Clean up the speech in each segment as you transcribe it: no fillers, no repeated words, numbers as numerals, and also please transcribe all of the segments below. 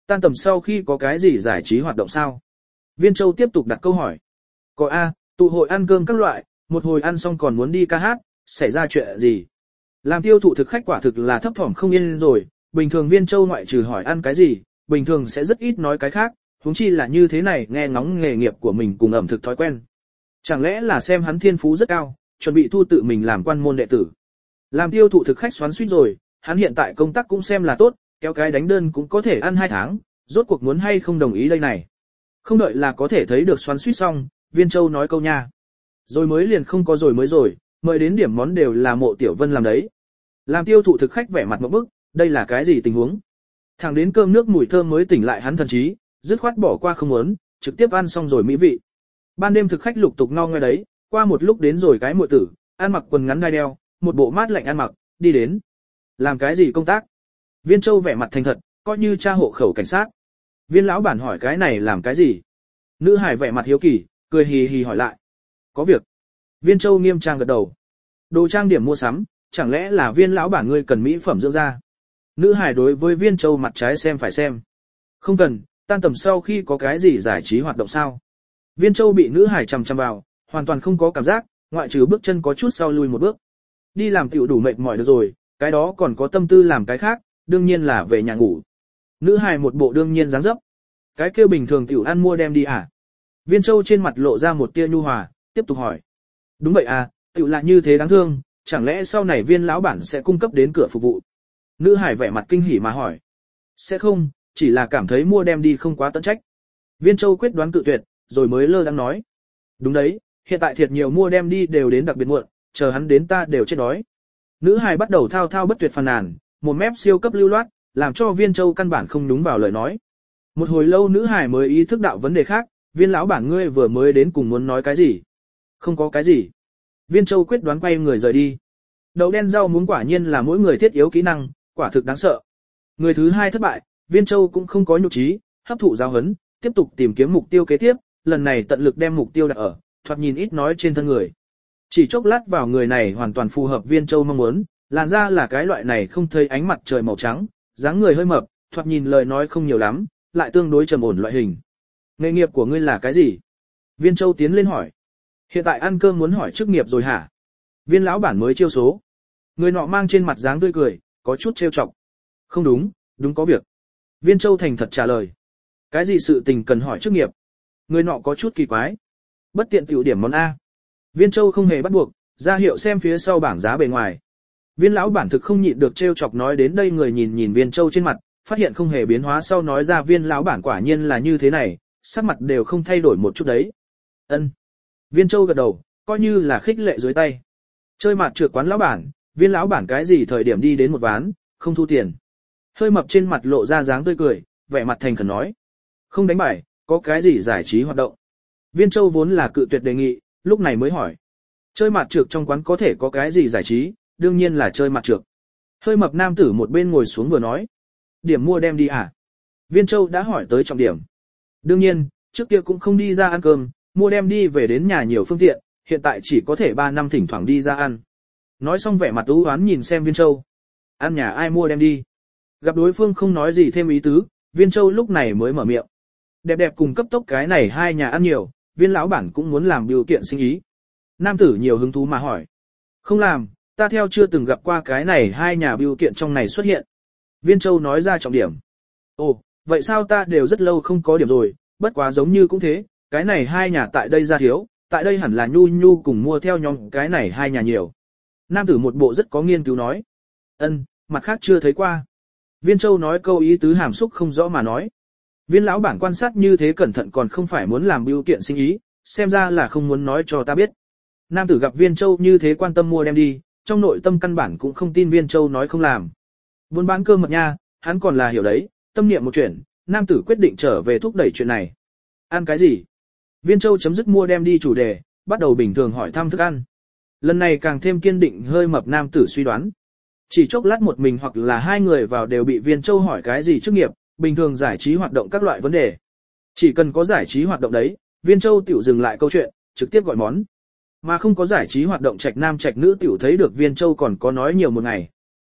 Tan tầm sau khi có cái gì giải trí hoạt động sao? Viên Châu tiếp tục đặt câu hỏi. Có A, tụ hội ăn cơm các loại, một hồi ăn xong còn muốn đi ca hát, xảy ra chuyện gì? Làm tiêu thụ thực khách quả thực là thấp thỏm không yên rồi, bình thường Viên Châu ngoại trừ hỏi ăn cái gì, bình thường sẽ rất ít nói cái khác, huống chi là như thế này nghe ngóng nghề nghiệp của mình cùng ẩm thực thói quen. Chẳng lẽ là xem hắn thiên phú rất cao, chuẩn bị thu tự mình làm quan môn đệ tử. Làm tiêu thụ thực khách xoắn xuýt rồi, hắn hiện tại công tác cũng xem là tốt, kéo cái đánh đơn cũng có thể ăn 2 tháng, rốt cuộc muốn hay không đồng ý đây này. Không đợi là có thể thấy được xoắn xuýt xong, Viên Châu nói câu nha. Rồi mới liền không có rồi mới rồi, mời đến điểm món đều là Mộ Tiểu Vân làm đấy. Làm tiêu thụ thực khách vẻ mặt ngộp bức, đây là cái gì tình huống? Thẳng đến cơm nước mùi thơm mới tỉnh lại hắn thần trí, dứt khoát bỏ qua không muốn, trực tiếp ăn xong rồi mỹ vị. Ban đêm thực khách lục tục ngo ngoe đấy, qua một lúc đến rồi cái muội tử, ăn mặc quần ngắn đai đeo, một bộ mát lạnh ăn mặc, đi đến. Làm cái gì công tác? Viên Châu vẻ mặt thành thật, coi như tra hộ khẩu cảnh sát. Viên lão bản hỏi cái này làm cái gì? Nữ hải vẻ mặt hiếu kỳ, cười hì hì hỏi lại. Có việc. Viên Châu nghiêm trang gật đầu. Đồ trang điểm mua sắm, chẳng lẽ là Viên lão bản ngươi cần mỹ phẩm dưỡng da? Nữ hải đối với Viên Châu mặt trái xem phải xem. Không cần, tan tầm sau khi có cái gì giải trí hoạt động sao? Viên Châu bị nữ hải chằm chằm vào, hoàn toàn không có cảm giác, ngoại trừ bước chân có chút sau lui một bước. Đi làm tiểu đủ mệt mỏi được rồi, cái đó còn có tâm tư làm cái khác, đương nhiên là về nhà ngủ. Nữ hài một bộ đương nhiên dáng dấp. Cái kêu bình thường tiểu ăn mua đem đi à? Viên Châu trên mặt lộ ra một tia nhu hòa, tiếp tục hỏi. Đúng vậy à, tiểu là như thế đáng thương, chẳng lẽ sau này Viên lão bản sẽ cung cấp đến cửa phục vụ? Nữ hài vẻ mặt kinh hỉ mà hỏi. Sẽ không, chỉ là cảm thấy mua đem đi không quá tận trách. Viên Châu quyết đoán cự tuyệt, rồi mới lơ đãng nói. Đúng đấy, hiện tại thiệt nhiều mua đem đi đều đến đặc biệt muộn, chờ hắn đến ta đều chết đói. Nữ hài bắt đầu thao thao bất tuyệt phàn nàn, một mép siêu cấp lưu loát, làm cho Viên Châu căn bản không đúng vào lời nói. Một hồi lâu nữ hài mới ý thức đạo vấn đề khác, Viên lão bản ngươi vừa mới đến cùng muốn nói cái gì? Không có cái gì. Viên Châu quyết đoán quay người rời đi. Đậu đen rau muống quả nhiên là mỗi người thiết yếu kỹ năng, quả thực đáng sợ. Người thứ hai thất bại, Viên Châu cũng không có nhục trí, hấp thụ giáo huấn, tiếp tục tìm kiếm mục tiêu kế tiếp, lần này tận lực đem mục tiêu đặt ở, thoạt nhìn ít nói trên thân người. Chỉ chốc lát vào người này hoàn toàn phù hợp Viên Châu mong muốn, làn da là cái loại này không thấy ánh mặt trời màu trắng, dáng người hơi mập, thoạt nhìn lời nói không nhiều lắm, lại tương đối trầm ổn loại hình. Nghề nghiệp của ngươi là cái gì? Viên Châu tiến lên hỏi. Hiện tại ăn cơm muốn hỏi chức nghiệp rồi hả? Viên lão bản mới chiêu số. Người nọ mang trên mặt dáng tươi cười, có chút trêu chọc. Không đúng, đúng có việc. Viên Châu thành thật trả lời. Cái gì sự tình cần hỏi chức nghiệp? Người nọ có chút kỳ quái. Bất tiện tiểu điểm món A. Viên Châu không hề bắt buộc, ra hiệu xem phía sau bảng giá bề ngoài. Viên lão bản thực không nhịn được trêu chọc nói đến đây người nhìn nhìn Viên Châu trên mặt, phát hiện không hề biến hóa sau nói ra Viên lão bản quả nhiên là như thế này, sắc mặt đều không thay đổi một chút đấy. Ân. Viên Châu gật đầu, coi như là khích lệ dưới tay. Chơi mặt trượt quán lão bản, Viên lão bản cái gì thời điểm đi đến một ván, không thu tiền. Hơi mập trên mặt lộ ra dáng tươi cười, vẻ mặt thành khẩn nói. Không đánh bài, có cái gì giải trí hoạt động. Viên Châu vốn là cự tuyệt đề nghị, lúc này mới hỏi. Chơi mặt trượt trong quán có thể có cái gì giải trí, đương nhiên là chơi mặt trượt. Hơi mập nam tử một bên ngồi xuống vừa nói. Điểm mua đem đi à? Viên Châu đã hỏi tới trọng điểm. Đương nhiên, trước kia cũng không đi ra ăn cơm, mua đem đi về đến nhà nhiều phương tiện, hiện tại chỉ có thể 3 năm thỉnh thoảng đi ra ăn. Nói xong vẻ mặt u oán nhìn xem Viên Châu. Ăn nhà ai mua đem đi? Gặp đối phương không nói gì thêm ý tứ, Viên Châu lúc này mới mở miệng. Đẹp đẹp cùng cấp tốc cái này hai nhà ăn nhiều, Viên lão bản cũng muốn làm điều kiện sinh ý. Nam tử nhiều hứng thú mà hỏi. Không làm, ta theo chưa từng gặp qua cái này hai nhà biểu kiện trong này xuất hiện. Viên Châu nói ra trọng điểm. Ồ, vậy sao ta đều rất lâu không có điểm rồi, bất quá giống như cũng thế, cái này hai nhà tại đây ra thiếu, tại đây hẳn là Nhu Nhu cùng mua theo nhóm cái này hai nhà nhiều. Nam tử một bộ rất có nghiên cứu nói. Ân, mặt khác chưa thấy qua. Viên Châu nói câu ý tứ hàm xúc không rõ mà nói. Viên lão bản quan sát như thế cẩn thận còn không phải muốn làm biểu kiện sinh ý, xem ra là không muốn nói cho ta biết. Nam tử gặp Viên Châu như thế quan tâm mua đem đi, trong nội tâm căn bản cũng không tin Viên Châu nói không làm. Buôn bán cơm mật nha, hắn còn là hiểu đấy, tâm niệm một chuyện, nam tử quyết định trở về thúc đẩy chuyện này. Ăn cái gì? Viên Châu chấm dứt mua đem đi chủ đề, bắt đầu bình thường hỏi thăm thức ăn. Lần này càng thêm kiên định hơi mập nam tử suy đoán. Chỉ chốc lát một mình hoặc là hai người vào đều bị Viên Châu hỏi cái gì chức nghiệp, bình thường giải trí hoạt động các loại vấn đề. Chỉ cần có giải trí hoạt động đấy, Viên Châu tiểu dừng lại câu chuyện, trực tiếp gọi món. Mà không có giải trí hoạt động trạch nam trạch nữ tiểu thấy được Viên Châu còn có nói nhiều một ngày.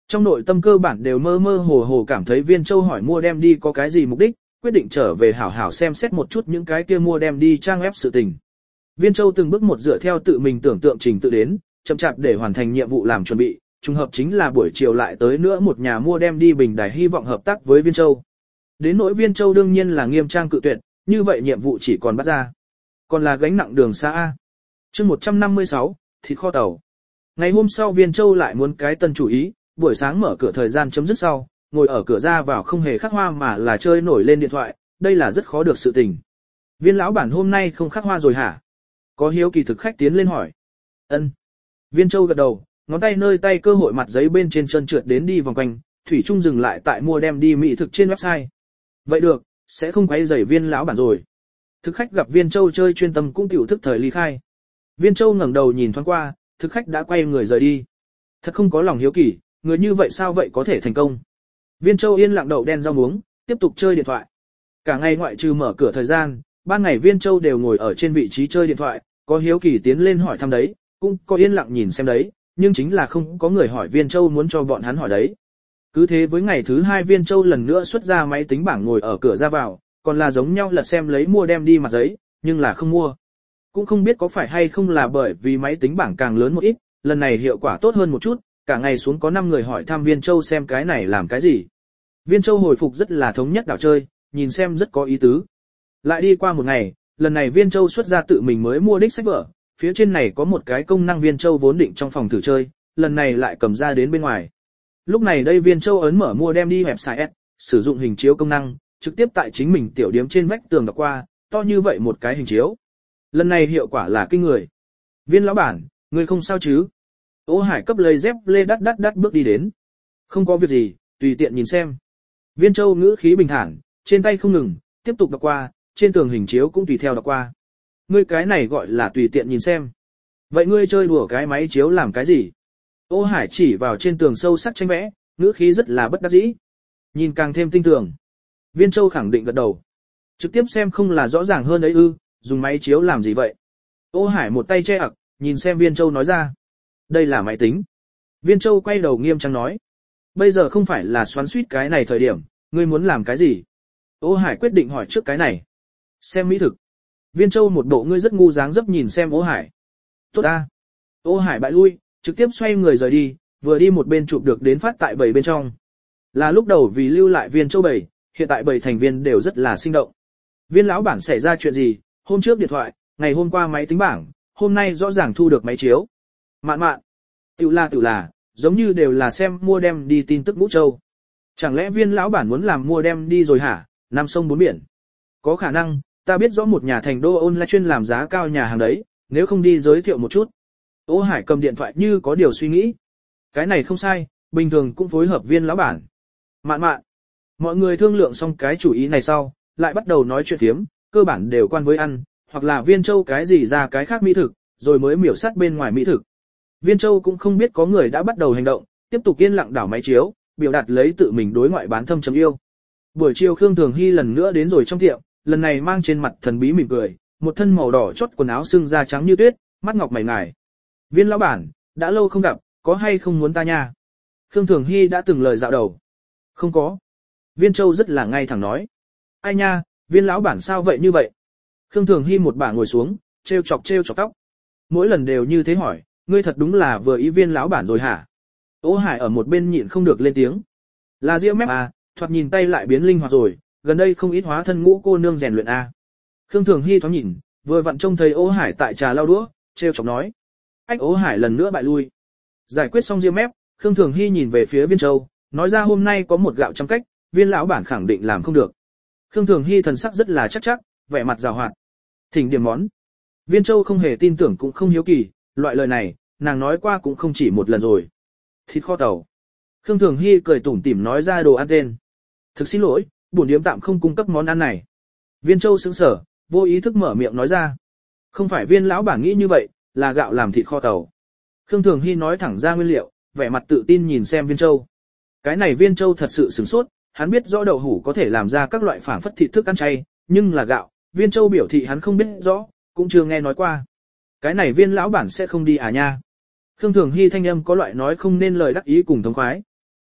Trong nội tâm cơ bản đều mơ mơ hồ hồ cảm thấy Viên Châu hỏi mua đem đi có cái gì mục đích, quyết định trở về hảo hảo xem xét một chút những cái kia mua đem đi trang web sự tình. Viên Châu từng bước một dựa theo tự mình tưởng tượng trình tự đến, chậm chạp để hoàn thành nhiệm vụ làm chuẩn bị, trùng hợp chính là buổi chiều lại tới nữa một nhà mua đem đi bình đài hy vọng hợp tác với Viên Châu. Đến nỗi Viên Châu đương nhiên là nghiêm trang cự tuyệt, như vậy nhiệm vụ chỉ còn bắt ra. Còn là gánh nặng đường xa A. Chương 156, thịt kho tàu. Ngày hôm sau Viên Châu lại muốn cái tân chủ ý, buổi sáng mở cửa thời gian chấm dứt sau, ngồi ở cửa ra vào không hề khắc hoa mà là chơi nổi lên điện thoại, đây là rất khó được sự tình. Viên lão bản hôm nay không khắc hoa rồi hả? Có hiếu kỳ thực khách tiến lên hỏi. Ân. Viên Châu gật đầu, ngón tay nơi tay cơ hội mặt giấy bên trên chân trượt đến đi vòng quanh, thủy chung dừng lại tại mua đem đi mỹ thực trên website. Vậy được, sẽ không quấy rầy Viên lão bản rồi. Thực khách gặp Viên Châu chơi chuyên tâm cũng tiểu thức thời ly khai. Viên Châu ngẩng đầu nhìn thoáng qua, thực khách đã quay người rời đi. Thật không có lòng hiếu kỳ, người như vậy sao vậy có thể thành công. Viên Châu yên lặng đậu đen rau muống, tiếp tục chơi điện thoại. Cả ngày ngoại trừ mở cửa thời gian, ban ngày Viên Châu đều ngồi ở trên vị trí chơi điện thoại, có hiếu kỳ tiến lên hỏi thăm đấy, cũng có yên lặng nhìn xem đấy, nhưng chính là không có người hỏi Viên Châu muốn cho bọn hắn hỏi đấy. Cứ thế với ngày thứ 2 Viên Châu lần nữa xuất ra máy tính bảng ngồi ở cửa ra vào, còn là giống nhau lật xem lấy mua đem đi mặt giấy, nhưng là không mua. Cũng không biết có phải hay không là bởi vì máy tính bảng càng lớn một ít, lần này hiệu quả tốt hơn một chút, cả ngày xuống có 5 người hỏi thăm Viên Châu xem cái này làm cái gì. Viên Châu hồi phục rất là thống nhất đảo chơi, nhìn xem rất có ý tứ. Lại đi qua một ngày, lần này Viên Châu xuất ra tự mình mới mua đích sách vở, phía trên này có một cái công năng Viên Châu vốn định trong phòng thử chơi, lần này lại cầm ra đến bên ngoài. Lúc này đây Viên Châu ấn mở mua đem đi website, sử dụng hình chiếu công năng, trực tiếp tại chính mình tiểu điếm trên vách tường đọc qua, to như vậy một cái hình chiếu. Lần này hiệu quả là kinh người. Viên lão bản, ngươi không sao chứ? Ô Hải cấp lấy dép lê đắt bước đi đến. Không có việc gì, tùy tiện nhìn xem. Viên Châu ngữ khí bình thản, trên tay không ngừng, tiếp tục đọc qua, trên tường hình chiếu cũng tùy theo đọc qua. Ngươi cái này gọi là tùy tiện nhìn xem. Vậy ngươi chơi đùa cái máy chiếu làm cái gì? Ô Hải chỉ vào trên tường sâu sắc tranh vẽ, ngữ khí rất là bất đắc dĩ. Nhìn càng thêm tinh tường. Viên Châu khẳng định gật đầu. Trực tiếp xem không là rõ ràng hơn đấy ư, dùng máy chiếu làm gì vậy? Ô Hải một tay che ặc, nhìn xem Viên Châu nói ra. Đây là máy tính. Viên Châu quay đầu nghiêm trang nói. Bây giờ không phải là xoắn suýt cái này thời điểm, ngươi muốn làm cái gì? Ô Hải quyết định hỏi trước cái này. Xem mỹ thực. Viên Châu một bộ ngươi rất ngu dáng dấp nhìn xem Ô Hải. Tốt ta. Ô Hải bại lui, trực tiếp xoay người rời đi, vừa đi một bên chụp được đến phát tại bầy bên trong. Là lúc đầu vì lưu lại Viên Châu bầy, hiện tại bầy thành viên đều rất là sinh động. Viên lão bản xảy ra chuyện gì? Hôm trước điện thoại, ngày hôm qua máy tính bảng, hôm nay rõ ràng thu được máy chiếu. Mạn, tự là, giống như đều là xem mua đem đi tin tức Ngũ Châu. Chẳng lẽ Viên lão bản muốn làm mua đem đi rồi hả? Năm sông bốn biển. Có khả năng, ta biết rõ một nhà thành đô online chuyên làm giá cao nhà hàng đấy, nếu không đi giới thiệu một chút. Ô Hải cầm điện thoại như có điều suy nghĩ. Cái này không sai, bình thường cũng phối hợp Viên lão bản. Mạn. Mọi người thương lượng xong cái chủ ý này sau, lại bắt đầu nói chuyện phiếm, cơ bản đều quan với ăn, hoặc là Viên Châu cái gì ra cái khác mỹ thực, rồi mới miểu sát bên ngoài mỹ thực. Viên Châu cũng không biết có người đã bắt đầu hành động, tiếp tục yên lặng đảo máy chiếu, biểu đạt lấy tự mình đối ngoại bán thâm chấm yêu. Buổi chiều Khương Thường Hy lần nữa đến rồi trong tiệm, lần này mang trên mặt thần bí mỉm cười, một thân màu đỏ chót quần áo sưng da trắng như tuyết, mắt ngọc mày ngài. Viên lão bản, đã lâu không gặp, có hay không muốn ta nha? Khương Thường Hy đã từng lời dạo đầu. Không có. Viên Châu rất là ngay thẳng nói. Ai nha, Viên lão bản sao vậy như vậy? Khương Thường Hy một bà ngồi xuống, trêu chọc tóc. Mỗi lần đều như thế hỏi, ngươi thật đúng là vừa ý Viên lão bản rồi hả? Ô Hải ở một bên nhịn không được lên tiếng. Là Diễm mép à, thoạt nhìn tay lại biến linh hoạt rồi, gần đây không ít hóa thân Ngũ cô nương rèn luyện a. Khương Thường Hy thoáng nhìn, vừa vặn trông thấy Ô Hải tại trà lau đũa, trêu chọc nói. Ách Ô Hải lần nữa bại lui. Giải quyết xong Diễm mép, Khương Thường Hy nhìn về phía Viên Châu, nói ra hôm nay có một gạo trăm cách, Viên lão bản khẳng định làm không được. Khương Thường Hy thần sắc rất là chắc, vẻ mặt giàu hoạt. Thỉnh điểm món. Viên Châu không hề tin tưởng cũng không hiếu kỳ, loại lời này, nàng nói qua cũng không chỉ một lần rồi. Thịt kho tàu. Khương Thường Hy cười tủm tỉm nói ra đồ ăn tên. Thực xin lỗi, bổn điếm tạm không cung cấp món ăn này. Viên Châu sững sờ, vô ý thức mở miệng nói ra. Không phải Viên lão bản nghĩ như vậy, là gạo làm thịt kho tàu. Khương Thường Hy nói thẳng ra nguyên liệu, vẻ mặt tự tin nhìn xem Viên Châu. Cái này Viên Châu thật sự sửng sốt, hắn biết rõ đậu hũ có thể làm ra các loại phảng phất thịt thức ăn chay, nhưng là gạo, Viên Châu biểu thị hắn không biết rõ, cũng chưa nghe nói qua. Cái này Viên lão bản sẽ không đi à nha? Khương Thường Hy thanh âm có loại nói không nên lời đắc ý cùng thống khoái.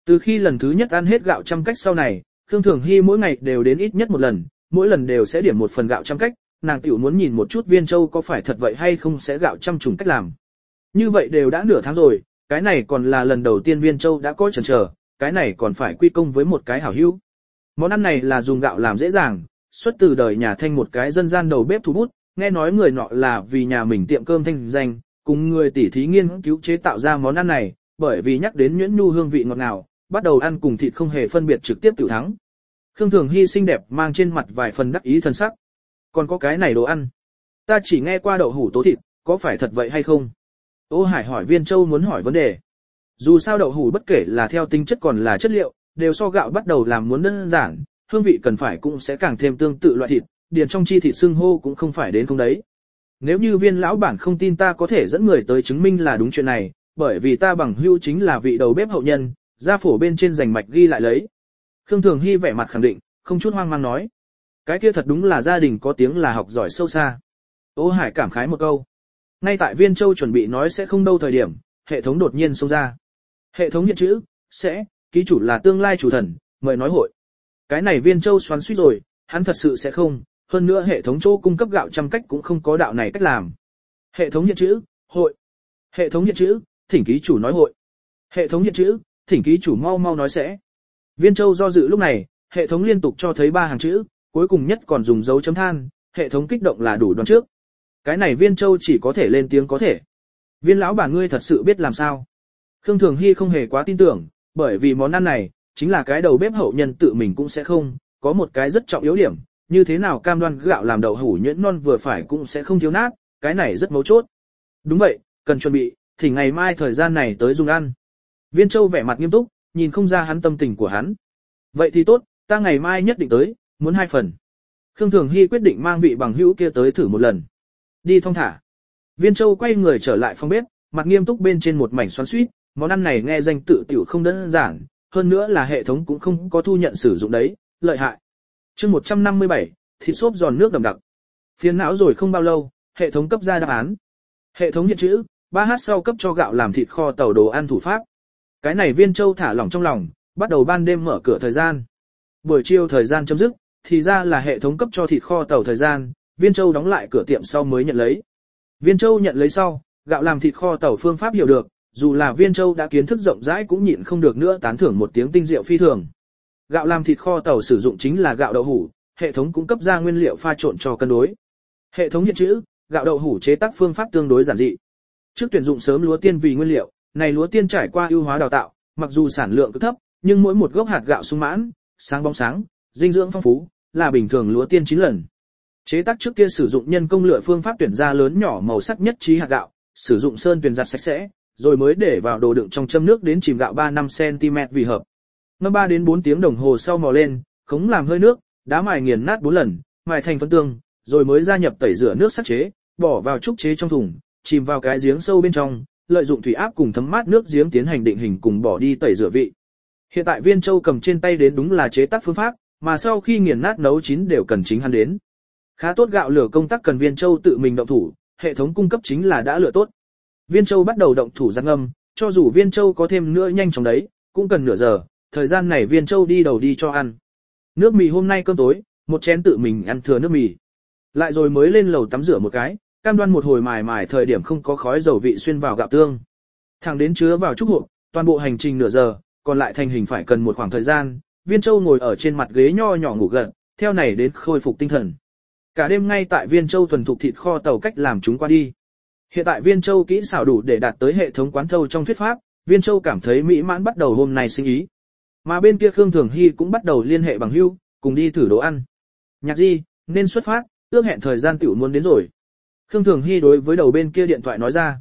Từ khi lần thứ nhất ăn hết gạo trăm cách sau này, Khương Thường Hy mỗi ngày đều đến ít nhất một lần, mỗi lần đều sẽ điểm một phần gạo trăm cách, nàng tiểu muốn nhìn một chút Viên Châu có phải thật vậy hay không sẽ gạo trăm trùng cách làm. Như vậy đều đã nửa tháng rồi, cái này còn là lần đầu tiên Viên Châu đã có chần chờ, cái này còn phải quy công với một cái hảo hữu. Món ăn này là dùng gạo làm dễ dàng, xuất từ đời nhà Thanh một cái dân gian đầu bếp thủ bút, nghe nói người nọ là vì nhà mình tiệm cơm thanh danh, cùng người tỉ thí nghiên cứu chế tạo ra món ăn này, bởi vì nhắc đến nhuyễn nhu hương vị ngọt ngào, bắt đầu ăn cùng thịt không hề phân biệt trực tiếp tiểu thắng. Khương Thường Hy xinh đẹp mang trên mặt vài phần đắc ý thân sắc. Còn có cái này đồ ăn, ta chỉ nghe qua đậu hủ tố thịt, có phải thật vậy hay không? Ô Hải hỏi Viên Châu muốn hỏi vấn đề. Dù sao đậu hủ bất kể là theo tính chất còn là chất liệu, đều so gạo bắt đầu làm muốn đơn giản, hương vị cần phải cũng sẽ càng thêm tương tự loại thịt, điền trong chi thịt xưng hô cũng không phải đến không đấy. Nếu như Viên lão bản không tin ta có thể dẫn người tới chứng minh là đúng chuyện này, bởi vì ta bằng hữu chính là vị đầu bếp hậu nhân, gia phổ bên trên rành mạch ghi lại lấy. Khương Thường Hy vẻ mặt khẳng định, không chút hoang mang nói. Cái kia thật đúng là gia đình có tiếng là học giỏi sâu xa. Ô Hải cảm khái một câu. Ngay tại Viên Châu chuẩn bị nói sẽ không đâu thời điểm, hệ thống đột nhiên xông ra. Hệ thống hiện chữ, sẽ, ký chủ là tương lai chủ thần, mời nói hội. Cái này Viên Châu xoắn suýt rồi, hắn thật sự sẽ không, hơn nữa hệ thống chỗ cung cấp gạo trăm cách cũng không có đạo này cách làm. Hệ thống hiện chữ, hội. Hệ thống hiện chữ, thỉnh ký chủ nói hội. Hệ thống hiện chữ, thỉnh ký chủ mau mau nói sẽ. Viên Châu do dự lúc này, hệ thống liên tục cho thấy 3 hàng chữ, cuối cùng nhất còn dùng dấu chấm than, hệ thống kích động là đủ đoán trước. Cái này Viên Châu chỉ có thể lên tiếng có thể. Viên lão bản ngươi thật sự biết làm sao? Khương Thường Hy không hề quá tin tưởng, bởi vì món ăn này, chính là cái đầu bếp hậu nhân tự mình cũng sẽ không, có một cái rất trọng yếu điểm, như thế nào cam đoan gạo làm đậu hủ nhuyễn non vừa phải cũng sẽ không thiếu nát, cái này rất mấu chốt. Đúng vậy, cần chuẩn bị, thì ngày mai thời gian này tới dùng ăn. Viên Châu vẻ mặt nghiêm túc, nhìn không ra hắn tâm tình của hắn. Vậy thì tốt, ta ngày mai nhất định tới, muốn 2 phần. Khương Thường Hy quyết định mang vị bằng hữu kia tới thử một lần. Đi thong thả. Viên Châu quay người trở lại phòng bếp, mặt nghiêm túc bên trên một mảnh xoắn xuýt, món ăn này nghe danh tự tiểu không đơn giản, hơn nữa là hệ thống cũng không có thu nhận sử dụng đấy, lợi hại. Chương 157, thịt xốp giòn nước đậm đặc. Phiền não rồi không bao lâu, hệ thống cấp ra đáp án. Hệ thống hiện chữ, 3h sau cấp cho gạo làm thịt kho tàu đồ ăn thủ pháp. Cái này Viên Châu thả lỏng trong lòng, bắt đầu ban đêm mở cửa thời gian. Buổi chiều thời gian chấm dứt, thì ra là hệ thống cấp cho thịt kho tàu thời gian, Viên Châu đóng lại cửa tiệm sau mới nhận lấy. Viên Châu nhận lấy sau, gạo làm thịt kho tàu phương pháp hiểu được, dù là Viên Châu đã kiến thức rộng rãi cũng nhịn không được nữa tán thưởng một tiếng tinh diệu phi thường. Gạo làm thịt kho tàu sử dụng chính là gạo đậu hủ, hệ thống cũng cấp ra nguyên liệu pha trộn cho cân đối. Hệ thống hiện chữ, gạo đậu hủ chế tác phương pháp tương đối giản dị. Trước tuyển dụng sớm lúa tiên vì nguyên liệu, này lúa tiên trải qua ưu hóa đào tạo, mặc dù sản lượng cực thấp, nhưng mỗi một gốc hạt gạo sung mãn, sáng bóng sáng, dinh dưỡng phong phú, là bình thường lúa tiên 9 lần. Chế tác trước kia sử dụng nhân công lựa phương pháp tuyển ra lớn nhỏ màu sắc nhất trí hạt gạo, sử dụng sơn tuyển giặt sạch sẽ, rồi mới để vào đồ đựng trong châm nước đến chìm gạo 3-5 cm vì hợp. Ngâm 3 đến 4 tiếng đồng hồ sau mò lên, khống làm hơi nước, đá mài nghiền nát 4 lần, mài thành phân tương, rồi mới gia nhập tẩy rửa nước sắc chế, bỏ vào trúc chế trong thùng, chìm vào cái giếng sâu bên trong, lợi dụng thủy áp cùng thấm mát nước giếng tiến hành định hình cùng bỏ đi tẩy rửa vị. Hiện tại Viên Châu cầm trên tay đến đúng là chế tác phương pháp, mà sau khi nghiền nát nấu chín đều cần chính hắn đến. Khá tốt gạo lửa công tác cần Viên Châu tự mình động thủ, hệ thống cung cấp chính là đã lựa tốt. Viên Châu bắt đầu động thủ giặt ngâm, cho dù Viên Châu có thêm nữa nhanh chóng đấy, cũng cần nửa giờ, thời gian này Viên Châu đi đầu đi cho ăn. Nước mì hôm nay cơm tối, một chén tự mình ăn thừa nước mì. Lại rồi mới lên lầu tắm rửa một cái, cam đoan một hồi mài thời điểm không có khói dầu vị xuyên vào gạo tương. Thẳng đến chứa vào trúc hộp, toàn bộ hành trình nửa giờ, còn lại thành hình phải cần một khoảng thời gian. Viên Châu ngồi ở trên mặt ghế nho nhỏ ngủ gật, theo này đến khôi phục tinh thần. Cả đêm ngay tại Viên Châu thuần thục thịt kho tàu cách làm chúng qua đi. Hiện tại Viên Châu kỹ xảo đủ để đạt tới hệ thống quán thâu trong thuyết pháp, Viên Châu cảm thấy mỹ mãn bắt đầu hôm nay sinh ý. Mà bên kia Khương Thường Hy cũng bắt đầu liên hệ bằng hữu, cùng đi thử đồ ăn. Nhạc Di, nên xuất phát, ước hẹn thời gian tiểu muốn đến rồi. Khương Thường Hy đối với đầu bên kia điện thoại nói ra.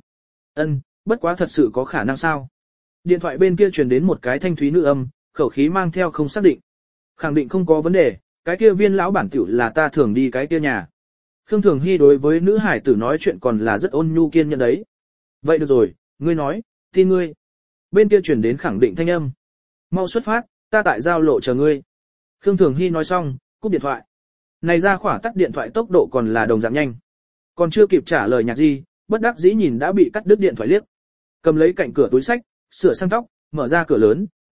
Bất quá thật sự có khả năng sao? Điện thoại bên kia truyền đến một cái thanh thúy nữ âm, khẩu khí mang theo không xác định. Khẳng định không có vấn đề, cái kia Viên lão bản tiểu là ta thường đi cái kia nhà. Khương Thường Hy đối với nữ hải tử nói chuyện còn là rất ôn nhu kiên nhẫn đấy. Vậy được rồi, ngươi nói, tin ngươi. Bên kia truyền đến khẳng định thanh âm. Mau xuất phát, ta tại giao lộ chờ ngươi. Khương Thường Hy nói xong, cúp điện thoại. Này ra khỏa tắt điện thoại tốc độ còn là đồng dạng nhanh. Còn chưa kịp trả lời Nhạc Di, bất đắc dĩ nhìn đã bị cắt đứt điện thoại liếc. Cầm lấy cạnh cửa túi sách, sửa sang tóc, mở ra cửa lớn,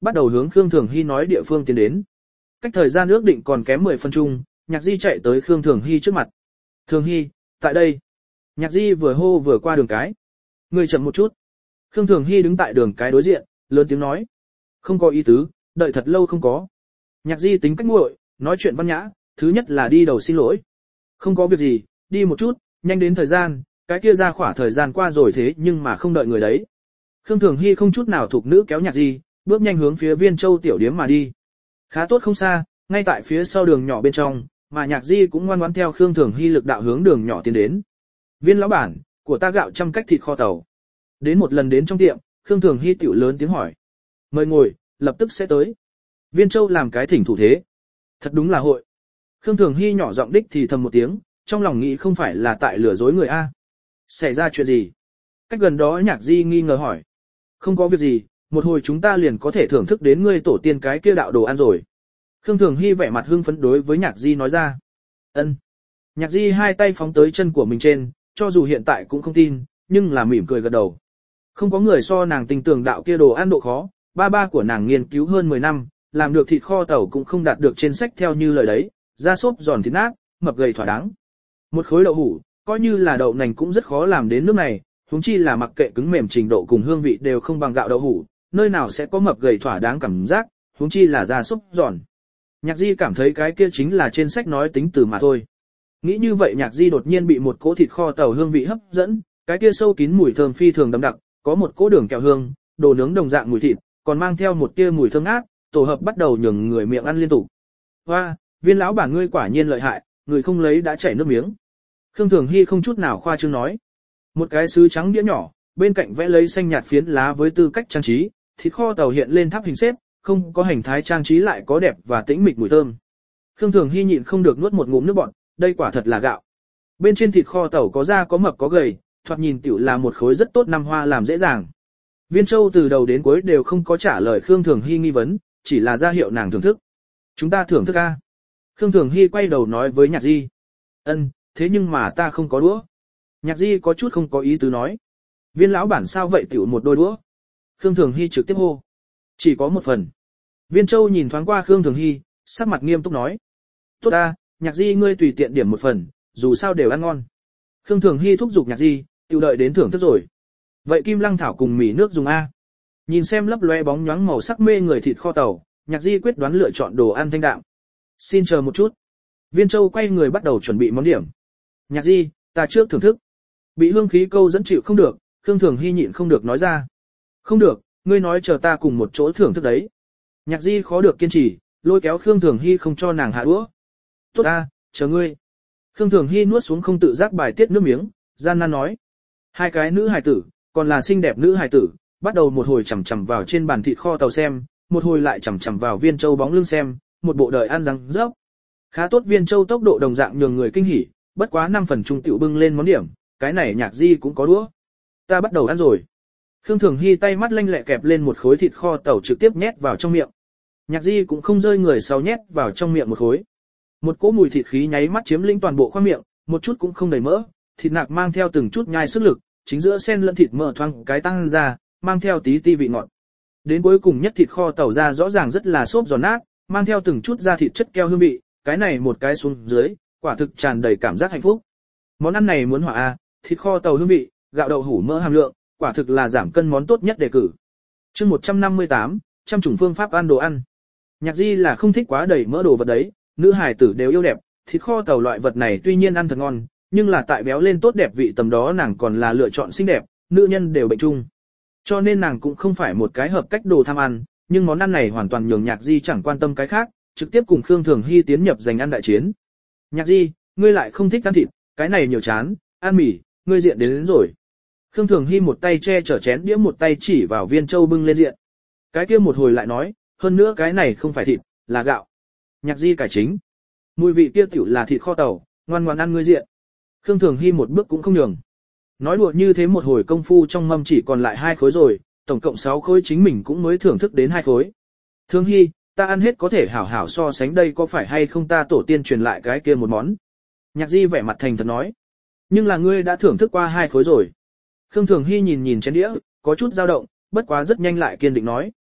bắt đầu hướng Khương Thường Hy nói địa phương tiến đến. Cách thời gian ước định còn kém 10 phân chung, Nhạc Di chạy tới Khương Thường Hy trước mặt. Thường Hy, tại đây. Nhạc Di vừa hô vừa qua đường cái. Người chậm một chút. Khương Thường Hy đứng tại đường cái đối diện, lớn tiếng nói. Không có ý tứ, đợi thật lâu không có. Nhạc Di tính cách nguội, nói chuyện văn nhã, thứ nhất là đi đầu xin lỗi. Không có việc gì, đi một chút, nhanh đến thời gian, cái kia ra khỏa thời gian qua rồi thế nhưng mà không đợi người đấy. Khương Thường Hy không chút nào thuộc nữ kéo Nhạc Di, bước nhanh hướng phía Viên Châu tiểu điếm mà đi. Khá tốt không xa, ngay tại phía sau đường nhỏ bên trong, mà Nhạc Di cũng ngoan ngoãn theo Khương Thường Hy lực đạo hướng đường nhỏ tiến đến. Viên lão bản, của ta gạo trăm cách thịt kho tàu. Đến một lần đến trong tiệm, Khương Thường Hy tiểu lớn tiếng hỏi. Mời ngồi, lập tức sẽ tới. Viên Châu làm cái thỉnh thủ thế. Thật đúng là hội. Khương Thường Hy nhỏ giọng đích thì thầm một tiếng, trong lòng nghĩ không phải là tại lừa dối người A. Xảy ra chuyện gì? Cách gần đó Nhạc Di nghi ngờ hỏi. Không có việc gì, một hồi chúng ta liền có thể thưởng thức đến ngươi tổ tiên cái kia đạo đồ ăn rồi. Khương Thường Hy vẻ mặt hưng phấn đối với Nhạc Di nói ra. Ân. Nhạc Di hai tay phóng tới chân của mình trên, cho dù hiện tại cũng không tin, nhưng là mỉm cười gật đầu. Không có người so nàng tình tưởng đạo kia đồ ăn độ khó, ba của nàng nghiên cứu hơn 10 năm, làm được thịt kho tàu cũng không đạt được trên sách theo như lời đấy, da xốp giòn thịt nát, mập gầy thỏa đáng. Một khối đậu hủ, coi như là đậu nành cũng rất khó làm đến nước này, huống chi là mặc kệ cứng mềm trình độ cùng hương vị đều không bằng gạo đậu hủ, nơi nào sẽ có mập gầy thỏa đáng cảm giác, huống chi là da xốp giòn. Nhạc Di cảm thấy cái kia chính là trên sách nói tính từ mà thôi. Nghĩ như vậy Nhạc Di đột nhiên bị một cỗ thịt kho tàu hương vị hấp dẫn, cái kia sâu kín mùi thơm phi thường đậm đặc, có một cỗ đường kẹo hương, đồ nướng đồng dạng mùi thịt, còn mang theo một tia mùi thơm ngát, tổ hợp bắt đầu nhường người miệng ăn liên tục. Hoa, Viên lão bản ngươi quả nhiên lợi hại, người không lấy đã chảy nước miếng. Khương Thường Hy không chút nào khoa trương nói. Một cái sứ trắng đĩa nhỏ, bên cạnh vẽ lấy xanh nhạt phiến lá với tư cách trang trí, thịt kho tàu hiện lên tháp hình xếp, không có hành thái trang trí lại có đẹp và tĩnh mịch mùi thơm. Khương Thường Hy nhịn không được nuốt một ngụm nước bọt, đây quả thật là gạo. Bên trên thịt kho tàu có da có mập có gầy, thoạt nhìn tiểu là một khối rất tốt năm hoa làm dễ dàng. Viên Châu từ đầu đến cuối đều không có trả lời Khương Thường Hy nghi vấn, chỉ là ra hiệu nàng thưởng thức. Chúng ta thưởng thức a. Khương Thường Hy quay đầu nói với Nhạc Di. Ân, thế nhưng mà ta không có đũa. Nhạc Di có chút không có ý tứ nói. Viên lão bản sao vậy tiểu một đôi đũa. Khương Thường Hy trực tiếp hô. Chỉ có một phần. Viên Châu nhìn thoáng qua Khương Thường Hy, sắc mặt nghiêm túc nói. Tốt ta, Nhạc Di ngươi tùy tiện điểm một phần, dù sao đều ăn ngon. Khương Thường Hy thúc giục Nhạc Di, tiểu đợi đến thưởng thức rồi. Vậy kim lăng thảo cùng mì nước dùng A. Nhìn xem lấp loe bóng nhoáng màu sắc mê người thịt kho tàu, Nhạc Di quyết đoán lựa chọn đồ ăn thanh đạm. Xin chờ một chút. Viên Châu quay người bắt đầu chuẩn bị món điểm. Nhạc Di, ta trước thưởng thức. Bị hương khí câu dẫn chịu không được, Khương Thường Hy nhịn không được nói ra. Không được, ngươi nói chờ ta cùng một chỗ thưởng thức đấy. Nhạc Di khó được kiên trì, lôi kéo Khương Thường Hy không cho nàng hạ đũa. Tốt ta, chờ ngươi. Khương Thường Hy nuốt xuống không tự giác bài tiết nước miếng, gian nan nói. Hai cái nữ hài tử, còn là xinh đẹp nữ hài tử, bắt đầu một hồi chằm chằm vào trên bàn thịt kho tàu xem, một hồi lại chằm chằm vào Viên Châu bóng lưng xem, một bộ đời ăn răng rớp. Khá tốt Viên Châu tốc độ đồng dạng nhường người kinh hỉ, bất quá 5 phần trung tiểu bưng lên món điểm, cái này Nhạc Di cũng có đũa. Ta bắt đầu ăn rồi. Khương Thường Hy tay mắt lanh lẹ kẹp lên một khối thịt kho tàu trực tiếp nhét vào trong miệng. Nhạc Di cũng không rơi người sau nhét vào trong miệng một khối. Một cỗ mùi thịt khí nháy mắt chiếm lĩnh toàn bộ khoang miệng, một chút cũng không đầy mỡ, thịt nạc mang theo từng chút nhai sức lực, chính giữa xen lẫn thịt mỡ thoang cái tăng ra, mang theo tí ti vị ngọt. Đến cuối cùng nhất thịt kho tàu ra rõ ràng rất là xốp giòn nát, mang theo từng chút da thịt chất keo hương vị, cái này một cái xuống dưới, quả thực tràn đầy cảm giác hạnh phúc. Món ăn này muốn hỏa a, thịt kho tàu hương vị, gạo đậu hủ mỡ hàm lượng, quả thực là giảm cân món tốt nhất đề cử. Chương 158, trăm chủng phương pháp ăn đồ ăn. Nhạc Di là không thích quá đầy mỡ đồ vật đấy, nữ hài tử đều yêu đẹp, thịt kho tàu loại vật này tuy nhiên ăn thật ngon, nhưng là tại béo lên tốt đẹp vị tầm đó nàng còn là lựa chọn xinh đẹp, nữ nhân đều bệnh chung. Cho nên nàng cũng không phải một cái hợp cách đồ tham ăn, nhưng món ăn này hoàn toàn nhường Nhạc Di chẳng quan tâm cái khác, trực tiếp cùng Khương Thường Hy tiến nhập giành ăn đại chiến. Nhạc Di, ngươi lại không thích ăn thịt, cái này nhiều chán, ăn mì, ngươi diện đến rồi. Khương Thường Hy một tay che chở chén đĩa một tay chỉ vào Viên Châu bưng lên diện. Cái kia một hồi lại nói, hơn nữa cái này không phải thịt, là gạo. Nhạc Di cải chính. Mùi vị kia tiểu là thịt kho tàu, ngoan ngoãn ăn ngươi diện. Khương Thường Hy một bước cũng không nhường. Nói đùa như thế một hồi công phu trong mâm chỉ còn lại 2 khối rồi, tổng cộng 6 khối chính mình cũng mới thưởng thức đến 2 khối. Thường Hy, ta ăn hết có thể hảo hảo so sánh đây có phải hay không ta tổ tiên truyền lại cái kia một món. Nhạc Di vẻ mặt thành thật nói. Nhưng là ngươi đã thưởng thức qua 2 khối rồi. Khương Thường Hy nhìn nhìn chén đĩa, có chút dao động, bất quá rất nhanh lại kiên định nói.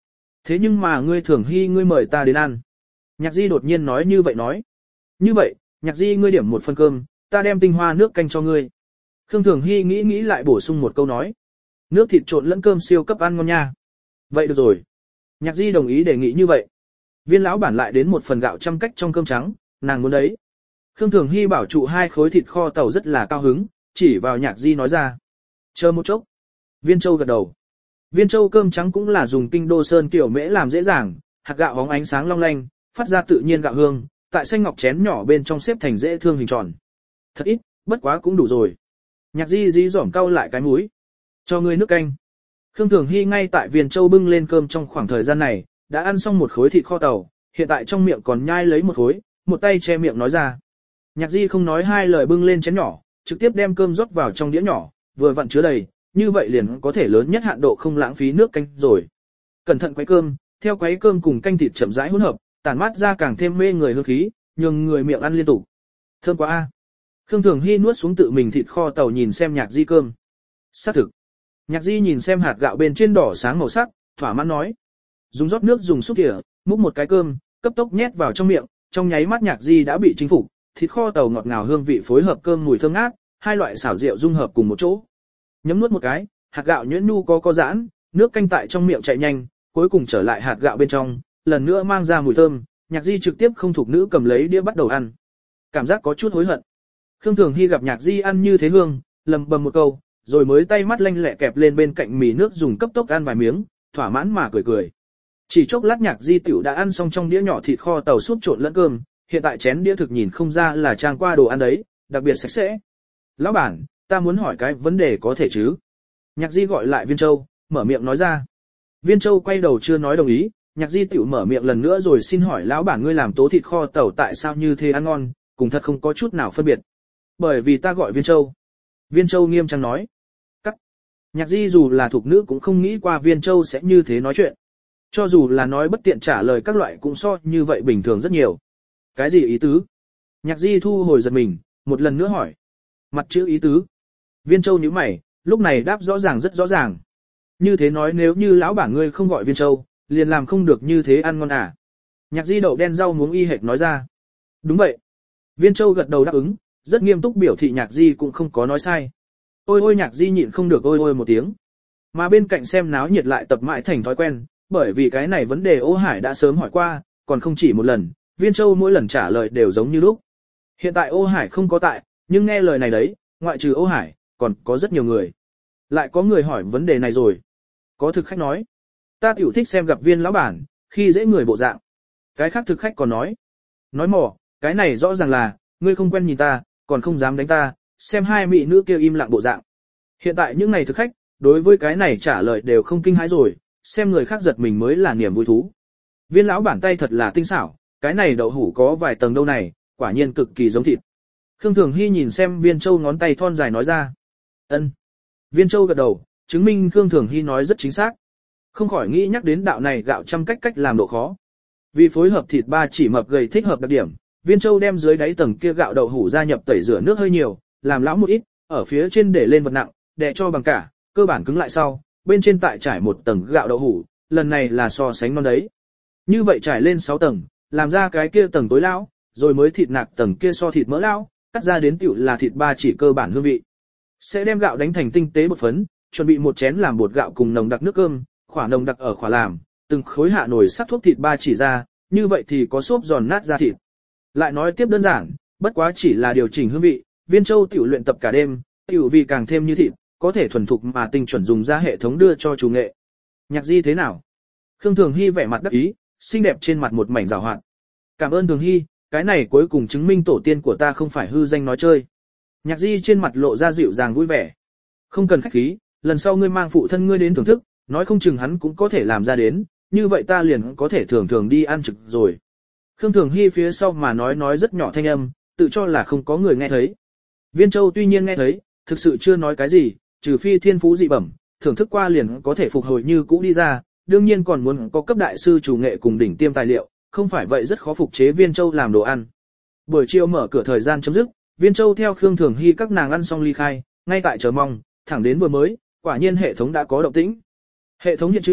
Thế nhưng mà ngươi Thường Hy ngươi mời ta đến ăn. Nhạc Di đột nhiên nói như vậy nói. Như vậy, Nhạc Di ngươi điểm một phần cơm, ta đem tinh hoa nước canh cho ngươi. Khương Thường Hy nghĩ lại bổ sung một câu nói. Nước thịt trộn lẫn cơm siêu cấp ăn ngon nha. Vậy được rồi. Nhạc Di đồng ý đề nghị như vậy. Viên lão bản lại đến một phần gạo trăm cách trong cơm trắng, nàng muốn đấy. Khương Thường Hy bảo trụ 2 khối thịt kho tàu rất là cao hứng, chỉ vào Nhạc Di nói ra. Chờ một chốc. Viên Châu gật đầu. Viên Châu cơm trắng cũng là dùng kinh đô sơn kiểu mễ làm dễ dàng, hạt gạo bóng ánh sáng long lanh, phát ra tự nhiên gạo hương, tại xanh ngọc chén nhỏ bên trong xếp thành dễ thương hình tròn. Thật ít, bất quá cũng đủ rồi. Nhạc Di dí dỏm cau lại cái mũi. Cho ngươi nước canh. Khương Thường Hy ngay tại Viên Châu bưng lên cơm trong khoảng thời gian này, đã ăn xong một khối thịt kho tàu, hiện tại trong miệng còn nhai lấy một khối, một tay che miệng nói ra. Nhạc Di không nói hai lời bưng lên chén nhỏ, trực tiếp đem cơm rót vào trong đĩa nhỏ, vừa vặn chứa đầy, như vậy liền có thể lớn nhất hạn độ không lãng phí nước canh rồi. Cẩn thận quấy cơm, theo quấy cơm cùng canh thịt chậm rãi hỗn hợp, tản mát ra càng thêm mê người hương khí, nhường người miệng ăn liên tục. Thơm quá a. Khương Thường Hy nuốt xuống tự mình thịt kho tàu nhìn xem Nhạc Di cơm. Xác thực. Nhạc Di nhìn xem hạt gạo bên trên đỏ sáng màu sắc, thỏa mãn nói. Dùng rót nước dùng xúc thìa, múc một cái cơm, cấp tốc nhét vào trong miệng, trong nháy mắt Nhạc Di đã bị chinh phục, thịt kho tàu ngọt ngào hương vị phối hợp cơm mùi thơm ngát, hai loại xảo rượu dung hợp cùng một chỗ. Nhấm nuốt một cái, hạt gạo nhuyễn nhu có giãn, nước canh tại trong miệng chạy nhanh, cuối cùng trở lại hạt gạo bên trong, lần nữa mang ra mùi thơm, Nhạc Di trực tiếp không thuộc nữ cầm lấy đĩa bắt đầu ăn. Cảm giác có chút hối hận. Khương Thường Hy gặp Nhạc Di ăn như thế hương, lầm bầm một câu, rồi mới tay mắt lanh lẹ kẹp lên bên cạnh mì nước dùng cấp tốc ăn vài miếng, thỏa mãn mà cười cười. Chỉ chốc lát Nhạc Di tiểu đã ăn xong trong đĩa nhỏ thịt kho tàu súp trộn lẫn cơm, hiện tại chén đĩa thực nhìn không ra là trang qua đồ ăn đấy, đặc biệt sạch sẽ. Lão bản, ta muốn hỏi cái vấn đề có thể chứ? Nhạc Di gọi lại Viên Châu, mở miệng nói ra. Viên Châu quay đầu chưa nói đồng ý, Nhạc Di tiểu mở miệng lần nữa rồi xin hỏi lão bản ngươi làm tố thịt kho tàu tại sao như thế ăn ngon, cùng thật không có chút nào phân biệt. Bởi vì ta gọi Viên Châu. Viên Châu nghiêm trang nói. Cắt. Nhạc Di dù là thuộc nữ cũng không nghĩ qua Viên Châu sẽ như thế nói chuyện. Cho dù là nói bất tiện trả lời các loại cũng so như vậy bình thường rất nhiều. Cái gì ý tứ? Nhạc Di thu hồi giật mình, một lần nữa hỏi. Mặt chữ ý tứ. Viên Châu nhíu mày, lúc này đáp rõ ràng rất rõ ràng. Như thế nói nếu như lão bản ngươi không gọi Viên Châu, liền làm không được như thế ăn ngon à. Nhạc Di đậu đen rau muống y hệt nói ra. Đúng vậy. Viên Châu gật đầu đáp ứng, rất nghiêm túc biểu thị Nhạc Di cũng không có nói sai. Ôi ôi Nhạc Di nhịn không được ôi ôi một tiếng. Mà bên cạnh xem náo nhiệt lại tập mãi thành thói quen, bởi vì cái này vấn đề Ô Hải đã sớm hỏi qua, còn không chỉ một lần, Viên Châu mỗi lần trả lời đều giống như lúc. Hiện tại Ô Hải không có tại, nhưng nghe lời này đấy, ngoại trừ Ô Hải, còn có rất nhiều người. Lại có người hỏi vấn đề này rồi. Có thực khách nói, ta tiểu thích xem gặp Viên lão bản, khi dễ người bộ dạng. Cái khác thực khách còn nói mỏ, cái này rõ ràng là, ngươi không quen nhìn ta, còn không dám đánh ta, xem hai mỹ nữ kia im lặng bộ dạng. Hiện tại những này thực khách, đối với cái này trả lời đều không kinh hãi rồi, xem người khác giật mình mới là niềm vui thú. Viên lão bản tay thật là tinh xảo, cái này đậu hủ có vài tầng đâu này, quả nhiên cực kỳ giống thịt. Khương Thường Hy nhìn xem Viên Châu ngón tay thon dài nói ra. Ân. Viên Châu gật đầu, chứng minh Khương Thường Hy nói rất chính xác. Không khỏi nghĩ nhắc đến đạo này gạo trăm cách làm độ khó. Vì phối hợp thịt ba chỉ mập gầy thích hợp đặc điểm, Viên Châu đem dưới đáy tầng kia gạo đậu hủ gia nhập tẩy rửa nước hơi nhiều, làm lão một ít, ở phía trên để lên vật nặng, đè cho bằng cả, cơ bản cứng lại sau, bên trên tại trải một tầng gạo đậu hủ, lần này là so sánh non đấy. Như vậy trải lên 6 tầng, làm ra cái kia tầng tối lão, rồi mới thịt nạc tầng kia so thịt mỡ lão, cắt ra đến tiểu là thịt ba chỉ cơ bản hương vị. Sẽ đem gạo đánh thành tinh tế bột phấn, chuẩn bị một chén làm bột gạo cùng nồng đặc nước cơm, khỏa nồng đặc ở khỏa làm, từng khối hạ nồi sắc thuốc thịt ba chỉ ra, như vậy thì có xốp giòn nát ra thịt. Lại nói tiếp đơn giản, bất quá chỉ là điều chỉnh hương vị, Viên Châu tiểu luyện tập cả đêm, tiểu vì càng thêm như thịt, có thể thuần thục mà tinh chuẩn dùng ra hệ thống đưa cho chủ nghệ. Nhạc Di thế nào? Khương Thường Hy vẻ mặt đắc ý, xinh đẹp trên mặt một mảnh rào hoạt. Cảm ơn Thường Hy, cái này cuối cùng chứng minh tổ tiên của ta không phải hư danh nói chơi. Nhạc Di trên mặt lộ ra dịu dàng vui vẻ. Không cần khách khí, lần sau ngươi mang phụ thân ngươi đến thưởng thức, nói không chừng hắn cũng có thể làm ra đến, như vậy ta liền có thể thường thường đi ăn trực rồi. Khương Thường Hy phía sau mà nói rất nhỏ thanh âm, tự cho là không có người nghe thấy. Viên Châu tuy nhiên nghe thấy, thực sự chưa nói cái gì, trừ phi thiên phú dị bẩm, thưởng thức qua liền có thể phục hồi như cũ đi ra, đương nhiên còn muốn có cấp đại sư chủ nghệ cùng đỉnh tiêm tài liệu, không phải vậy rất khó phục chế Viên Châu làm đồ ăn. Buổi chiều mở cửa thời gian chấm dứt, Viên Châu theo Khương Thường Hy các nàng ăn xong ly khai, ngay tại chờ mong, thẳng đến vừa mới, quả nhiên hệ thống đã có động tĩnh. Hệ thống hiện chữ,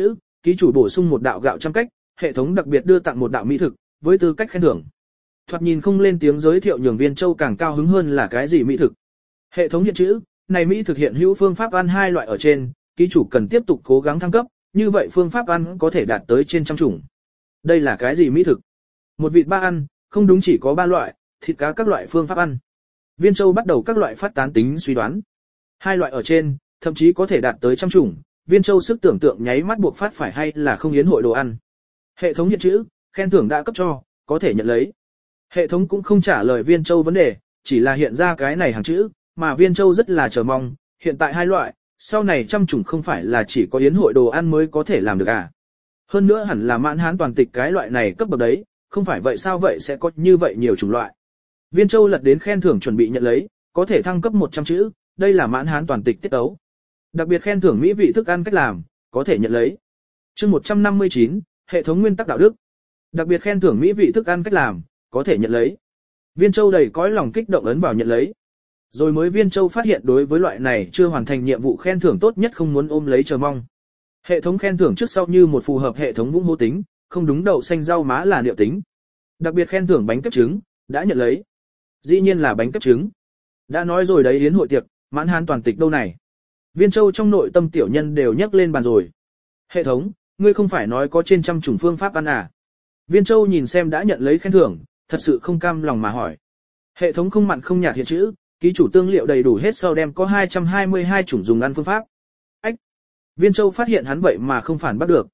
ký chủ bổ sung một đạo gạo trăm cách, hệ thống đặc biệt đưa tặng một đạo mỹ thực, với tư cách khen thưởng. Thoạt nhìn không lên tiếng giới thiệu nhường Viên Châu càng cao hứng hơn là cái gì mỹ thực. Hệ thống hiện chữ, này mỹ thực hiện hữu phương pháp ăn 2 loại ở trên, ký chủ cần tiếp tục cố gắng thăng cấp, như vậy phương pháp ăn có thể đạt tới trên trăm chủng. Đây là cái gì mỹ thực? Một vịt 3 ăn, không đúng chỉ có 3 loại, thịt cá các loại phương pháp ăn. Viên Châu bắt đầu các loại phát tán tính suy đoán. 2 loại ở trên, thậm chí có thể đạt tới trăm chủng, Viên Châu sức tưởng tượng nháy mắt buộc phát phải hay là không yến hội đồ ăn. Hệ thống hiện chữ, khen thưởng đã cấp cho, có thể nhận lấy. Hệ thống cũng không trả lời Viên Châu vấn đề, chỉ là hiện ra cái này hàng chữ, mà Viên Châu rất là chờ mong, hiện tại 2 loại, sau này trăm chủng không phải là chỉ có yến hội đồ ăn mới có thể làm được à. Hơn nữa hẳn là mãn hán toàn tịch cái loại này cấp bậc đấy, không phải vậy sao vậy sẽ có như vậy nhiều chủng loại. Viên Châu lật đến khen thưởng chuẩn bị nhận lấy, có thể thăng cấp 100 chữ, đây là mãn hán toàn tịch tiết tấu. Đặc biệt khen thưởng mỹ vị thức ăn cách làm, có thể nhận lấy. Chương 159, hệ thống nguyên tắc đạo đức. Đặc biệt khen thưởng mỹ vị thức ăn cách làm, có thể nhận lấy. Viên Châu đầy cõi lòng kích động ấn vào nhận lấy. Rồi mới Viên Châu phát hiện đối với loại này chưa hoàn thành nhiệm vụ khen thưởng tốt nhất không muốn ôm lấy chờ mong. Hệ thống khen thưởng trước sau như một phù hợp hệ thống vũng hô tính, không đúng đậu xanh rau má là liệu tính. Đặc biệt khen thưởng bánh kếp trứng, đã nhận lấy. Dĩ nhiên là bánh kếp trứng. Đã nói rồi đấy, yến hội tiệc, mãn hán toàn tịch đâu này. Viên Châu trong nội tâm tiểu nhân đều nhắc lên bàn rồi. Hệ thống, ngươi không phải nói có trên trăm chủng phương pháp ăn à? Viên Châu nhìn xem đã nhận lấy khen thưởng, thật sự không cam lòng mà hỏi. Hệ thống không mặn không nhạt hiện chữ, ký chủ tương liệu đầy đủ hết sau đem có 222 chủng dùng ăn phương pháp. Ách! Viên Châu phát hiện hắn vậy mà không phản bắt được.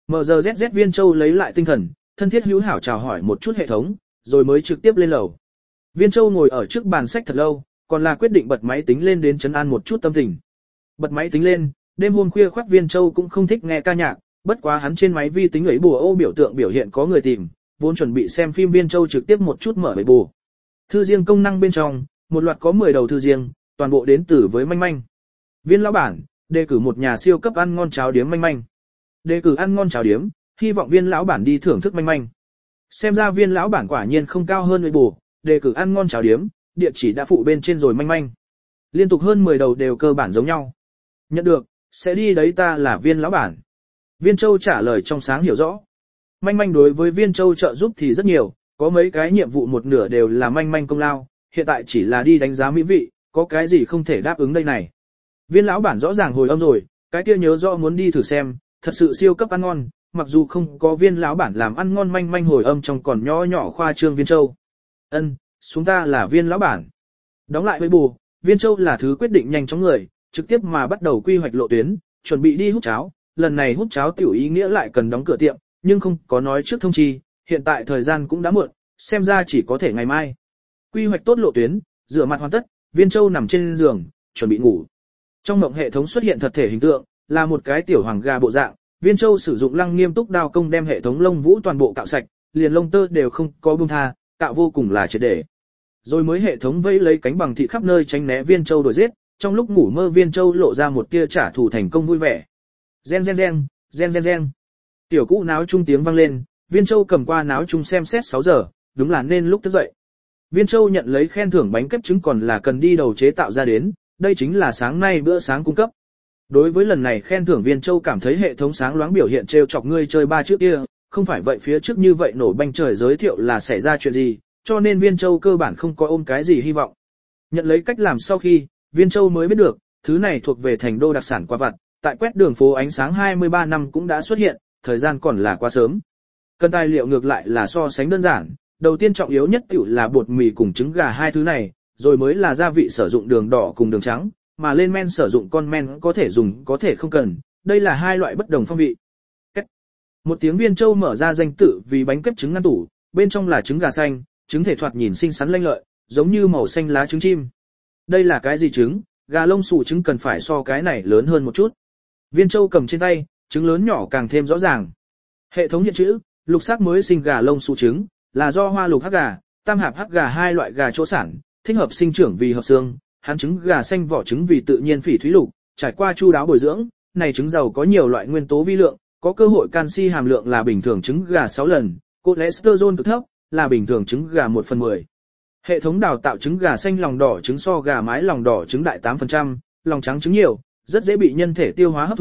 MGZZ Viên Châu lấy lại tinh thần, thân thiết hữu hảo chào hỏi một chút hệ thống, rồi mới trực tiếp lên lầu. Viên Châu ngồi ở trước bàn sách thật lâu, còn là quyết định bật máy tính lên đến trấn an một chút tâm tình. Bật máy tính lên, đêm hôm khuya khoắt Viên Châu cũng không thích nghe ca nhạc, bất quá hắn trên máy vi tính ấy bùa ô biểu tượng biểu hiện có người tìm, vốn chuẩn bị xem phim Viên Châu trực tiếp một chút mở bầy bù. Thư riêng công năng bên trong, một loạt có 10 đầu thư riêng, toàn bộ đến từ với manh manh. Viên lão bản, đề cử một nhà siêu cấp ăn ngon cháo điếm manh manh. Đề cử ăn ngon cháo điếm, hy vọng Viên lão bản đi thưởng thức manh manh. Xem ra Viên lão bản quả nhiên không cao hơn người bù, đề cử ăn ngon cháo điếm, địa chỉ đã phụ bên trên rồi manh manh. Liên tục hơn 10 đầu đều cơ bản giống nhau. Nhận được, sẽ đi đấy, ta là Viên lão bản. Viên Châu trả lời trong sáng hiểu rõ. Manh manh đối với Viên Châu trợ giúp thì rất nhiều, có mấy cái nhiệm vụ một nửa đều là manh manh công lao, hiện tại chỉ là đi đánh giá mỹ vị, có cái gì không thể đáp ứng đây này. Viên lão bản rõ ràng hồi âm rồi, cái kia nhớ rõ muốn đi thử xem, thật sự siêu cấp ăn ngon, mặc dù không có Viên lão bản làm ăn ngon manh manh hồi âm trong còn nhỏ nhỏ khoa trương Viên Châu. Ân, xuống ta là Viên lão bản. Đóng lại với bù, Viên Châu là thứ quyết định nhanh chóng người, trực tiếp mà bắt đầu quy hoạch lộ tuyến, chuẩn bị đi hút cháo, lần này hút cháo tiểu ý nghĩa lại cần đóng cửa tiệm, nhưng không có nói trước thông chi, hiện tại thời gian cũng đã muộn, xem ra chỉ có thể ngày mai. Quy hoạch tốt lộ tuyến, rửa mặt hoàn tất, Viên Châu nằm trên giường, chuẩn bị ngủ. Trong mộng hệ thống xuất hiện thật thể hình tượng, là một cái tiểu hoàng gà bộ dạng, Viên Châu sử dụng Lăng Nghiêm Túc đao công đem hệ thống lông vũ toàn bộ cạo sạch, liền lông tơ đều không có buông tha, cạo vô cùng là triệt để. Rồi mới hệ thống vẫy lấy cánh bằng thị khắp nơi tránh né Viên Châu đuổi giết, trong lúc ngủ mơ Viên Châu lộ ra một tia trả thù thành công vui vẻ. Gen gen gen, gen gen gen. Tiểu cũ náo trung tiếng vang lên, Viên Châu cầm qua náo trung xem xét 6 giờ, đúng là nên lúc thức dậy. Viên Châu nhận lấy khen thưởng bánh kếp trứng còn là cần đi đầu chế tạo ra đến, đây chính là sáng nay bữa sáng cung cấp. Đối với lần này khen thưởng Viên Châu cảm thấy hệ thống sáng loáng biểu hiện trêu chọc ngươi chơi ba trước kia, không phải vậy phía trước như vậy nổ banh trời giới thiệu là xảy ra chuyện gì, cho nên Viên Châu cơ bản không có ôm cái gì hy vọng. Nhận lấy cách làm sau khi, Viên Châu mới biết được, thứ này thuộc về thành đô đặc sản quả vặt, tại quét đường phố ánh sáng 23 năm cũng đã xuất hiện, thời gian còn là quá sớm. Cần tài liệu ngược lại là so sánh đơn giản, đầu tiên trọng yếu nhất tiểu là bột mì cùng trứng gà hai thứ này, rồi mới là gia vị sử dụng đường đỏ cùng đường trắng, mà lên men sử dụng con men có thể dùng có thể không cần, đây là hai loại bất đồng phong vị. Một tiếng Viên Châu mở ra danh tự vì bánh kếp trứng ngăn tủ, bên trong là trứng gà xanh, trứng thể thoạt nhìn xinh xắn lanh lợi, giống như màu xanh lá trứng chim. Đây là cái gì trứng? Gà lông xù trứng cần phải so cái này lớn hơn một chút. Viên Châu cầm trên tay, trứng lớn nhỏ càng thêm rõ ràng. Hệ thống hiện chữ, lục sắc mới sinh gà lông xù trứng, là do hoa lục hắc gà, tam hạp hắc gà hai loại gà chỗ sản, thích hợp sinh trưởng vì hợp xương, hắn trứng gà xanh vỏ trứng vì tự nhiên phỉ thúy lục, trải qua chu đáo bồi dưỡng, này trứng giàu có nhiều loại nguyên tố vi lượng, có cơ hội canxi hàm lượng là bình thường trứng gà 6 lần, cholesterol cực thấp, là bình thường trứng gà 1/10. Hệ thống đào tạo trứng gà xanh lòng đỏ trứng so gà mái lòng đỏ trứng đại 8%, lòng trắng trứng nhiều, rất dễ bị nhân thể tiêu hóa hấp thu,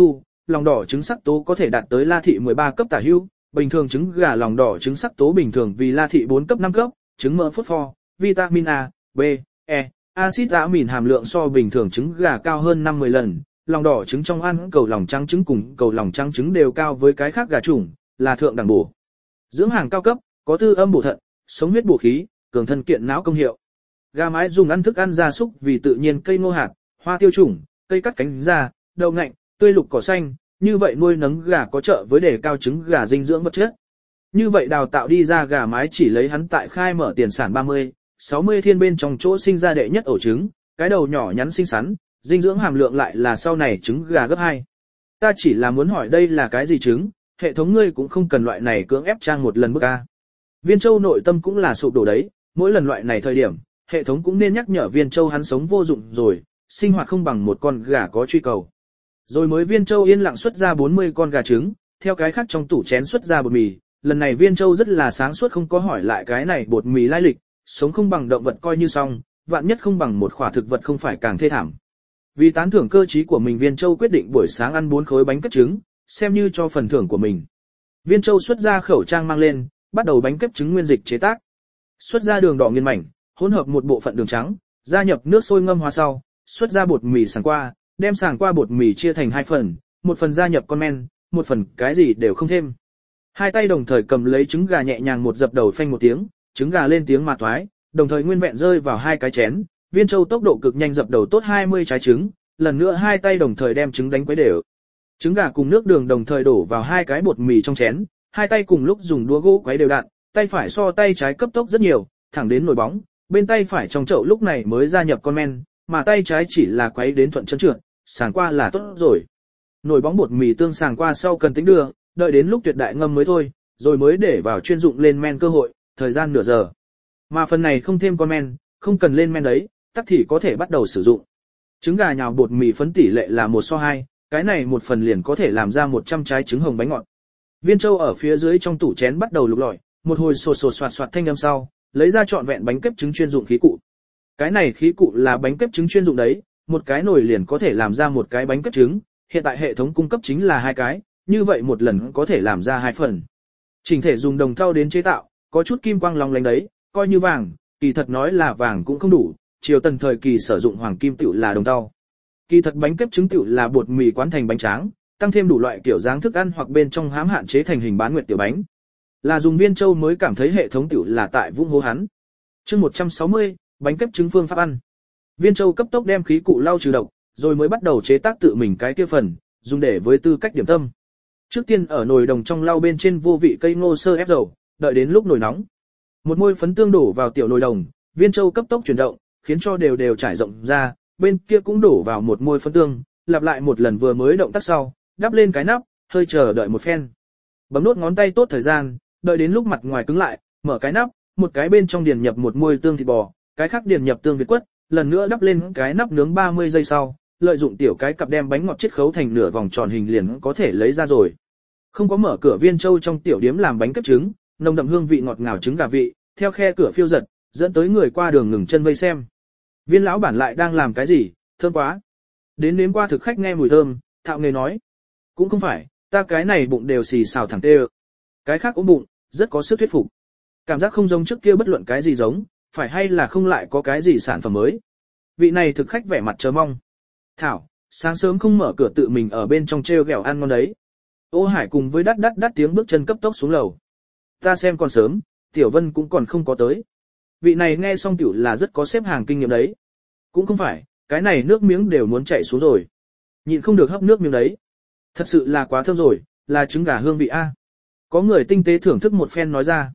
lòng đỏ trứng sắc tố có thể đạt tới La thị 13 cấp tả hữu, bình thường trứng gà lòng đỏ trứng sắc tố bình thường vì La thị 4 cấp 5 cấp, trứng mỡ phốt pho, vitamin A, B, E, axit amin hàm lượng so bình thường trứng gà cao hơn 50 lần. Lòng đỏ trứng trong ăn cầu lòng trắng trứng cùng cầu lòng trắng trứng đều cao với cái khác gà chủng, là thượng đẳng bổ dưỡng hàng cao cấp, có tư âm bổ thận, sống huyết bổ khí, cường thân kiện não công hiệu. Gà mái dùng ăn thức ăn gia súc vì tự nhiên cây ngô hạt, hoa tiêu chủng, cây cắt cánh da, đậu ngạnh, tươi lục cỏ xanh, như vậy nuôi nấng gà có trợ với đề cao trứng gà dinh dưỡng vật chất. Như vậy đào tạo đi ra gà mái chỉ lấy hắn tại khai mở tiền sản 30, 60 thiên bên trong chỗ sinh ra đệ nhất ổ trứng, cái đầu nhỏ nhắn xinh xắn, dinh dưỡng hàm lượng lại là sau này trứng gà gấp 2. Ta chỉ là muốn hỏi đây là cái gì trứng, hệ thống ngươi cũng không cần loại này cưỡng ép trang một lần bức a. Viên Châu nội tâm cũng là sụp đổ đấy, mỗi lần loại này thời điểm, hệ thống cũng nên nhắc nhở Viên Châu hắn sống vô dụng rồi, sinh hoạt không bằng một con gà có truy cầu. Rồi mới Viên Châu yên lặng xuất ra 40 con gà trứng, theo cái khác trong tủ chén xuất ra bột mì, lần này Viên Châu rất là sáng suốt không có hỏi lại cái này bột mì lai lịch, sống không bằng động vật coi như xong, vạn nhất không bằng một khỏa thực vật không phải càng thê thảm. Vì tán thưởng cơ trí của mình Viên Châu quyết định buổi sáng ăn 4 khối bánh kếp trứng, xem như cho phần thưởng của mình. Viên Châu xuất ra khẩu trang mang lên, bắt đầu bánh kếp trứng nguyên dịch chế tác. Xuất ra đường đỏ nghiền mảnh, hỗn hợp một bộ phận đường trắng, gia nhập nước sôi ngâm hóa sau, xuất ra bột mì sàng qua, đem sàng qua bột mì chia thành 2 phần, một phần gia nhập con men, một phần cái gì đều không thêm. Hai tay đồng thời cầm lấy trứng gà nhẹ nhàng một dập đầu phanh một tiếng, trứng gà lên tiếng mà toái, đồng thời nguyên vẹn rơi vào 2 cái chén. Viên Châu tốc độ cực nhanh dập đầu tốt 20 trái trứng, lần nữa hai tay đồng thời đem trứng đánh quấy đều. Trứng gà cùng nước đường đồng thời đổ vào 2 cái bột mì trong chén, hai tay cùng lúc dùng đũa gỗ quấy đều đặn, tay phải so tay trái cấp tốc rất nhiều, thẳng đến nổi bóng, bên tay phải trong chậu lúc này mới gia nhập con men, mà tay trái chỉ là quấy đến thuận chân trượt, sàng qua là tốt rồi. Nổi bóng bột mì tương sàng qua sau cần tính đưa, đợi đến lúc tuyệt đại ngâm mới thôi, rồi mới để vào chuyên dụng lên men cơ hội, thời gian nửa giờ. Mà phần này không thêm con men, không cần lên men đấy, tắc thì có thể bắt đầu sử dụng. Trứng gà nhào bột mì phấn tỷ lệ là 1:2, cái này một phần liền có thể làm ra 100 trái trứng hồng bánh ngọt. Viên Châu ở phía dưới trong tủ chén bắt đầu lục lọi, một hồi sột sột soạt soạt thanh âm sau, lấy ra trọn vẹn bánh kếp trứng chuyên dụng khí cụ. Cái này khí cụ là bánh kếp trứng chuyên dụng đấy, một cái nồi liền có thể làm ra một cái bánh kếp trứng, hiện tại hệ thống cung cấp chính là 2 cái, như vậy một lần có thể làm ra 2 phần. Chỉnh thể dùng đồng thau đến chế tạo, có chút kim quang long lánh đấy, coi như vàng, kỳ thật nói là vàng cũng không đủ, triều tần thời kỳ sử dụng hoàng kim tựu là đồng thau. Kỳ thật bánh kếp trứng tựu là bột mì quán thành bánh tráng, tăng thêm đủ loại kiểu dáng thức ăn hoặc bên trong hãm hạn chế thành hình bán nguyệt tiểu bánh. Là dùng Viên Châu mới cảm thấy hệ thống tựu là tại vung hố hắn. Chương 160, bánh kếp trứng phương pháp ăn. Viên Châu cấp tốc đem khí cụ lau trừ độc, rồi mới bắt đầu chế tác tự mình cái kia phần, dùng để với tư cách điểm tâm. Trước tiên ở nồi đồng trong lau bên trên vô vị cây ngô sơ ép dầu, đợi đến lúc nồi nóng. Một môi phấn tương đổ vào tiểu nồi đồng, Viên Châu cấp tốc chuyển động, khiến cho đều đều trải rộng ra, bên kia cũng đổ vào một môi phấn tương, lặp lại một lần vừa mới động tác sau, đắp lên cái nắp, hơi chờ đợi một phen. Bấm nốt ngón tay tốt thời gian, đợi đến lúc mặt ngoài cứng lại, mở cái nắp, một cái bên trong điền nhập một môi tương thịt bò, cái khác điền nhập tương việt quất, lần nữa đắp lên cái nắp nướng 30 giây sau, lợi dụng tiểu cái cặp đem bánh ngọt chiết khấu thành nửa vòng tròn hình liền có thể lấy ra rồi. Không có mở cửa Viên Châu trong tiểu điếm làm bánh kếp trứng, nồng đậm hương vị ngọt ngào trứng gà vị, theo khe cửa phiêu giật, dẫn tới người qua đường ngừng chân vây xem. Viên lão bản lại đang làm cái gì, thơm quá. Đến nếm qua thực khách nghe mùi thơm, thạo nghề nói. Cũng không phải, ta cái này bụng đều xì xào thẳng tê. Cái khác ốm bụng, rất có sức thuyết phục. Cảm giác không giống trước kia bất luận cái gì giống, phải hay là không lại có cái gì sản phẩm mới. Vị này thực khách vẻ mặt chờ mong. Thảo, sáng sớm không mở cửa tự mình ở bên trong treo gẹo ăn ngon đấy. Ô Hải cùng với đắt tiếng bước chân cấp tốc xuống lầu. Ta xem còn sớm, Tiểu Vân cũng còn không có tới. Vị này nghe xong tiểu là rất có xếp hàng kinh nghiệm đấy. Cũng không phải, cái này nước miếng đều muốn chạy xuống rồi. Nhịn không được hấp nước miếng đấy. Thật sự là quá thơm rồi, là trứng gà hương vị A. Có người tinh tế thưởng thức một phen nói ra.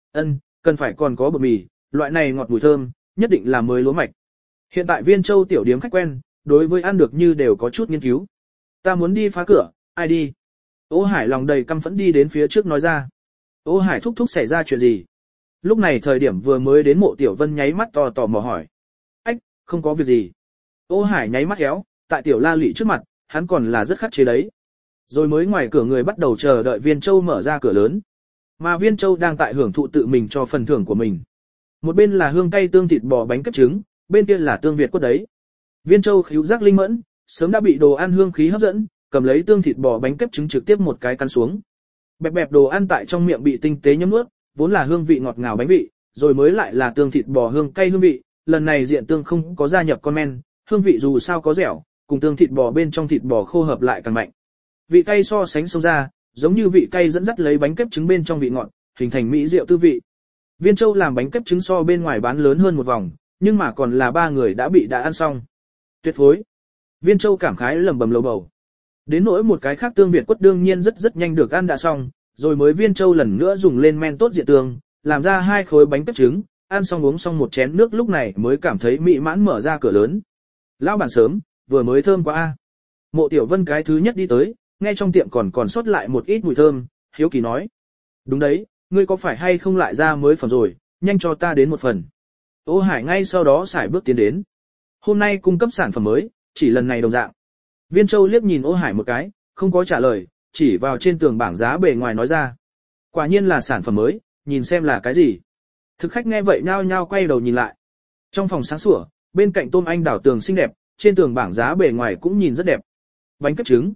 Cần phải còn có bột mì, loại này ngọt mùi thơm, nhất định là mới lúa mạch. Hiện tại Viên Châu tiểu điếm khách quen, đối với ăn được như đều có chút nghiên cứu. Ta muốn đi phá cửa, ai đi? Ô Hải lòng đầy căm phẫn đi đến phía trước nói ra. Ô Hải thúc thúc xảy ra chuyện gì? Lúc này thời điểm vừa mới đến Mộ Tiểu Vân nháy mắt tò mò hỏi. Ách, không có việc gì. Ô Hải nháy mắt héo, tại Tiểu La Lị trước mặt, hắn còn là rất khắc chế đấy. Rồi mới ngoài cửa người bắt đầu chờ đợi Viên Châu mở ra cửa lớn. Mà Viên Châu đang tại hưởng thụ tự mình cho phần thưởng của mình. Một bên là hương cay tương thịt bò bánh kếp trứng, bên kia là tương Việt quất đấy. Viên Châu khíu giác linh mẫn, sớm đã bị đồ ăn hương khí hấp dẫn, cầm lấy tương thịt bò bánh kếp trứng trực tiếp một cái cắn xuống. Bẹp bẹp đồ ăn tại trong miệng bị tinh tế nhấm nuốt, vốn là hương vị ngọt ngào bánh vị, rồi mới lại là tương thịt bò hương cay hương vị, lần này diện tương không có gia nhập con men, hương vị dù sao có dẻo, cùng tương thịt bò bên trong thịt bò khô hợp lại càng mạnh. Vị cay so sánh xông ra, giống như vị cay dẫn dắt lấy bánh kếp trứng bên trong vị ngọt, hình thành mỹ diệu tư vị. Viên Châu làm bánh kếp trứng so bên ngoài bán lớn hơn một vòng, nhưng mà còn là 3 người đã ăn xong. Tuyệt phối. Viên Châu cảm khái lẩm bẩm lầu bầu. Đến nỗi một cái khác tương Việt quất đương nhiên rất nhanh được ăn đã xong, rồi mới Viên Châu lần nữa dùng lên men tốt diện tương, làm ra 2 khối bánh kếp trứng, ăn xong uống xong một chén nước lúc này mới cảm thấy mỹ mãn mở ra cửa lớn. Lão bản sớm, vừa mới thơm quá a. Mộ Tiểu Vân cái thứ nhất đi tới, nghe trong tiệm còn sót lại một ít mùi thơm, hiếu kỳ nói. Đúng đấy, ngươi có phải hay không lại ra mới phẩm rồi, nhanh cho ta đến một phần. Ô Hải ngay sau đó xài bước tiến đến. Hôm nay cung cấp sản phẩm mới, chỉ lần này đồng dạng. Viên Châu liếc nhìn Ô Hải một cái, không có trả lời, chỉ vào trên tường bảng giá bề ngoài nói ra. Quả nhiên là sản phẩm mới, nhìn xem là cái gì. Thực khách nghe vậy nhao nhao quay đầu nhìn lại. Trong phòng sáng sủa, bên cạnh tôm anh đảo tường xinh đẹp, trên tường bảng giá bề ngoài cũng nhìn rất đẹp. Bánh kếp trứng,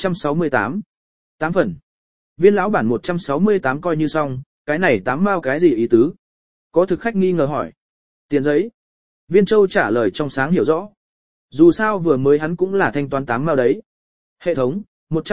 168. 8 phần. Viên lão bản 168 coi như xong, cái này 8 mao cái gì ý tứ? Có thực khách nghi ngờ hỏi. Tiền giấy. Viên Châu trả lời trong sáng hiểu rõ. Dù sao vừa mới hắn cũng là thanh toán 8 mao đấy. Hệ thống,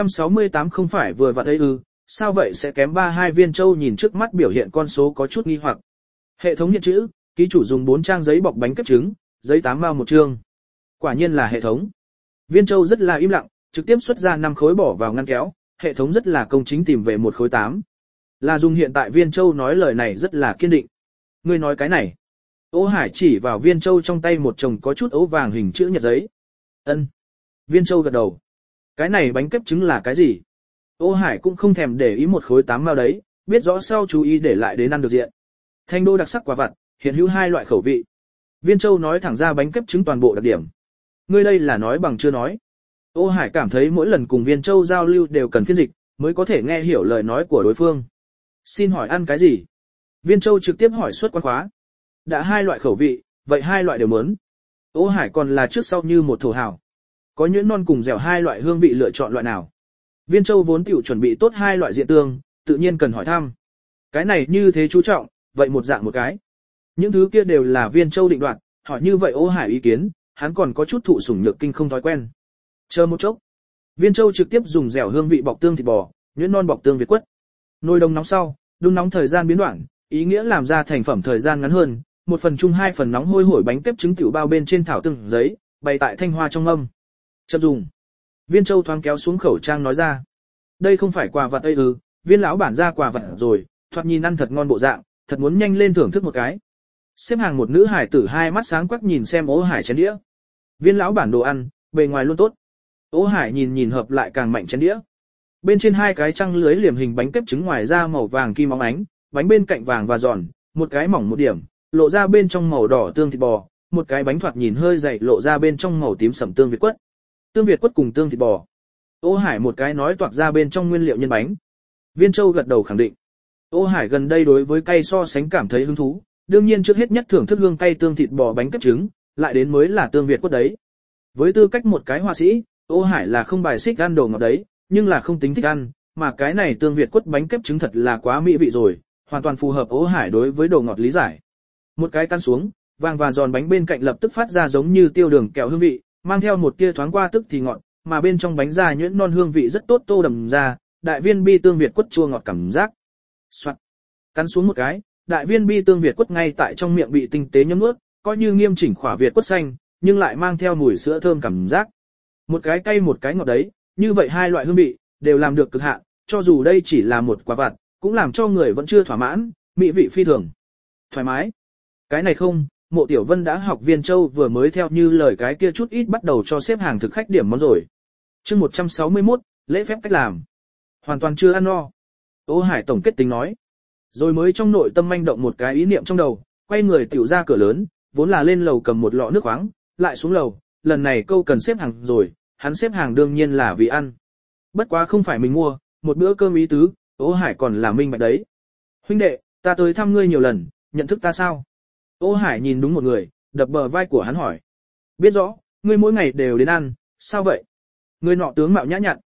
168 không phải vừa vặn ấy ư, sao vậy sẽ kém 32? Viên Châu nhìn trước mắt biểu hiện con số có chút nghi hoặc. Hệ thống hiện chữ, ký chủ dùng 4 trang giấy bọc bánh kếp trứng, giấy 8 mao một chương. Quả nhiên là hệ thống. Viên Châu rất là im lặng, trực tiếp xuất ra 5 khối bỏ vào ngăn kéo, hệ thống rất là công chính tìm về một khối 8. Là dùng hiện tại Viên Châu nói lời này rất là kiên định. Ngươi nói cái này. Ô Hải chỉ vào Viên Châu trong tay một chồng có chút ấu vàng hình chữ nhật giấy. Ân. Viên Châu gật đầu. Cái này bánh kếp trứng là cái gì? Ô Hải cũng không thèm để ý một khối 8 mao đấy, biết rõ sau chú ý để lại đến ăn được diện. Thanh đô đặc sắc quả vặt, hiện hữu 2 loại khẩu vị. Viên Châu nói thẳng ra bánh kếp trứng toàn bộ đặc điểm. Ngươi đây là nói bằng chưa nói. Ô Hải cảm thấy mỗi lần cùng Viên Châu giao lưu đều cần phiên dịch, mới có thể nghe hiểu lời nói của đối phương. Xin hỏi ăn cái gì? Viên Châu trực tiếp hỏi suốt quán khóa. Đã 2 loại khẩu vị, vậy 2 loại đều muốn. Ô Hải còn là trước sau như một thổ hào. Có nhuyễn non cùng dẻo 2 loại hương vị lựa chọn loại nào? Viên Châu vốn tiểu chuẩn bị tốt 2 loại diện tương, tự nhiên cần hỏi thăm. Cái này như thế chú trọng, vậy một dạng một cái. Những thứ kia đều là Viên Châu định đoạt, hỏi như vậy Ô Hải ý kiến, hắn còn có chút thụ sủng nhược kinh không thói quen. Chờ một chốc. Viên Châu trực tiếp dùng dẻo hương vị bọc tương thịt bò, nhuyễn non bọc tương Việt quất. Nồi đông nóng sau, đun nóng thời gian biến đoạn, ý nghĩa làm ra thành phẩm thời gian ngắn hơn, 1 phần chung 2 phần nóng hôi hổi bánh kếp trứng tiểu bao bên trên thảo tương giấy, bày tại thanh hoa trong âm. Chậm dùng. Viên Châu thoáng kéo xuống khẩu trang nói ra. Đây không phải quà vật ấy ư, Viên lão bản ra quà vật rồi, thoạt nhìn ăn thật ngon bộ dạng, thật muốn nhanh lên thưởng thức một cái. Xếp hàng một nữ hải tử hai mắt sáng quắc nhìn xem Ô Hải chén đĩa. Viên lão bản đồ ăn, bề ngoài luôn tốt. Ô Hải nhìn hợp lại càng mạnh chén đĩa. Bên trên 2 cái trăng lưới liềm hình bánh kếp trứng ngoài ra màu vàng kim óng ánh, bánh bên cạnh vàng và giòn, một cái mỏng một điểm, lộ ra bên trong màu đỏ tương thịt bò, một cái bánh thoạt nhìn hơi dày lộ ra bên trong màu tím sẫm tương Việt quất. Tương Việt quất cùng tương thịt bò. Ô Hải một cái nói toạc ra bên trong nguyên liệu nhân bánh. Viên Châu gật đầu khẳng định. Ô Hải gần đây đối với cay so sánh cảm thấy hứng thú, đương nhiên trước hết nhất thưởng thức hương cay tương thịt bò bánh kếp trứng, lại đến mới là tương Việt quất đấy. Với tư cách một cái họa sĩ, Ô Hải là không bài xích ăn đồ ngọt đấy, nhưng là không tính thích ăn, mà cái này tương Việt quất bánh kếp trứng thật là quá mỹ vị rồi, hoàn toàn phù hợp Ô Hải đối với đồ ngọt lý giải. Một cái căn xuống, vàng và giòn bánh bên cạnh lập tức phát ra giống như tiêu đường kẹo hương vị, mang theo một tia thoáng qua tức thì ngọt, mà bên trong bánh da nhuyễn non hương vị rất tốt tô đậm ra, đại viên bi tương Việt quất chua ngọt cảm giác. Soạt. Cắn xuống một cái, đại viên bi tương Việt quất ngay tại trong miệng bị tinh tế nhấm nuốt, coi như nghiêm chỉnh khỏa Việt quất xanh, nhưng lại mang theo mùi sữa thơm cảm giác. Một cái cay một cái ngọt đấy, như vậy 2 loại hương vị đều làm được cực hạn, cho dù đây chỉ là một quả vặt, cũng làm cho người vẫn chưa thỏa mãn, mỹ vị phi thường. Thoải mái. Cái này không, Mộ Tiểu Vân đã học Viên Châu vừa mới theo như lời cái kia chút ít bắt đầu cho xếp hàng thực khách điểm món rồi. Chương 161, lễ phép cách làm. Hoàn toàn chưa ăn no. Ô Hải tổng kết tính nói. Rồi mới trong nội tâm manh động một cái ý niệm trong đầu, quay người tiểu ra cửa lớn, vốn là lên lầu cầm một lọ nước khoáng, lại xuống lầu, lần này câu cần xếp hàng rồi, hắn xếp hàng đương nhiên là vì ăn. Bất quá không phải mình mua, một bữa cơm ý tứ, Ô Hải còn là minh bạch đấy. Huynh đệ, ta tới thăm ngươi nhiều lần, nhận thức ta sao? Ô Hải nhìn đúng một người, đập bờ vai của hắn hỏi. Biết rõ, ngươi mỗi ngày đều đến ăn, sao vậy? Người nọ tướng mạo nhã nhặn,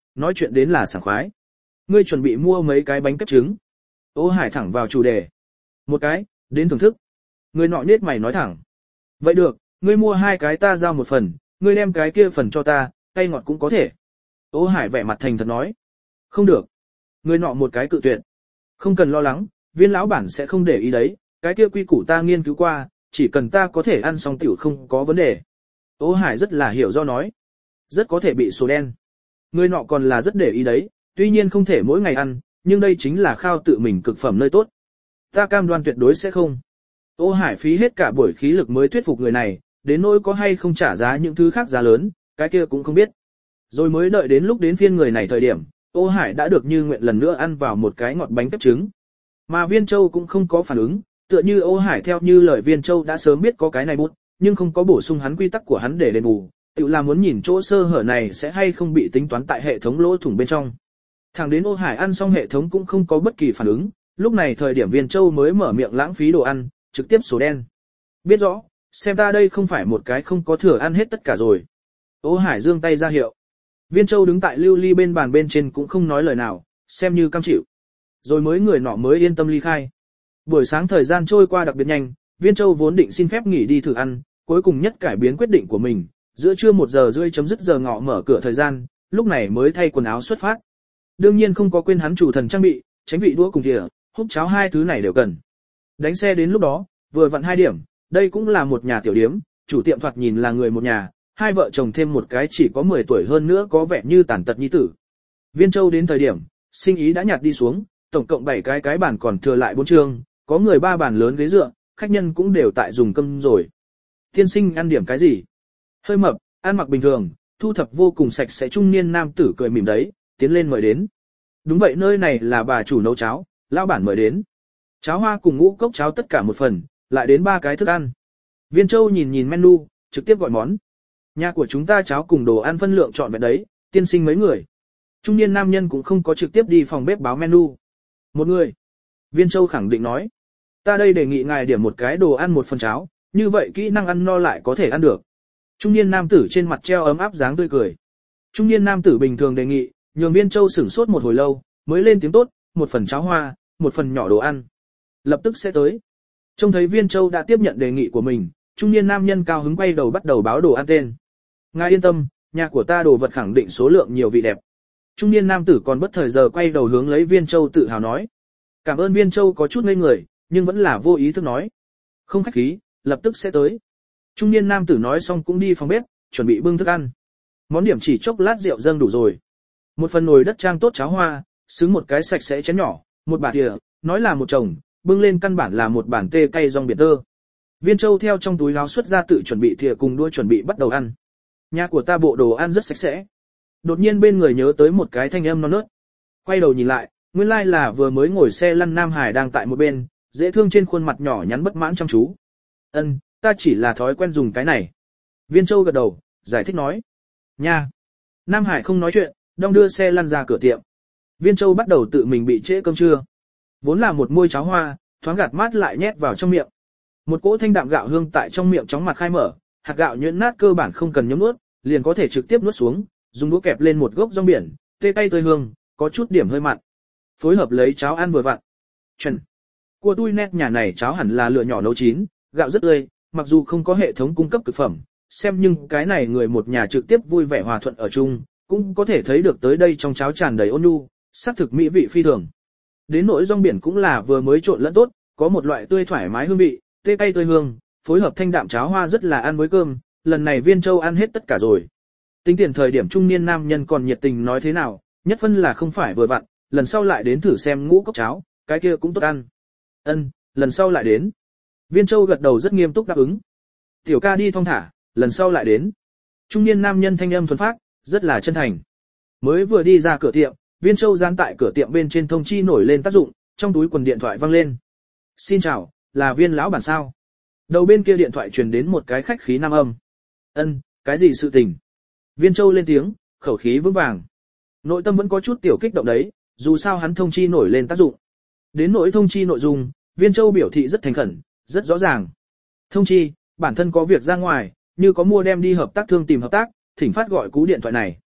nói chuyện đến là sảng khoái. Ngươi chuẩn bị mua mấy cái bánh kép trứng? Ô Hải thẳng vào chủ đề. Một cái, đến thưởng thức. Người nọ nết mày nói thẳng. Vậy được, ngươi mua 2 cái ta giao một phần, ngươi đem cái kia phần cho ta, cay ngọt cũng có thể. Ô Hải vẻ mặt thành thật nói. Không được. Người nọ một cái cự tuyệt. Không cần lo lắng, Viên lão bản sẽ không để ý đấy, cái kia quy củ ta nghiên cứu qua, chỉ cần ta có thể ăn xong tiểu không có vấn đề. Ô Hải rất là hiểu do nói. Rất có thể bị số đen. Người nọ còn là rất để ý đấy, tuy nhiên không thể mỗi ngày ăn, nhưng đây chính là khao tự mình cực phẩm nơi tốt. Ta cam đoan tuyệt đối sẽ không. Ô Hải phí hết cả buổi khí lực mới thuyết phục người này, đến nỗi có hay không trả giá những thứ khác giá lớn, cái kia cũng không biết. Rồi mới đợi đến lúc đến phiên người này thời điểm, Ô Hải đã được như nguyện lần nữa ăn vào một cái ngọt bánh kép trứng. Mà Viên Châu cũng không có phản ứng, tựa như Ô Hải theo như lời Viên Châu đã sớm biết có cái này bút, nhưng không có bổ sung hắn quy tắc của hắn để đền bù, tự là muốn nhìn chỗ sơ hở này sẽ hay không bị tính toán tại hệ thống lỗ thủng bên trong. Thẳng đến Ô Hải ăn xong hệ thống cũng không có bất kỳ phản ứng, lúc này thời điểm Viên Châu mới mở miệng lãng phí đồ ăn, trực tiếp số đen. Biết rõ, xem ta đây không phải một cái không có thừa ăn hết tất cả rồi. Ô Hải giương tay ra hiệu. Viên Châu đứng tại lưu ly bên bàn bên trên cũng không nói lời nào, xem như cam chịu. Rồi mới người nọ mới yên tâm ly khai. Buổi sáng thời gian trôi qua đặc biệt nhanh, Viên Châu vốn định xin phép nghỉ đi thử ăn, cuối cùng nhất cải biến quyết định của mình, giữa trưa 1 giờ rưỡi chấm dứt giờ ngọ mở cửa thời gian, lúc này mới thay quần áo xuất phát. Đương nhiên không có quên hắn chủ thần trang bị, tránh vị đũa cùng thìa, húp cháo 2 thứ này đều cần. Đánh xe đến lúc đó, vừa vặn 2 điểm, đây cũng là một nhà tiểu điếm, chủ tiệm thoạt nhìn là người một nhà, 2 vợ chồng thêm một cái chỉ có 10 tuổi hơn nữa có vẻ như tàn tật nhi tử. Viên Châu đến thời điểm, sinh ý đã nhạt đi xuống, tổng cộng 7 cái bàn còn thừa lại 4 chương, có người 3 bàn lớn ghế dựa, khách nhân cũng đều tại dùng cơm rồi. Tiên sinh ăn điểm cái gì? Hơi mập, ăn mặc bình thường, thu thập vô cùng sạch sẽ trung niên nam tử cười mỉm đấy, tiến lên mời đến. Đúng vậy, nơi này là bà chủ nấu cháo, lão bản mời đến. Cháo hoa cùng ngũ cốc cháo tất cả một phần, lại đến 3 cái thức ăn. Viên Châu nhìn menu, trực tiếp gọi món. Nhà của chúng ta cháo cùng đồ ăn phân lượng chọn vẹn đấy, tiên sinh mấy người. Trung niên nam nhân cũng không có trực tiếp đi phòng bếp báo menu. Một người. Viên Châu khẳng định nói. Ta đây đề nghị ngài điểm một cái đồ ăn một phần cháo, như vậy kỹ năng ăn no lại có thể ăn được. Trung niên nam tử trên mặt treo ấm áp dáng tươi cười. Trung niên nam tử bình thường đề nghị, nhường Viên Châu sửng sốt một hồi lâu, mới lên tiếng tốt, một phần cháo hoa, một phần nhỏ đồ ăn. Lập tức sẽ tới. Trông thấy Viên Châu đã tiếp nhận đề nghị của mình, trung niên nam nhân cao hứng quay đầu bắt đầu báo đồ ăn tên. Ngài yên tâm, nhà của ta đồ vật khẳng định số lượng nhiều vị đẹp. Trung niên nam tử còn bất thời giờ quay đầu hướng lấy Viên Châu tự hào nói. Cảm ơn Viên Châu có chút ngây người, nhưng vẫn là vô ý thức nói. Không khách khí, lập tức sẽ tới. Trung niên nam tử nói xong cũng đi phòng bếp, chuẩn bị bưng thức ăn. Món điểm chỉ chốc lát rượu dâng đủ rồi. Một phần nồi đất trang tốt cháo hoa, xứng một cái sạch sẽ chén nhỏ, một bạt thìa, nói là một chồng, bưng lên căn bản là một bản tê cay rong biển tơ. Viên Châu theo trong túi áo xuất ra tự chuẩn bị thìa cùng đũa chuẩn bị bắt đầu ăn. Nhà của ta bộ đồ ăn rất sạch sẽ. Đột nhiên bên người nhớ tới một cái thanh âm non nớt. Quay đầu nhìn lại, nguyên lai là vừa mới ngồi xe lăn Nam Hải đang tại một bên, dễ thương trên khuôn mặt nhỏ nhắn bất mãn chăm chú. Ân, ta chỉ là thói quen dùng cái này. Viên Châu gật đầu, giải thích nói. Nha. Nam Hải không nói chuyện, đong đưa xe lăn ra cửa tiệm. Viên Châu bắt đầu tự mình bị trễ cơm trưa. Vốn là một muôi cháo hoa, thoáng gạt mát lại nhét vào trong miệng. Một cỗ thanh đạm gạo hương tại trong miệng chóng mặt khai mở, hạt gạo nhuyễn nát cơ bản không cần nhấm nuốt, liền có thể trực tiếp nuốt xuống, dùng đũa kẹp lên một gốc rong biển, tê cay tươi hương, có chút điểm hơi mặn. Phối hợp lấy cháo ăn vừa vặn. Chuẩn. Cua tui nét nhà này cháo hẳn là lựa nhỏ nấu chín, gạo rất tươi, mặc dù không có hệ thống cung cấp thực phẩm, xem nhưng cái này người một nhà trực tiếp vui vẻ hòa thuận ở chung, cũng có thể thấy được tới đây trong cháo tràn đầy ôn nhu, sắc thực mỹ vị phi thường. Đến nỗi rong biển cũng là vừa mới trộn lẫn tốt, có một loại tươi thoải mái hương vị, tê cay tươi hương, phối hợp thanh đạm cháo hoa rất là ăn với cơm, lần này Viên Châu ăn hết tất cả rồi. Tính tiền thời điểm trung niên nam nhân còn nhiệt tình nói thế nào, nhất phân là không phải vừa vặn, lần sau lại đến thử xem ngũ cốc cháo, cái kia cũng tốt ăn. Ân, lần sau lại đến. Viên Châu gật đầu rất nghiêm túc đáp ứng. Tiểu ca đi thong thả, lần sau lại đến. Trung niên nam nhân thanh âm thuần phác, rất là chân thành. Mới vừa đi ra cửa tiệm, Viên Châu dán tại cửa tiệm bên trên thông chi nổi lên tác dụng, trong túi quần điện thoại vang lên. Xin chào, là Viên lão bản sao? Đầu bên kia điện thoại truyền đến một cái khách khí nam âm. Ân, cái gì sự tình? Viên Châu lên tiếng, khẩu khí vững vàng. Nội tâm vẫn có chút tiểu kích động đấy, dù sao hắn thông chi nổi lên tác dụng. Đến nỗi thông chi nội dung, Viên Châu biểu thị rất thành khẩn, rất rõ ràng. Thông chi, bản thân có việc ra ngoài, như có mua đem đi hợp tác thương tìm hợp tác, thỉnh phát gọi cú điện thoại này.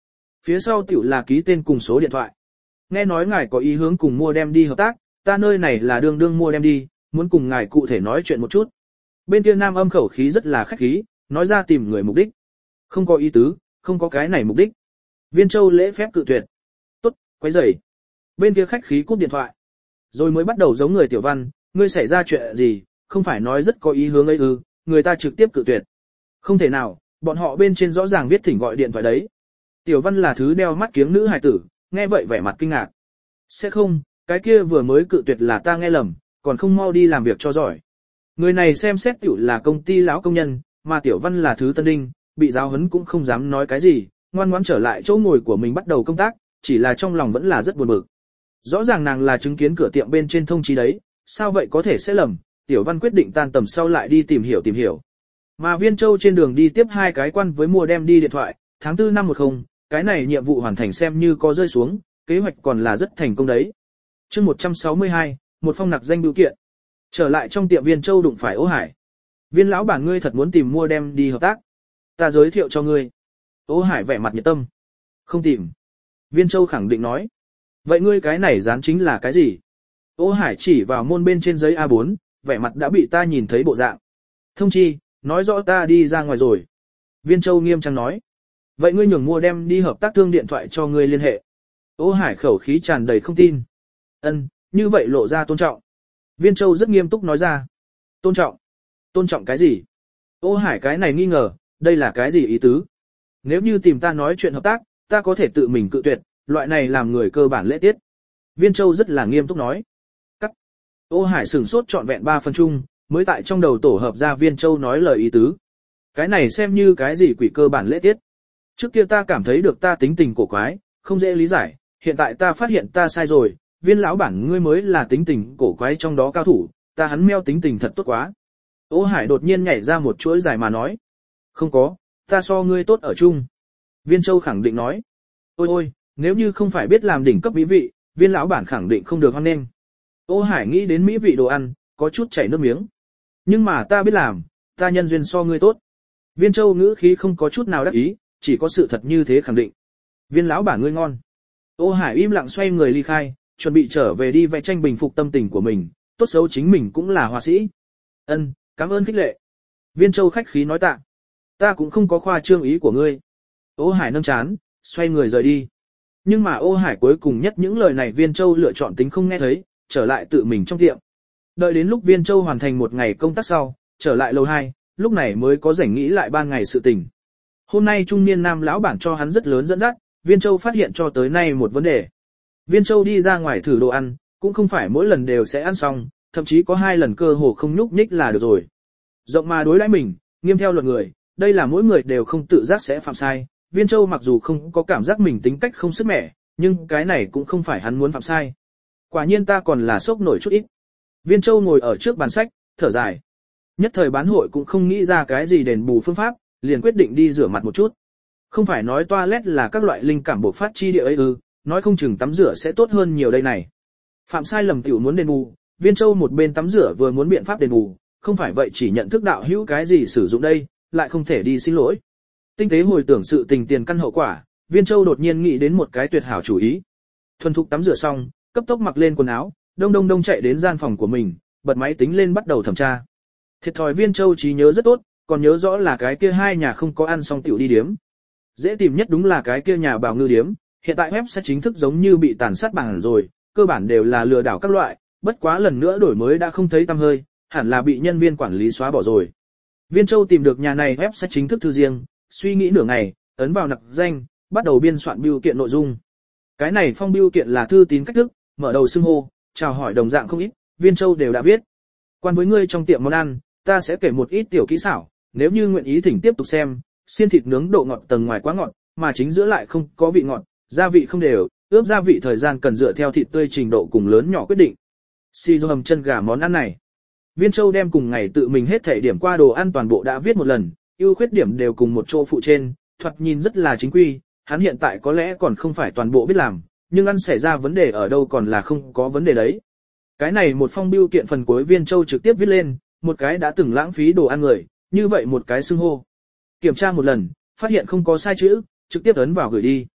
Phía sau tiểu là ký tên cùng số điện thoại. Nghe nói ngài có ý hướng cùng mua đem đi hợp tác, ta nơi này là đương mua đem đi, muốn cùng ngài cụ thể nói chuyện một chút. Bên kia nam âm khẩu khí rất là khách khí, nói ra tìm người mục đích. Không có ý tứ, không có cái này mục đích. Viên Châu lễ phép cự tuyệt. Tốt, quấy rầy. Bên kia khách khí cúp điện thoại. Rồi mới bắt đầu giống người Tiểu Văn, ngươi xảy ra chuyện gì, không phải nói rất có ý hướng ấy ư, người ta trực tiếp cự tuyệt. Không thể nào, bọn họ bên trên rõ ràng viết thỉnh gọi điện thoại đấy. Tiểu Văn là thứ đeo mắt kiếng nữ hài tử, nghe vậy vẻ mặt kinh ngạc. Sẽ không, cái kia vừa mới cự tuyệt là ta nghe lầm, còn không mau đi làm việc cho giỏi. Người này xem xét tiểu là công ty lão công nhân, mà Tiểu Văn là thứ tân đinh, bị giáo huấn cũng không dám nói cái gì, ngoan ngoãn trở lại chỗ ngồi của mình bắt đầu công tác, chỉ là trong lòng vẫn là rất buồn bực. Rõ ràng nàng là chứng kiến cửa tiệm bên trên thông chí đấy, sao vậy có thể sẽ lầm, Tiểu Văn quyết định tan tầm sau lại đi tìm hiểu. Mà Viên Châu trên đường đi tiếp 2 cái quan với mua đem đi điện thoại, tháng 4 năm 10, cái này nhiệm vụ hoàn thành xem như có rơi xuống, kế hoạch còn là rất thành công đấy. Chương 162, một phong nặc danh bưu kiện. Trở lại trong tiệm Viên Châu đụng phải Ô Hải. Viên lão bản ngươi thật muốn tìm mua đem đi hợp tác. Ta giới thiệu cho ngươi. Ô Hải vẻ mặt nhiệt tâm. Không tìm. Viên Châu khẳng định nói. Vậy ngươi cái này dán chính là cái gì? Ô Hải chỉ vào môn bên trên giấy A4, vẻ mặt đã bị ta nhìn thấy bộ dạng. Thông chi, nói rõ ta đi ra ngoài rồi. Viên Châu nghiêm trang nói. Vậy ngươi nhường mua đem đi hợp tác thương điện thoại cho ngươi liên hệ. Ô Hải khẩu khí tràn đầy không tin. Ân, như vậy lộ ra tôn trọng. Viên Châu rất nghiêm túc nói ra. Tôn trọng? Tôn trọng cái gì? Ô Hải cái này nghi ngờ, đây là cái gì ý tứ? Nếu như tìm ta nói chuyện hợp tác, ta có thể tự mình cự tuyệt, loại này làm người cơ bản lễ tiết. Viên Châu rất là nghiêm túc nói. Cắt. Ô Hải sửng sốt trọn vẹn 3 phần chung, mới tại trong đầu tổ hợp ra Viên Châu nói lời ý tứ. Cái này xem như cái gì quỷ cơ bản lễ tiết. Trước kia ta cảm thấy được ta tính tình cổ quái, không dễ lý giải, hiện tại ta phát hiện ta sai rồi, Viên lão bản ngươi mới là tính tình cổ quái trong đó cao thủ, ta hắn meo tính tình thật tốt quá. Ô Hải đột nhiên nhảy ra một chuỗi dài mà nói. Không có, ta so ngươi tốt ở chung. Viên Châu khẳng định nói. Ôi, nếu như không phải biết làm đỉnh cấp mỹ vị, Viên lão bản khẳng định không được hoan nghênh. Ô Hải nghĩ đến mỹ vị đồ ăn, có chút chảy nước miếng. Nhưng mà ta biết làm, ta nhân duyên so ngươi tốt. Viên Châu ngữ khí không có chút nào đắc ý, chỉ có sự thật như thế khẳng định. Viên lão bản ngươi ngon. Ô Hải im lặng xoay người ly khai, chuẩn bị trở về đi vẽ tranh bình phục tâm tình của mình, tốt xấu chính mình cũng là họa sĩ. Ân, cảm ơn khích lệ. Viên Châu khách khí nói tạ. Ta cũng không có khoa trương ý của ngươi. Ô Hải nâng chán, xoay người rời đi. Nhưng mà Ô Hải cuối cùng nhất những lời này Viên Châu lựa chọn tính không nghe thấy, trở lại tự mình trong tiệm. Đợi đến lúc Viên Châu hoàn thành một ngày công tác sau, trở lại lầu 2, lúc này mới có rảnh nghĩ lại ban ngày sự tình. Hôm nay trung niên nam lão bản cho hắn rất lớn dẫn dắt, Viên Châu phát hiện cho tới nay một vấn đề. Viên Châu đi ra ngoài thử đồ ăn, cũng không phải mỗi lần đều sẽ ăn xong, thậm chí có 2 lần cơ hồ không nhúc nhích là được rồi. Rộng mà đối đãi mình, nghiêm theo luật người, đây là mỗi người đều không tự giác sẽ phạm sai. Viên Châu mặc dù không có cảm giác mình tính cách không sức mẻ, nhưng cái này cũng không phải hắn muốn phạm sai. Quả nhiên ta còn là sốc nổi chút ít. Viên Châu ngồi ở trước bàn sách, thở dài. Nhất thời bán hội cũng không nghĩ ra cái gì đền bù phương pháp, liền quyết định đi rửa mặt một chút. Không phải nói toilet là các loại linh cảm bộc phát chi địa ấy ư, nói không chừng tắm rửa sẽ tốt hơn nhiều đây này. Phạm sai lầm tiểu muốn đền bù, Viên Châu một bên tắm rửa vừa muốn biện pháp đền bù, không phải vậy chỉ nhận thức đạo hữu cái gì sử dụng đây, lại không thể đi xin lỗi. Tinh tế hồi tưởng sự tình tiền căn hậu quả, Viên Châu đột nhiên nghĩ đến một cái tuyệt hảo chủ ý. Thuần thục tắm rửa xong, cấp tốc mặc lên quần áo, đông chạy đến gian phòng của mình, bật máy tính lên bắt đầu thẩm tra. Thiệt thòi Viên Châu trí nhớ rất tốt, còn nhớ rõ là cái kia 2 nhà không có ăn xong tiểu đi điếm. Dễ tìm nhất đúng là cái kia nhà Bảo Ngư điếm, hiện tại web sẽ chính thức giống như bị tàn sát bằng rồi, cơ bản đều là lừa đảo các loại, bất quá lần nữa đổi mới đã không thấy tăm hơi, hẳn là bị nhân viên quản lý xóa bỏ rồi. Viên Châu tìm được nhà này web sẽ chính thức thư riêng, suy nghĩ nửa ngày, ấn vào nặc danh, bắt đầu biên soạn bưu kiện nội dung. Cái này phong bưu kiện là thư tín cách thức, mở đầu xưng hô, chào hỏi đồng dạng không ít, Viên Châu đều đã viết. Quan với ngươi trong tiệm món ăn, ta sẽ kể một ít tiểu kỹ xảo, nếu như nguyện ý thỉnh tiếp tục xem, xiên thịt nướng độ ngọt tầng ngoài quá ngọt, mà chính giữa lại không có vị ngọt, gia vị không đều, ướp gia vị thời gian cần dựa theo thịt tươi trình độ cùng lớn nhỏ quyết định. Xì dầu hầm chân gà món ăn này. Viên Châu đem cùng ngày tự mình hết thể điểm qua đồ ăn toàn bộ đã viết một lần, ưu khuyết điểm đều cùng một chỗ phụ trên, thoạt nhìn rất là chính quy, hắn hiện tại có lẽ còn không phải toàn bộ biết làm, nhưng ăn xảy ra vấn đề ở đâu còn là không có vấn đề đấy. Cái này một phong bưu kiện phần cuối Viên Châu trực tiếp viết lên, một cái đã từng lãng phí đồ ăn người, như vậy một cái xưng hô. Kiểm tra một lần, phát hiện không có sai chữ, trực tiếp ấn vào gửi đi.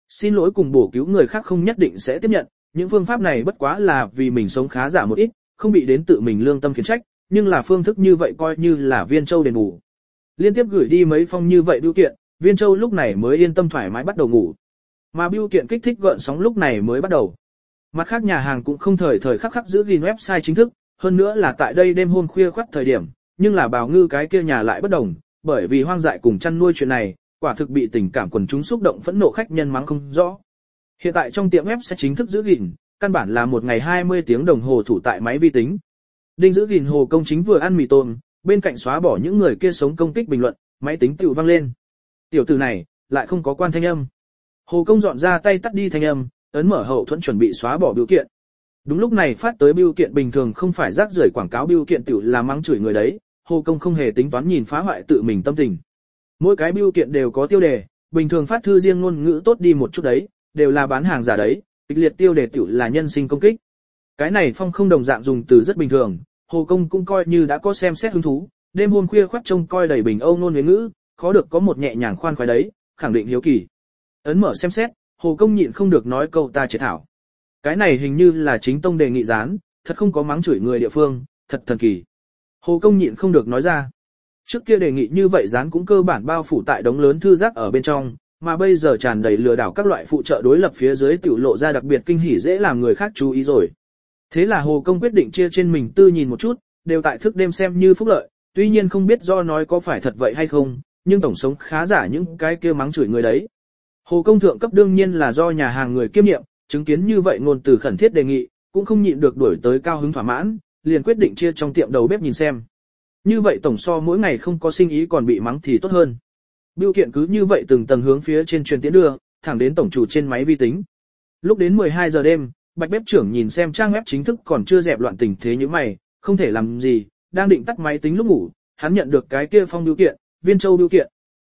Xin lỗi cùng bổ cứu người khác không nhất định sẽ tiếp nhận, những phương pháp này bất quá là vì mình sống khá giả một ít, không bị đến tự mình lương tâm khiển trách, nhưng là phương thức như vậy coi như là Viên Châu đền bù. Liên tiếp gửi đi mấy phong như vậy bưu kiện, Viên Châu lúc này mới yên tâm thoải mái bắt đầu ngủ. Mà bưu kiện kích thích gợn sóng lúc này mới bắt đầu. Mặt khác nhà hàng cũng không thời khắc khắc giữ gìn website chính thức, hơn nữa là tại đây đêm hôm khuya khoắt thời điểm, nhưng là Bào Ngư cái kia nhà lại bất đồng, bởi vì hoang dại cùng chăn nuôi chuyện này, quả thực bị tình cảm quần chúng xúc động phẫn nộ khách nhân mắng không rõ. Hiện tại trong tiệm website chính thức giữ gìn, căn bản là một ngày 20 tiếng đồng hồ thủ tại máy vi tính. Đinh giữ gìn Hồ Công chính vừa ăn mì tôm, bên cạnh xóa bỏ những người kia sống công kích bình luận, máy tính tự vang lên. Tiểu tử này, lại không có quan thanh âm. Hồ Công dọn ra tay tắt đi thanh âm, ấn mở hậu thuẫn chuẩn bị xóa bỏ bưu kiện. Đúng lúc này phát tới bưu kiện bình thường không phải rác rưởi quảng cáo bưu kiện tiểu là mắng chửi người đấy, Hồ Công không hề tính toán nhìn phá hoại tự mình tâm tình. Mỗi cái bưu kiện đều có tiêu đề, bình thường phát thư riêng ngôn ngữ tốt đi một chút đấy, đều là bán hàng giả đấy, kịch liệt tiêu đề tiểu là nhân sinh công kích. Cái này phong không đồng dạng dùng từ rất bình thường, Hồ Công cũng coi như đã có xem xét hứng thú, đêm hôm khuya khoắt trông coi đầy bình âu ngôn huế ngữ, khó được có một nhẹ nhàng khoan khoái đấy, khẳng định hiếu kỳ. Ấn mở xem xét, Hồ Công nhịn không được nói câu ta triệt thảo. Cái này hình như là chính tông đề nghị dán, thật không có mắng chửi người địa phương, thật thần kỳ. Hồ Công nhịn không được nói ra. Trước kia đề nghị như vậy dán cũng cơ bản bao phủ tại đống lớn thư giác ở bên trong, mà bây giờ tràn đầy lừa đảo các loại phụ trợ đối lập phía dưới tiểu lộ ra đặc biệt kinh hỉ dễ làm người khác chú ý rồi. Thế là Hồ Công quyết định chia trên mình tư nhìn một chút, đều tại thức đêm xem như phúc lợi, tuy nhiên không biết do nói có phải thật vậy hay không, nhưng tổng sống khá giả những cái kia mắng chửi người đấy. Hồ Công thượng cấp đương nhiên là do nhà hàng người kiêm nhiệm, chứng kiến như vậy ngôn từ khẩn thiết đề nghị, cũng không nhịn được đuổi tới cao hứng thỏa mãn, liền quyết định chia trong tiệm đầu bếp nhìn xem. Như vậy tổng so mỗi ngày không có sinh ý còn bị mắng thì tốt hơn. Bưu kiện cứ như vậy từng tầng hướng phía trên truyền tiến đưa, thẳng đến tổng chủ trên máy vi tính. Lúc đến 12 giờ đêm, Bạch bếp trưởng nhìn xem trang web chính thức còn chưa dẹp loạn tình thế như mày, không thể làm gì, đang định tắt máy tính lúc ngủ, hắn nhận được cái kia phong bưu kiện, Viên Châu bưu kiện.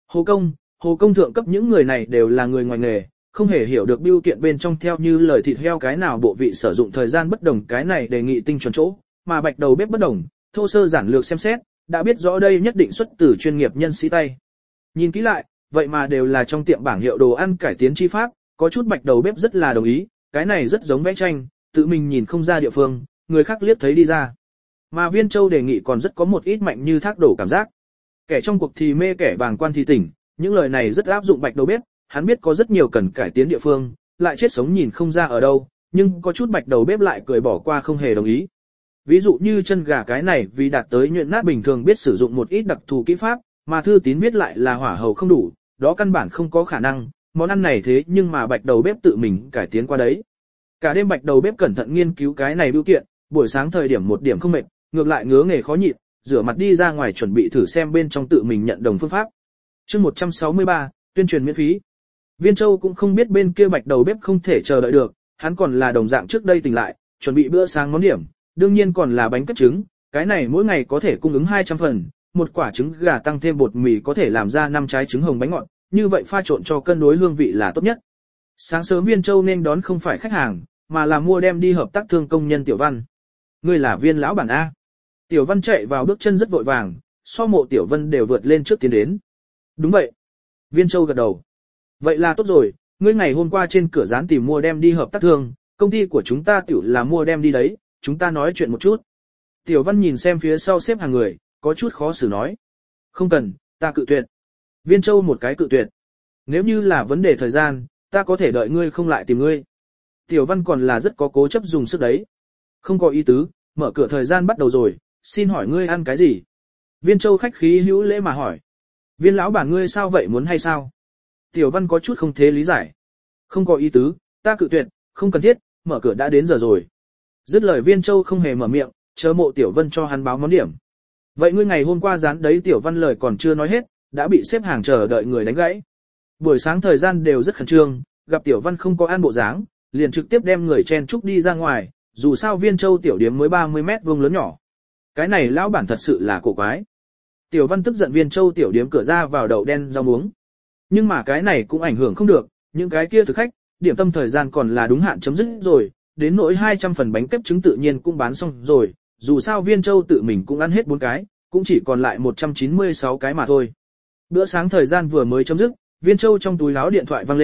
Hồ Công thượng cấp những người này đều là người ngoài nghề, không hề hiểu được bưu kiện bên trong theo như lời thịt heo cái nào bộ vị sử dụng thời gian bất đồng cái này đề nghị tinh chuẩn chỗ, mà Bạch đầu bếp bất đồng, thô sơ giản lược xem xét, đã biết rõ đây nhất định xuất từ chuyên nghiệp nhân sĩ tay. Nhìn kỹ lại, vậy mà đều là trong tiệm bảng hiệu đồ ăn cải tiến chi pháp, có chút Bạch đầu bếp rất là đồng ý, cái này rất giống vẽ tranh, tự mình nhìn không ra địa phương, người khác liếc thấy đi ra. Mà Viên Châu đề nghị còn rất có một ít mạnh như thác đổ cảm giác. Kẻ trong cuộc thì mê kẻ bàng quan thì tỉnh, những lời này rất áp dụng Bạch đầu bếp, hắn biết có rất nhiều cần cải tiến địa phương, lại chết sống nhìn không ra ở đâu, nhưng có chút Bạch đầu bếp lại cười bỏ qua không hề đồng ý. Ví dụ như chân gà cái này vì đạt tới nhuyễn nát bình thường biết sử dụng một ít đặc thù kỹ pháp, mà thư tín biết lại là hỏa hầu không đủ, đó căn bản không có khả năng, món ăn này thế nhưng mà Bạch đầu bếp tự mình cải tiến qua đấy. Cả đêm Bạch đầu bếp cẩn thận nghiên cứu cái này bưu kiện, buổi sáng thời điểm một điểm không mệt, ngược lại ngứa nghề khó nhịn, rửa mặt đi ra ngoài chuẩn bị thử xem bên trong tự mình nhận đồng phương pháp. Chương 163, tuyên truyền miễn phí. Viên Châu cũng không biết bên kia Bạch đầu bếp không thể chờ đợi được, hắn còn là đồng dạng trước đây tỉnh lại, chuẩn bị bữa sáng món điểm, đương nhiên còn là bánh kết trứng, cái này mỗi ngày có thể cung ứng 200 phần, một quả trứng gà tăng thêm bột mì có thể làm ra 5 trái trứng hồng bánh ngọt, như vậy pha trộn cho cân đối hương vị là tốt nhất. Sáng sớm Viên Châu nên đón không phải khách hàng, mà là mua đem đi hợp tác thương công nhân Tiểu Văn. Ngươi là Viên lão bản A. Tiểu Văn chạy vào bước chân rất vội vàng, so mộ Tiểu Vân đều vượt lên trước tiến đến. Đúng vậy. Viên Châu gật đầu. Vậy là tốt rồi, ngươi ngày hôm qua trên cửa dán tìm mua đem đi hợp tác thương, công ty của chúng ta tiểu là mua đem đi đấy, chúng ta nói chuyện một chút. Tiểu Văn nhìn xem phía sau xếp hàng người, có chút khó xử nói. Không cần, ta cự tuyệt. Viên Châu một cái cự tuyệt. Nếu như là vấn đề thời gian, ta có thể đợi ngươi không lại tìm ngươi. Tiểu Văn còn là rất có cố chấp dùng sức đấy. Không có ý tứ, mở cửa thời gian bắt đầu rồi, xin hỏi ngươi ăn cái gì? Viên Châu khách khí hữu lễ mà hỏi. Viên lão bản ngươi sao vậy muốn hay sao? Tiểu Văn có chút không thế lý giải. Không có ý tứ, ta cự tuyệt, không cần thiết, mở cửa đã đến giờ rồi. Dứt lời Viên Châu không hề mở miệng, chờ mộ Tiểu Vân cho hắn báo món điểm. Vậy ngươi ngày hôm qua dán đấy Tiểu Văn lời còn chưa nói hết, đã bị xếp hàng chờ đợi người đánh gãy. Buổi sáng thời gian đều rất khẩn trương, gặp Tiểu Văn không có an bộ dáng, liền trực tiếp đem người chen chúc đi ra ngoài, dù sao Viên Châu tiểu điếm mới 30 mét vuông lớn nhỏ. Cái này lão bản thật sự là cổ quái. Tiểu Văn tức giận Viên Châu tiểu điếm cửa ra vào đậu đen rau muống. Nhưng mà cái này cũng ảnh hưởng không được, những cái kia thực khách, điểm tâm thời gian còn là đúng hạn chấm dứt rồi, đến nỗi 200 phần bánh kép trứng tự nhiên cũng bán xong rồi, dù sao Viên Châu tự mình cũng ăn hết 4 cái, cũng chỉ còn lại 196 cái mà thôi. Bữa sáng thời gian vừa mới chấm dứt, Viên Châu trong túi áo điện thoại vang lên,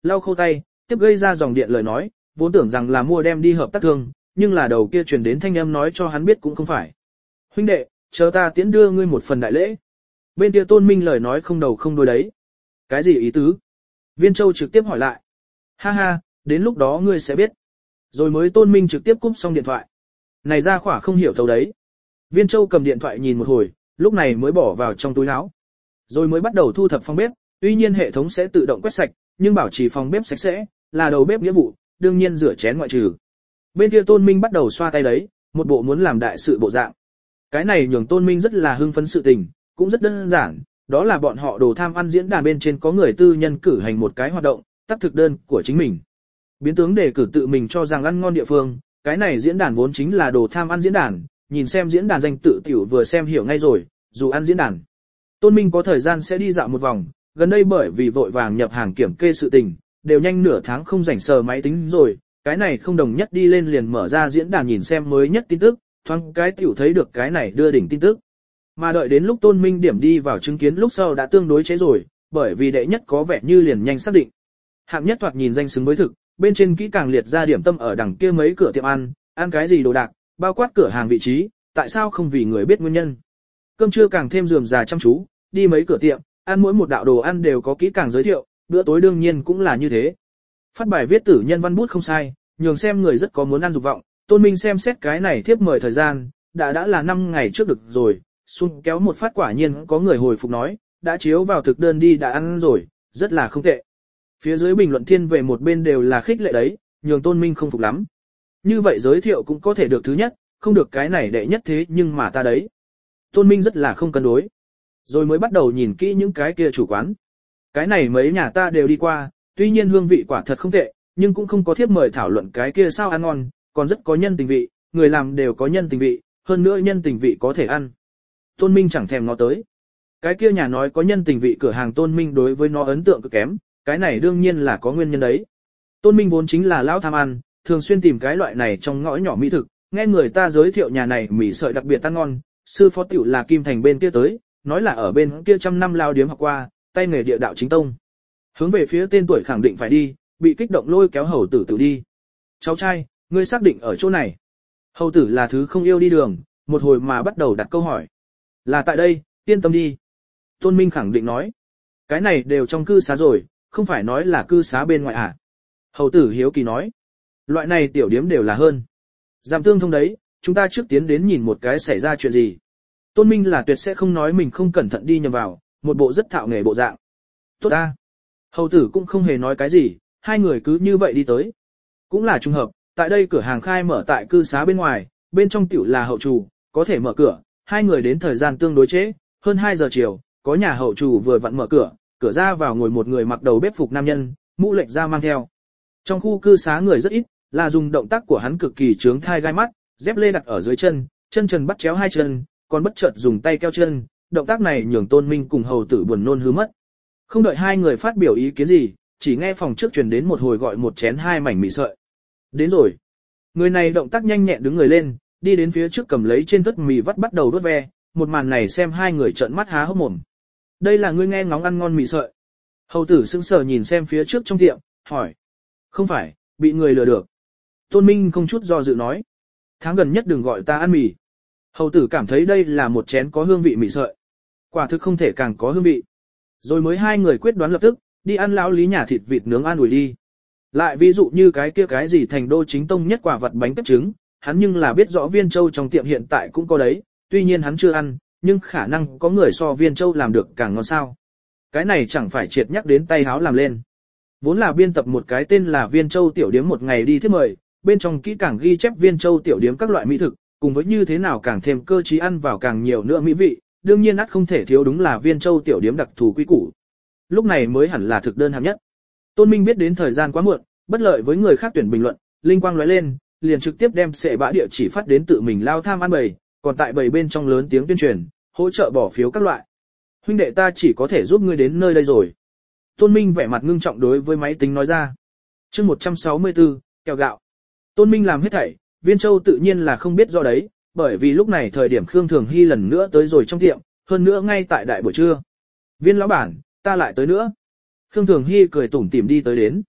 lau khô tay, tiếp gây ra dòng điện lời nói, vốn tưởng rằng là mua đem đi hợp tác thương, nhưng là đầu kia truyền đến thanh âm nói cho hắn biết cũng không phải. Huynh đệ, chờ ta tiễn đưa ngươi một phần đại lễ. Bên kia Tôn Minh lời nói không đầu không đuôi đấy. Cái gì ý tứ? Viên Châu trực tiếp hỏi lại. Ha ha, đến lúc đó ngươi sẽ biết. Rồi mới Tôn Minh trực tiếp cúp xong điện thoại. Này ra khỏa không hiểu thấu đấy. Viên Châu cầm điện thoại nhìn một hồi, lúc này mới bỏ vào trong túi áo. Rồi mới bắt đầu thu thập phòng bếp, tuy nhiên hệ thống sẽ tự động quét sạch, nhưng bảo trì phòng bếp sạch sẽ, là đầu bếp nghĩa vụ, đương nhiên rửa chén ngoại trừ. Bên kia Tôn Minh bắt đầu xoa tay đấy, một bộ muốn làm đại sự bộ dạng. Cái này nhường Tôn Minh rất là hưng phấn sự tình, cũng rất đơn giản, đó là bọn họ đồ tham ăn diễn đàn bên trên có người tư nhân cử hành một cái hoạt động, tác thực đơn của chính mình. Biến tướng đề cử tự mình cho rằng ăn ngon địa phương, cái này diễn đàn vốn chính là đồ tham ăn diễn đàn, nhìn xem diễn đàn danh tự tiểu vừa xem hiểu ngay rồi, dù ăn diễn đàn. Tôn Minh có thời gian sẽ đi dạo một vòng, gần đây bởi vì vội vàng nhập hàng kiểm kê sự tình, đều nhanh nửa tháng không rảnh sờ máy tính rồi, cái này không đồng nhất đi lên liền mở ra diễn đàn nhìn xem mới nhất tin tức, thoáng cái tiểu thấy được cái này đưa đỉnh tin tức. Mà đợi đến lúc Tôn Minh điểm đi vào chứng kiến lúc sau đã tương đối chế rồi, bởi vì đệ nhất có vẻ như liền nhanh xác định. Hạng nhất thoạt nhìn danh xứng với thực, bên trên kỹ càng liệt ra điểm tâm ở đằng kia mấy cửa tiệm ăn cái gì đồ đạc, bao quát cửa hàng vị trí, tại sao không vì người biết nguyên nhân. Cơm trưa càng thêm rườm rà chăm chú, đi mấy cửa tiệm, ăn mỗi một đạo đồ ăn đều có kỹ càng giới thiệu, bữa tối đương nhiên cũng là như thế. Phát bài viết tử nhân văn bút không sai, nhường xem người rất có muốn ăn dục vọng, Tôn Minh xem xét cái này thiếp mời thời gian, đã là 5 ngày trước được rồi, xung kéo một phát quả nhiên có người hồi phục nói, đã chiếu vào thực đơn đi đã ăn rồi, rất là không tệ. Phía dưới bình luận thiên về một bên đều là khích lệ đấy, nhường Tôn Minh không phục lắm. Như vậy giới thiệu cũng có thể được thứ nhất, không được cái này đệ nhất thế nhưng mà ta đấy. Tôn Minh rất là không cân đối. Rồi mới bắt đầu nhìn kỹ những cái kia chủ quán. Cái này mấy nhà ta đều đi qua, tuy nhiên hương vị quả thật không tệ, nhưng cũng không có thiếp mời thảo luận cái kia sao ăn ngon, còn rất có nhân tình vị, người làm đều có nhân tình vị, hơn nữa nhân tình vị có thể ăn. Tôn Minh chẳng thèm ngó tới. Cái kia nhà nói có nhân tình vị cửa hàng Tôn Minh đối với nó ấn tượng cực kém, cái này đương nhiên là có nguyên nhân đấy. Tôn Minh vốn chính là lão tham ăn, thường xuyên tìm cái loại này trong ngõ nhỏ mỹ thực, nghe người ta giới thiệu nhà này mì sợi đặc biệt ăn ngon, sư phó tiểu là Kim Thành bên kia tới, nói là ở bên kia trăm năm lao điếm học qua, tay nghề địa đạo chính tông. Hướng về phía tên tuổi khẳng định phải đi, bị kích động lôi kéo hầu tử tự đi. Cháu trai, ngươi xác định ở chỗ này. Hầu tử là thứ không yêu đi đường, một hồi mà bắt đầu đặt câu hỏi. Là tại đây, yên tâm đi. Tôn Minh khẳng định nói. Cái này đều trong cư xá rồi, không phải nói là cư xá bên ngoài à. Hầu tử hiếu kỳ nói. Loại này tiểu điếm đều là hơn. Giảm tương thông đấy, chúng ta trước tiến đến nhìn một cái xảy ra chuyện gì. Tôn Minh là tuyệt sẽ không nói mình không cẩn thận đi nhầm vào, một bộ rất thạo nghề bộ dạng. Tốt ta. Hầu tử cũng không hề nói cái gì, hai người cứ như vậy đi tới. Cũng là trùng hợp, tại đây cửa hàng khai mở tại cư xá bên ngoài, bên trong tiểu là hậu trù, có thể mở cửa, hai người đến thời gian tương đối trễ, hơn 2 giờ chiều, có nhà hậu trù vừa vặn mở cửa, cửa ra vào ngồi một người mặc đầu bếp phục nam nhân, mũ lệch ra mang theo. Trong khu cư xá người rất ít, là dùng động tác của hắn cực kỳ chướng thai gai mắt, dép lê đặt ở dưới chân, chân trần bắt chéo hai chân, còn bất chợt dùng tay keo chân, động tác này nhường Tôn Minh cùng hầu tử buồn nôn hứ mất. Không đợi hai người phát biểu ý kiến gì, chỉ nghe phòng trước truyền đến một hồi gọi một chén 2 mảnh mì sợi. Đến rồi. Người này động tác nhanh nhẹn đứng người lên, đi đến phía trước cầm lấy trên tất mì vắt bắt đầu đốt ve, một màn này xem hai người trợn mắt há hốc mồm. Đây là ngươi nghe ngóng ăn ngon mì sợi. Hầu tử sững sờ nhìn xem phía trước trong tiệm, hỏi. Không phải, bị người lừa được. Tôn Minh không chút do dự nói. Tháng gần nhất đừng gọi ta ăn mì. Hầu tử cảm thấy đây là một chén có hương vị mì sợi. Quả thực không thể càng có hương vị. Rồi mới hai người quyết đoán lập tức, đi ăn lão lý nhà thịt vịt nướng an ủi đi. Lại ví dụ như cái kia cái gì thành đô chính tông nhất quả vật bánh tép trứng, hắn nhưng là biết rõ Viên Châu trong tiệm hiện tại cũng có đấy, tuy nhiên hắn chưa ăn, nhưng khả năng có người so Viên Châu làm được càng ngon sao. Cái này chẳng phải triệt nhắc đến tay háo làm lên. Vốn là biên tập một cái tên là Viên Châu tiểu điếm một ngày đi thiết mời, bên trong kỹ càng ghi chép Viên Châu tiểu điếm các loại mỹ thực, cùng với như thế nào càng thêm cơ trí ăn vào càng nhiều nữa mỹ vị, đương nhiên ắt không thể thiếu đúng là Viên Châu tiểu điếm đặc thù quý củ. Lúc này mới hẳn là thực đơn hạng nhất. Tôn Minh biết đến thời gian quá muộn, bất lợi với người khác tuyển bình luận, linh quang lóe lên, liền trực tiếp đem sệ bã địa chỉ phát đến tự mình lao tham ăn bầy, còn tại bầy bên trong lớn tiếng tuyên truyền, hỗ trợ bỏ phiếu các loại. Huynh đệ ta chỉ có thể giúp ngươi đến nơi đây rồi. Tôn Minh vẻ mặt ngưng trọng đối với máy tính nói ra. Chương 164, kẹo gạo. Tôn Minh làm hết thảy, Viên Châu tự nhiên là không biết do đấy, bởi vì lúc này thời điểm Khương Thường Hy lần nữa tới rồi trong tiệm, hơn nữa ngay tại đại buổi trưa. Viên lão bản, ta lại tới nữa. Khương Thường Hy cười tủm tỉm đi tới đến,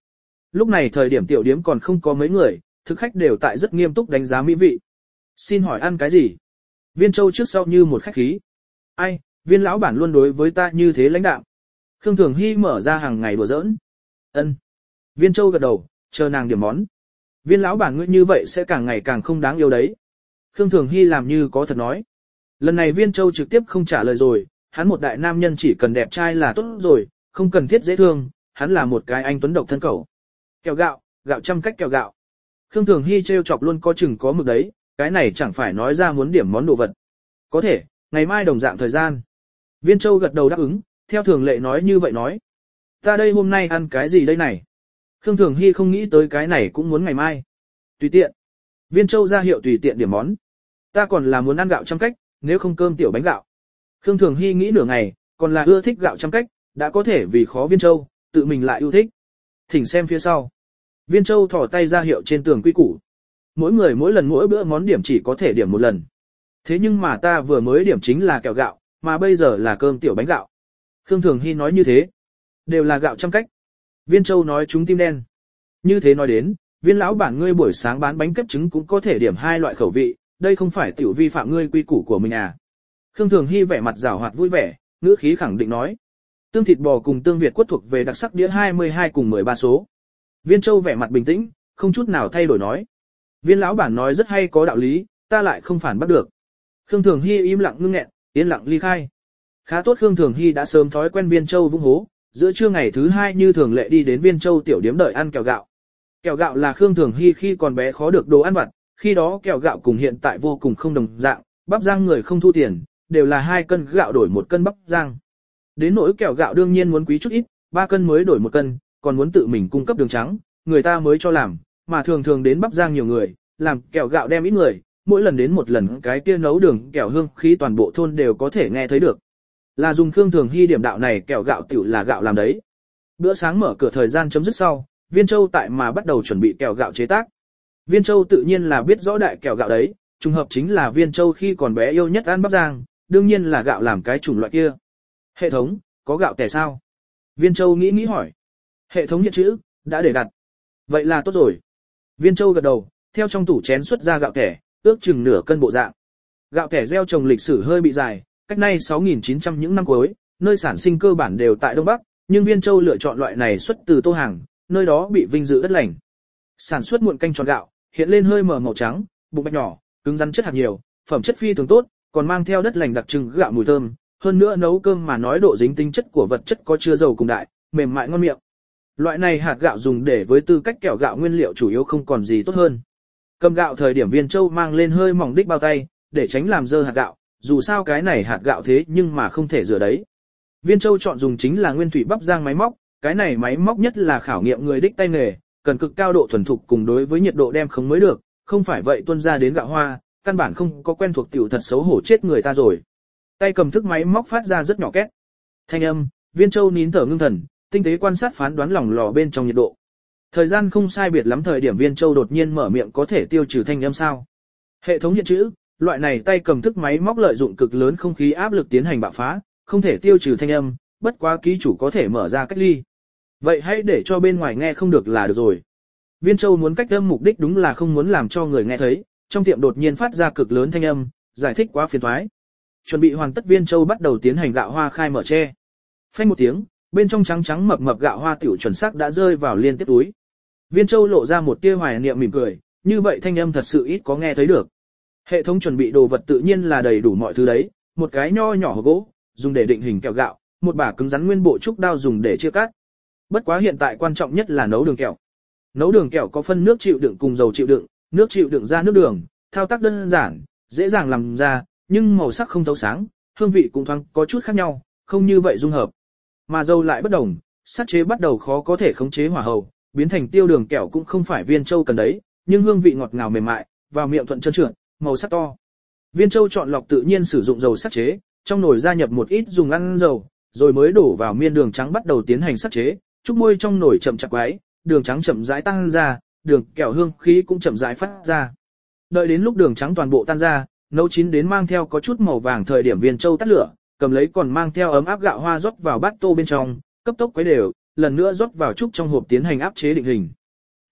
lúc này thời điểm tiểu điếm còn không có mấy người, thực khách đều tại rất nghiêm túc đánh giá mỹ vị. Xin hỏi ăn cái gì? Viên Châu trước sau như một khách khí. Ai, Viên lão bản luôn đối với ta như thế lãnh đạm. Khương Thường Hy mở ra hàng ngày đùa giỡn. Ân. Viên Châu gật đầu, chờ nàng điểm món. Viên lão bản ngươi như vậy sẽ càng ngày càng không đáng yêu đấy. Khương Thường Hy làm như có thật nói. Lần này Viên Châu trực tiếp không trả lời rồi, hắn một đại nam nhân chỉ cần đẹp trai là tốt rồi, không cần thiết dễ thương, hắn là một cái anh tuấn độc thân cầu. Kẹo gạo, gạo trăm cách kẹo gạo. Khương Thường Hy trêu chọc luôn có chừng có mực đấy, cái này chẳng phải nói ra muốn điểm món đồ vật. Có thể, ngày mai đồng dạng thời gian. Viên Châu gật đầu đáp ứng, theo thường lệ nói như vậy nói. Ta đây hôm nay ăn cái gì đây này? Khương Thường Hy không nghĩ tới cái này cũng muốn ngày mai. Tùy tiện. Viên Châu ra hiệu tùy tiện điểm món. Ta còn là muốn ăn gạo trăm cách, nếu không cơm tiểu bánh gạo. Khương Thường Hy nghĩ nửa ngày, còn là ưa thích gạo trăm cách, đã có thể vì khó Viên Châu, tự mình lại yêu thích. Thỉnh xem phía sau. Viên Châu thò tay ra hiệu trên tường quy củ. Mỗi người mỗi lần mỗi bữa món điểm chỉ có thể điểm một lần. Thế nhưng mà ta vừa mới điểm chính là kẹo gạo, mà bây giờ là cơm tiểu bánh gạo. Khương Thường Hy nói như thế. Đều là gạo trăm cách. Viên Châu nói chúng tim đen. Như thế nói đến, Viên lão bản ngươi buổi sáng bán bánh kếp trứng cũng có thể điểm hai loại khẩu vị, đây không phải tiểu vi phạm ngươi quy củ của mình à. Khương Thường Hy vẻ mặt giảo hoạt vui vẻ, ngữ khí khẳng định nói. Tương thịt bò cùng tương Việt quất thuộc về đặc sắc đĩa 22 cùng 13 số. Viên Châu vẻ mặt bình tĩnh, không chút nào thay đổi nói. Viên lão bản nói rất hay có đạo lý, ta lại không phản bắt được. Khương Thường Hy im lặng ngưng nghẹn, yên lặng ly khai. Khá tốt Khương Thường Hy đã sớm thói quen Viên Châu vung hố, giữa trưa ngày thứ hai như thường lệ đi đến Viên Châu tiểu điếm đợi ăn kẹo gạo. Kẹo gạo là Khương Thường Hy khi còn bé khó được đồ ăn vặt, khi đó kẹo gạo cùng hiện tại vô cùng không đồng dạng, bắp rang người không thu tiền, đều là 2 cân gạo đổi 1 cân bắp rang. Đến nỗi kẹo gạo đương nhiên muốn quý chút ít, 3 cân mới đổi 1 cân, còn muốn tự mình cung cấp đường trắng, người ta mới cho làm, mà thường thường đến bắp rang nhiều người, làm kẹo gạo đem ít người, mỗi lần đến một lần cái kia nấu đường kẹo hương khí toàn bộ thôn đều có thể nghe thấy được. Là dùng Khương Thường Hy điểm đạo này kẹo gạo tiểu là gạo làm đấy. Bữa sáng mở cửa thời gian chấm dứt sau, Viên Châu tại mà bắt đầu chuẩn bị kẹo gạo chế tác. Viên Châu tự nhiên là biết rõ đại kẹo gạo đấy, trùng hợp chính là Viên Châu khi còn bé yêu nhất ăn bắp rang, đương nhiên là gạo làm cái chủng loại kia. Hệ thống, có gạo tẻ sao? Viên Châu nghĩ hỏi. Hệ thống hiện chữ, đã để đặt. Vậy là tốt rồi. Viên Châu gật đầu, theo trong tủ chén xuất ra gạo tẻ, ước chừng nửa cân bộ dạng. Gạo tẻ gieo trồng lịch sử hơi bị dài, cách nay 6.900 những năm cuối, nơi sản sinh cơ bản đều tại Đông Bắc, nhưng Viên Châu lựa chọn loại này xuất từ Tô Hàng, nơi đó bị vinh dự đất lành. Sản xuất muộn canh tròn gạo, hiện lên hơi mờ màu trắng, bụng bạch nhỏ, cứng rắn chất hạt nhiều, phẩm chất phi thường tốt, còn mang theo đất lành đặc trưng gạo mùi thơm, hơn nữa nấu cơm mà nói độ dính tính chất của vật chất có chứa dầu cùng đại, mềm mại ngon miệng. Loại này hạt gạo dùng để với tư cách kẹo gạo nguyên liệu chủ yếu không còn gì tốt hơn. Cầm gạo thời điểm Viên Châu mang lên hơi mỏng đích bao tay, để tránh làm dơ hạt gạo, dù sao cái này hạt gạo thế nhưng mà không thể rửa đấy. Viên Châu chọn dùng chính là nguyên thủy bắp rang máy móc, cái này máy móc nhất là khảo nghiệm người đích tay nghề, cần cực cao độ thuần thục cùng đối với nhiệt độ đem khống mới được, không phải vậy tuôn ra đến gạo hoa, căn bản không có quen thuộc tiểu thật xấu hổ chết người ta rồi. Tay cầm thức máy móc phát ra rất nhỏ két. Thanh âm, Viên Châu nín thở ngưng thần, tinh tế quan sát phán đoán lòng lò bên trong nhiệt độ. Thời gian không sai biệt lắm thời điểm Viên Châu đột nhiên mở miệng có thể tiêu trừ thanh âm sao? Hệ thống hiện chữ, loại này tay cầm thức máy móc lợi dụng cực lớn không khí áp lực tiến hành bạo phá, không thể tiêu trừ thanh âm, bất quá ký chủ có thể mở ra cách ly. Vậy hãy để cho bên ngoài nghe không được là được rồi. Viên Châu muốn cách âm mục đích đúng là không muốn làm cho người nghe thấy, trong tiệm đột nhiên phát ra cực lớn thanh âm, giải thích quá phiền toái. Chuẩn bị hoàn tất Viên Châu bắt đầu tiến hành gạo hoa khai mở che. Phanh một tiếng, bên trong trắng trắng mập mập gạo hoa tiểu chuẩn xác đã rơi vào liên tiếp túi. Viên Châu lộ ra một tia hoài niệm mỉm cười, như vậy thanh âm thật sự ít có nghe thấy được. Hệ thống chuẩn bị đồ vật tự nhiên là đầy đủ mọi thứ đấy, một cái nho nhỏ hộp gỗ, dùng để định hình kẹo gạo, một bả cứng rắn nguyên bộ trúc đao dùng để chia cắt. Bất quá hiện tại quan trọng nhất là nấu đường kẹo. Nấu đường kẹo có phân nước chịu đựng cùng dầu chịu đựng, nước chịu đựng ra nước đường, thao tác đơn giản, dễ dàng làm ra, nhưng màu sắc không thấu sáng, hương vị cũng thoáng có chút khác nhau, không như vậy dung hợp. Mà dầu lại bất đồng, sát chế bắt đầu khó có thể khống chế hỏa hầu, biến thành tiêu đường kẹo cũng không phải Viên Châu cần đấy, nhưng hương vị ngọt ngào mềm mại, vào miệng thuận trơn trượt, màu sắc to. Viên Châu chọn lọc tự nhiên sử dụng dầu sát chế, trong nồi gia nhập một ít dùng ăn dầu, rồi mới đổ vào miên đường trắng bắt đầu tiến hành sát chế, trúc môi trong nồi chậm chạp quái, đường trắng chậm rãi tăng ra, đường kẹo hương khí cũng chậm rãi phát ra. Đợi đến lúc đường trắng toàn bộ tan ra, nấu chín đến mang theo có chút màu vàng thời điểm Viên Châu tắt lửa, cầm lấy còn mang theo ấm áp gạo hoa rót vào bát tô bên trong, cấp tốc quấy đều, lần nữa rót vào trúc trong hộp tiến hành áp chế định hình.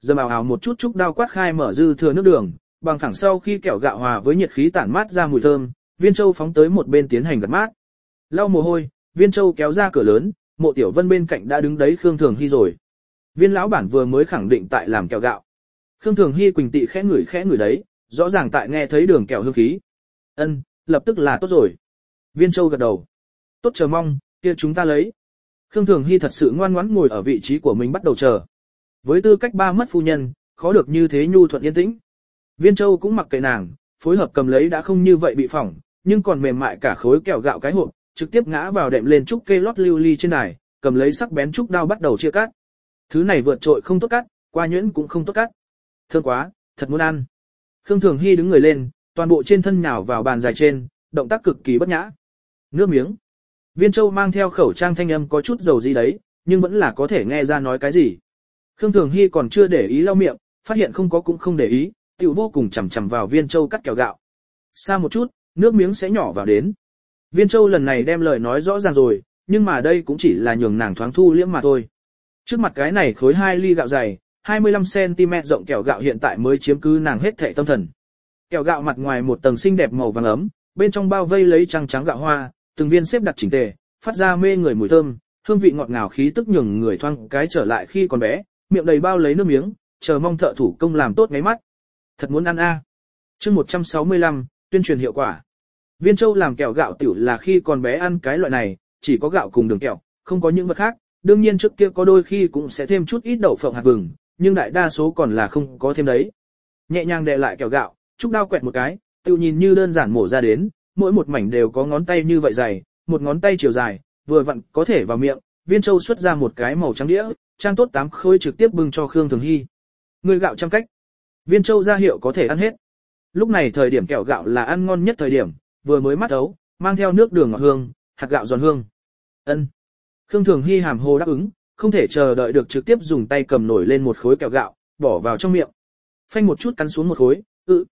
Dầm ào ào một chút trúc đao quát khai mở dư thừa nước đường, bằng phẳng sau khi kẹo gạo hòa với nhiệt khí tản mát ra mùi thơm, Viên Châu phóng tới một bên tiến hành gặt mát. Lau mồ hôi, Viên Châu kéo ra cửa lớn, Mộ Tiểu Vân bên cạnh đã đứng đấy Khương Thường Hy rồi. Viên lão bản vừa mới khẳng định tại làm kẹo gạo. Khương Thường Hy quỳnh tị khẽ ngửi đấy, rõ ràng tại nghe thấy đường kẹo hương khí. Ân, lập tức là tốt rồi. Viên Châu gật đầu. Tốt, chờ mong, kia chúng ta lấy. Khương Thường Hy thật sự ngoan ngoãn ngồi ở vị trí của mình bắt đầu chờ. Với tư cách ba mất phu nhân, khó được như thế nhu thuận yên tĩnh. Viên Châu cũng mặc kệ nàng, phối hợp cầm lấy đã không như vậy bị phỏng, nhưng còn mềm mại cả khối kẹo gạo cái hộp, trực tiếp ngã vào đệm lên trúc kê lót lưu ly trên đài, cầm lấy sắc bén trúc đao bắt đầu chia cắt. Thứ này vượt trội không tốt cắt, qua nhuyễn cũng không tốt cắt. Thơm quá, thật muốn ăn. Khương Thường Hy đứng người lên, toàn bộ trên thân nhào vào bàn dài trên, động tác cực kỳ bất nhã. Nước miếng. Viên Châu mang theo khẩu trang thanh âm có chút dầu gì đấy, nhưng vẫn là có thể nghe ra nói cái gì. Khương Thường Hy còn chưa để ý lau miệng, phát hiện không có cũng không để ý, tiểu vô cùng chằm chằm vào Viên Châu cắt kẹo gạo. Xa một chút, nước miếng sẽ nhỏ vào đến. Viên Châu lần này đem lời nói rõ ràng rồi, nhưng mà đây cũng chỉ là nhường nàng thoáng thu liễm mà thôi. Trước mặt cái này khối 2 ly gạo dày, 25cm rộng kẹo gạo hiện tại mới chiếm cứ nàng hết thảy tâm thần. Kẹo gạo mặt ngoài một tầng xinh đẹp màu vàng ấm, bên trong bao vây lấy trắng trắng gạo hoa, từng viên xếp đặt chỉnh tề, phát ra mê người mùi thơm, hương vị ngọt ngào khí tức nhường người thoang cái trở lại khi còn bé, miệng đầy bao lấy nước miếng, chờ mong thợ thủ công làm tốt ngay mắt. Thật muốn ăn a. Chương 165, tuyên truyền hiệu quả. Viên Châu làm kẹo gạo tiểu là khi còn bé ăn cái loại này, chỉ có gạo cùng đường kẹo, không có những vật khác. Đương nhiên trước kia có đôi khi cũng sẽ thêm chút ít đậu phộng hạt vừng, nhưng đại đa số còn là không có thêm đấy. Nhẹ nhàng đè lại kẹo gạo, trúc đao quẹt một cái, tự nhìn như đơn giản mổ ra đến, mỗi một mảnh đều có ngón tay như vậy dày, một ngón tay chiều dài, vừa vặn có thể vào miệng. Viên Châu xuất ra một cái màu trắng đĩa, trang tốt 8 khối trực tiếp bưng cho Khương Thường Hy. Người gạo trăm cách. Viên Châu ra hiệu có thể ăn hết. Lúc này thời điểm kẹo gạo là ăn ngon nhất thời điểm, vừa mới mắt ấu, mang theo nước đường ngọt hương, hạt gạo giòn hương. Ân. Khương Thường Hy hàm hồ đáp ứng, không thể chờ đợi được trực tiếp dùng tay cầm nổi lên một khối kẹo gạo, bỏ vào trong miệng. Phanh một chút cắn xuống một khối,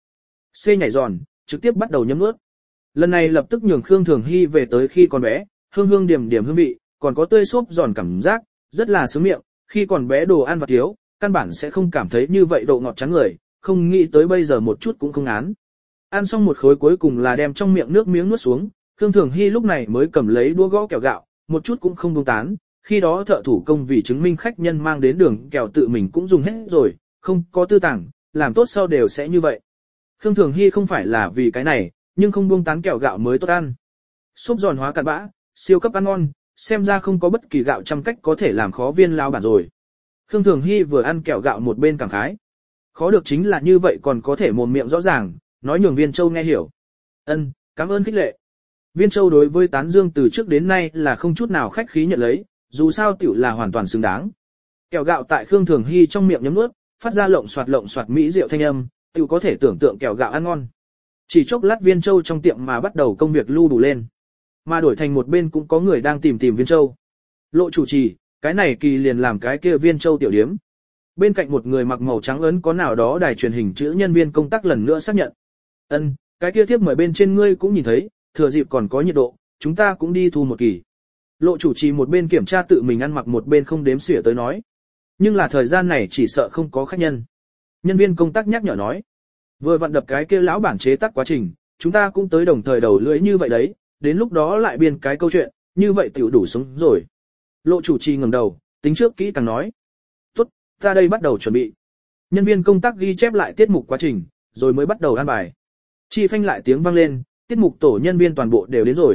xê nhảy giòn, trực tiếp bắt đầu nhấm nuốt. Lần này lập tức nhường Khương Thường Hy về tới khi còn bé, hương hương điểm điểm hương vị, còn có tươi xốp giòn cảm giác, rất là sướng miệng, khi còn bé đồ ăn vặt thiếu, căn bản sẽ không cảm thấy như vậy độ ngọt chán người, không nghĩ tới bây giờ một chút cũng không án. Ăn xong một khối cuối cùng là đem trong miệng nước miếng nuốt xuống, Khương Thường Hy lúc này mới cầm lấy đũa gõ kẹo gạo, một chút cũng không buông tán, khi đó thợ thủ công vì chứng minh khách nhân mang đến đường kẹo tự mình cũng dùng hết rồi, không có tư tàng, làm tốt sau đều sẽ như vậy. Khương Thường Hy không phải là vì cái này, nhưng không buông tán kẹo gạo mới tốt ăn. Xốp giòn hóa cặn bã, siêu cấp ăn ngon, xem ra không có bất kỳ gạo trăm cách có thể làm khó Viên lão bản rồi. Khương Thường Hy vừa ăn kẹo gạo một bên cảm khái. Khó được chính là như vậy còn có thể mồm miệng rõ ràng, nói nhường Viên Châu nghe hiểu. Ân, cảm ơn khích lệ. Viên Châu đối với tán dương từ trước đến nay là không chút nào khách khí nhận lấy, dù sao tiểu là hoàn toàn xứng đáng. Kẹo gạo tại Khương Thường Hy trong miệng nhấm nuốt, phát ra lộng xoạt mỹ rượu thanh âm, tiểu có thể tưởng tượng kẹo gạo ăn ngon. Chỉ chốc lát Viên Châu trong tiệm mà bắt đầu công việc lưu đủ lên. Mà đổi thành một bên cũng có người đang tìm Viên Châu. Lộ chủ trì, cái này kỳ liền làm cái kia Viên Châu tiểu điếm. Bên cạnh một người mặc màu trắng ấn có nào đó đài truyền hình chữ nhân viên công tác lần nữa xác nhận. Ân, cái kia thiếp mời bên trên ngươi cũng nhìn thấy, thừa dịp còn có nhiệt độ, chúng ta cũng đi thu một kỳ. Lộ chủ trì một bên kiểm tra tự mình ăn mặc một bên không đếm xỉa tới nói. Nhưng là thời gian này chỉ sợ không có khách nhân. Nhân viên công tác nhắc nhở nói. Vừa vặn đập cái kia lão bản chế tác quá trình, chúng ta cũng tới đồng thời đầu lưỡi như vậy đấy, đến lúc đó lại biên cái câu chuyện, như vậy tiểu đủ sống rồi. Lộ chủ trì ngẩng đầu, tính trước kỹ càng nói. Tốt, ta đây bắt đầu chuẩn bị. Nhân viên công tác ghi chép lại tiết mục quá trình, rồi mới bắt đầu ăn bài. Chi phanh lại tiếng vang lên, tiết mục tổ nhân viên toàn bộ đều đến rồi.